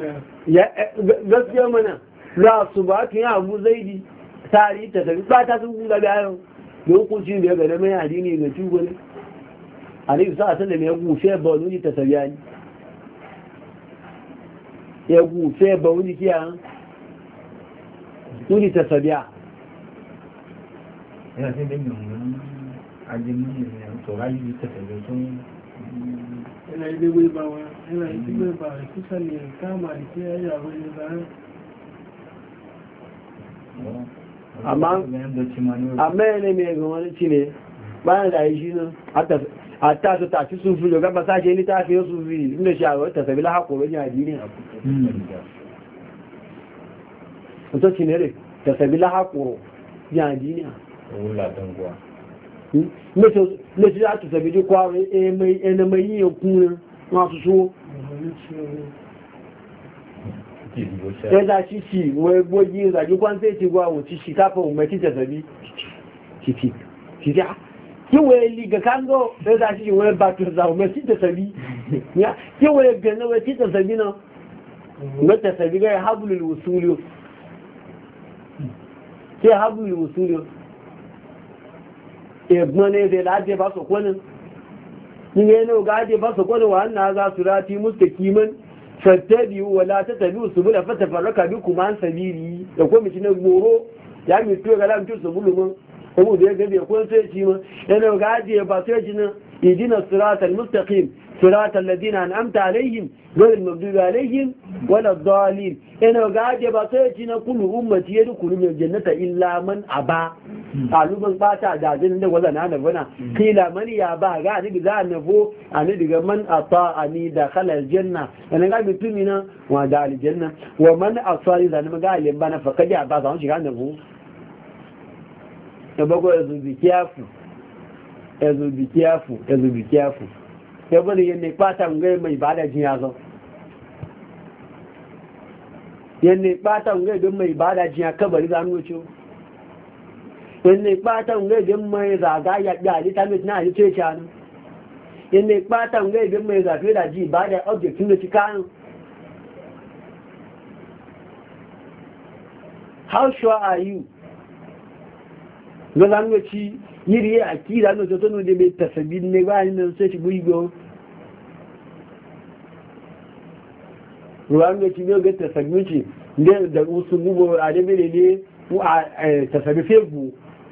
náà za su ba ka yi abu zaidi tari ta tafi fata sun kunga bayan da hukunci da ya gada mai adini ga tubo ne a ne sa san da mai gufe ba wani ta tabiya ne ya gufe ba wani kiya wani ta tabiya ajimin ne to rayu ta tabe tun yana yi wai ba wa yana yi wai ba da kusa ne kama da ke yayi a wani ba amma yana mai ga wani ci ne bayan da yi shi nan hatta su tafi sun fi gaba sashe ni ta fiye su fi inda shi a wata sabila haƙoron yaji ne wato ci ne re ta sabila haƙoron yaji ne ne ci za ta sabili kwaro ene mai yi yankunan masu so ya za shi ci wai gbogi zagi kwanse ci gwa wuci shi kafa umarci ta sabi ci kiwaye liga kango sai za shi wani bakin za umarci ta sabi kiwaye gane wai ta sabi na wata sabi ga habulul wusuliyo sai habulul wusuliyo ẹ̀gbọ́n ní ẹ̀dẹ̀ láti bá sọ̀kọ́ ní ní ẹni ọgá ajé bá sọ̀kọ́ ní wà náà za su rati mustaqiman fattabi wa la tatabi subula fatafarraka bikum an sabili da ko mishi na goro ya mi to ga lamtu subulu mun ko da ga bai ko sai ci mun ẹni ọgá ajé ba sai ci na idina siratal mustaqim صراط الذين أنعمت عليهم غير المغضوب عليهم ولا الضالين أنا قاعد بصيتنا كل أمتي يدخل من الجنة إلا من أبى قالوا من باتا دادين ولا أنا فنا قيل من يابى قاعد بذا نفو أنا دقى من أطاعني دخل الجنة أنا قاعد بتمنى ودخل الجنة ومن أصالي ذا ما قال يبانا فقد يعبى ذا شيء كان نفو يبقى يزو بكيافو yabo ne yanne fata ngai mai bada jin yazo yanne fata ngai don mai bada jin kabari za mu ce yanne fata ngai don mai zaga ya ali ta mai na yi ce chanu yanne fata ngai don mai zafi da ji bada object ne ci kan how sure are you ga zan ci yiri akida no to no de be tasabin ne ba ni sai ci buigo ruwan da ci ga tasabbici da usu gubo a da bele ne ku a tasabbi febu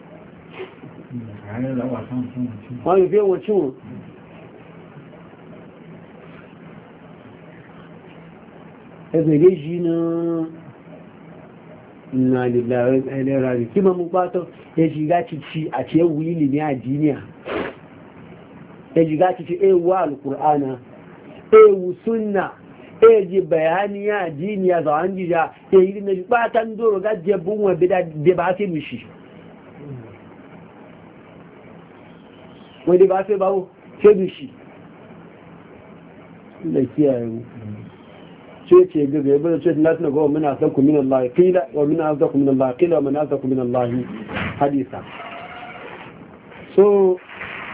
wani fe wacin ebe shi na lillahi wa inna ilaihi kima mun bato ya shiga cici a ce wili ne a duniya ya shiga cici wa alqur'ana sunna ji bayani ya duniya za an jija ya yi ne batan doro gaje bunwa da ba sai mishi wani ba sai bawo sai mishi da kiyaye mu ce ga gaba da ce na ga min azaku min Allah qila wa min azaku min Allah qila wa min azaku min Allah hadisa so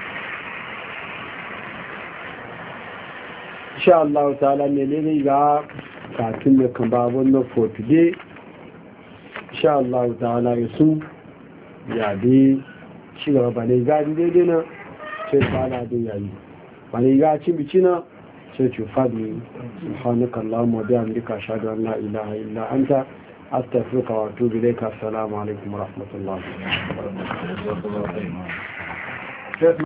insha Allah ta'ala ne ne ga kafin da kan ba wannan for today insha Allah ta'ala yasu ya bi shi gaba ba ne ga daidai na sai fara da yayi ba ne ga ci bicina sai ci fadi subhanaka allahumma wa bihamdika ashhadu an la ilaha illa anta astaghfiruka wa atubu ilayka assalamu alaikum wa rahmatullahi wa barakatuh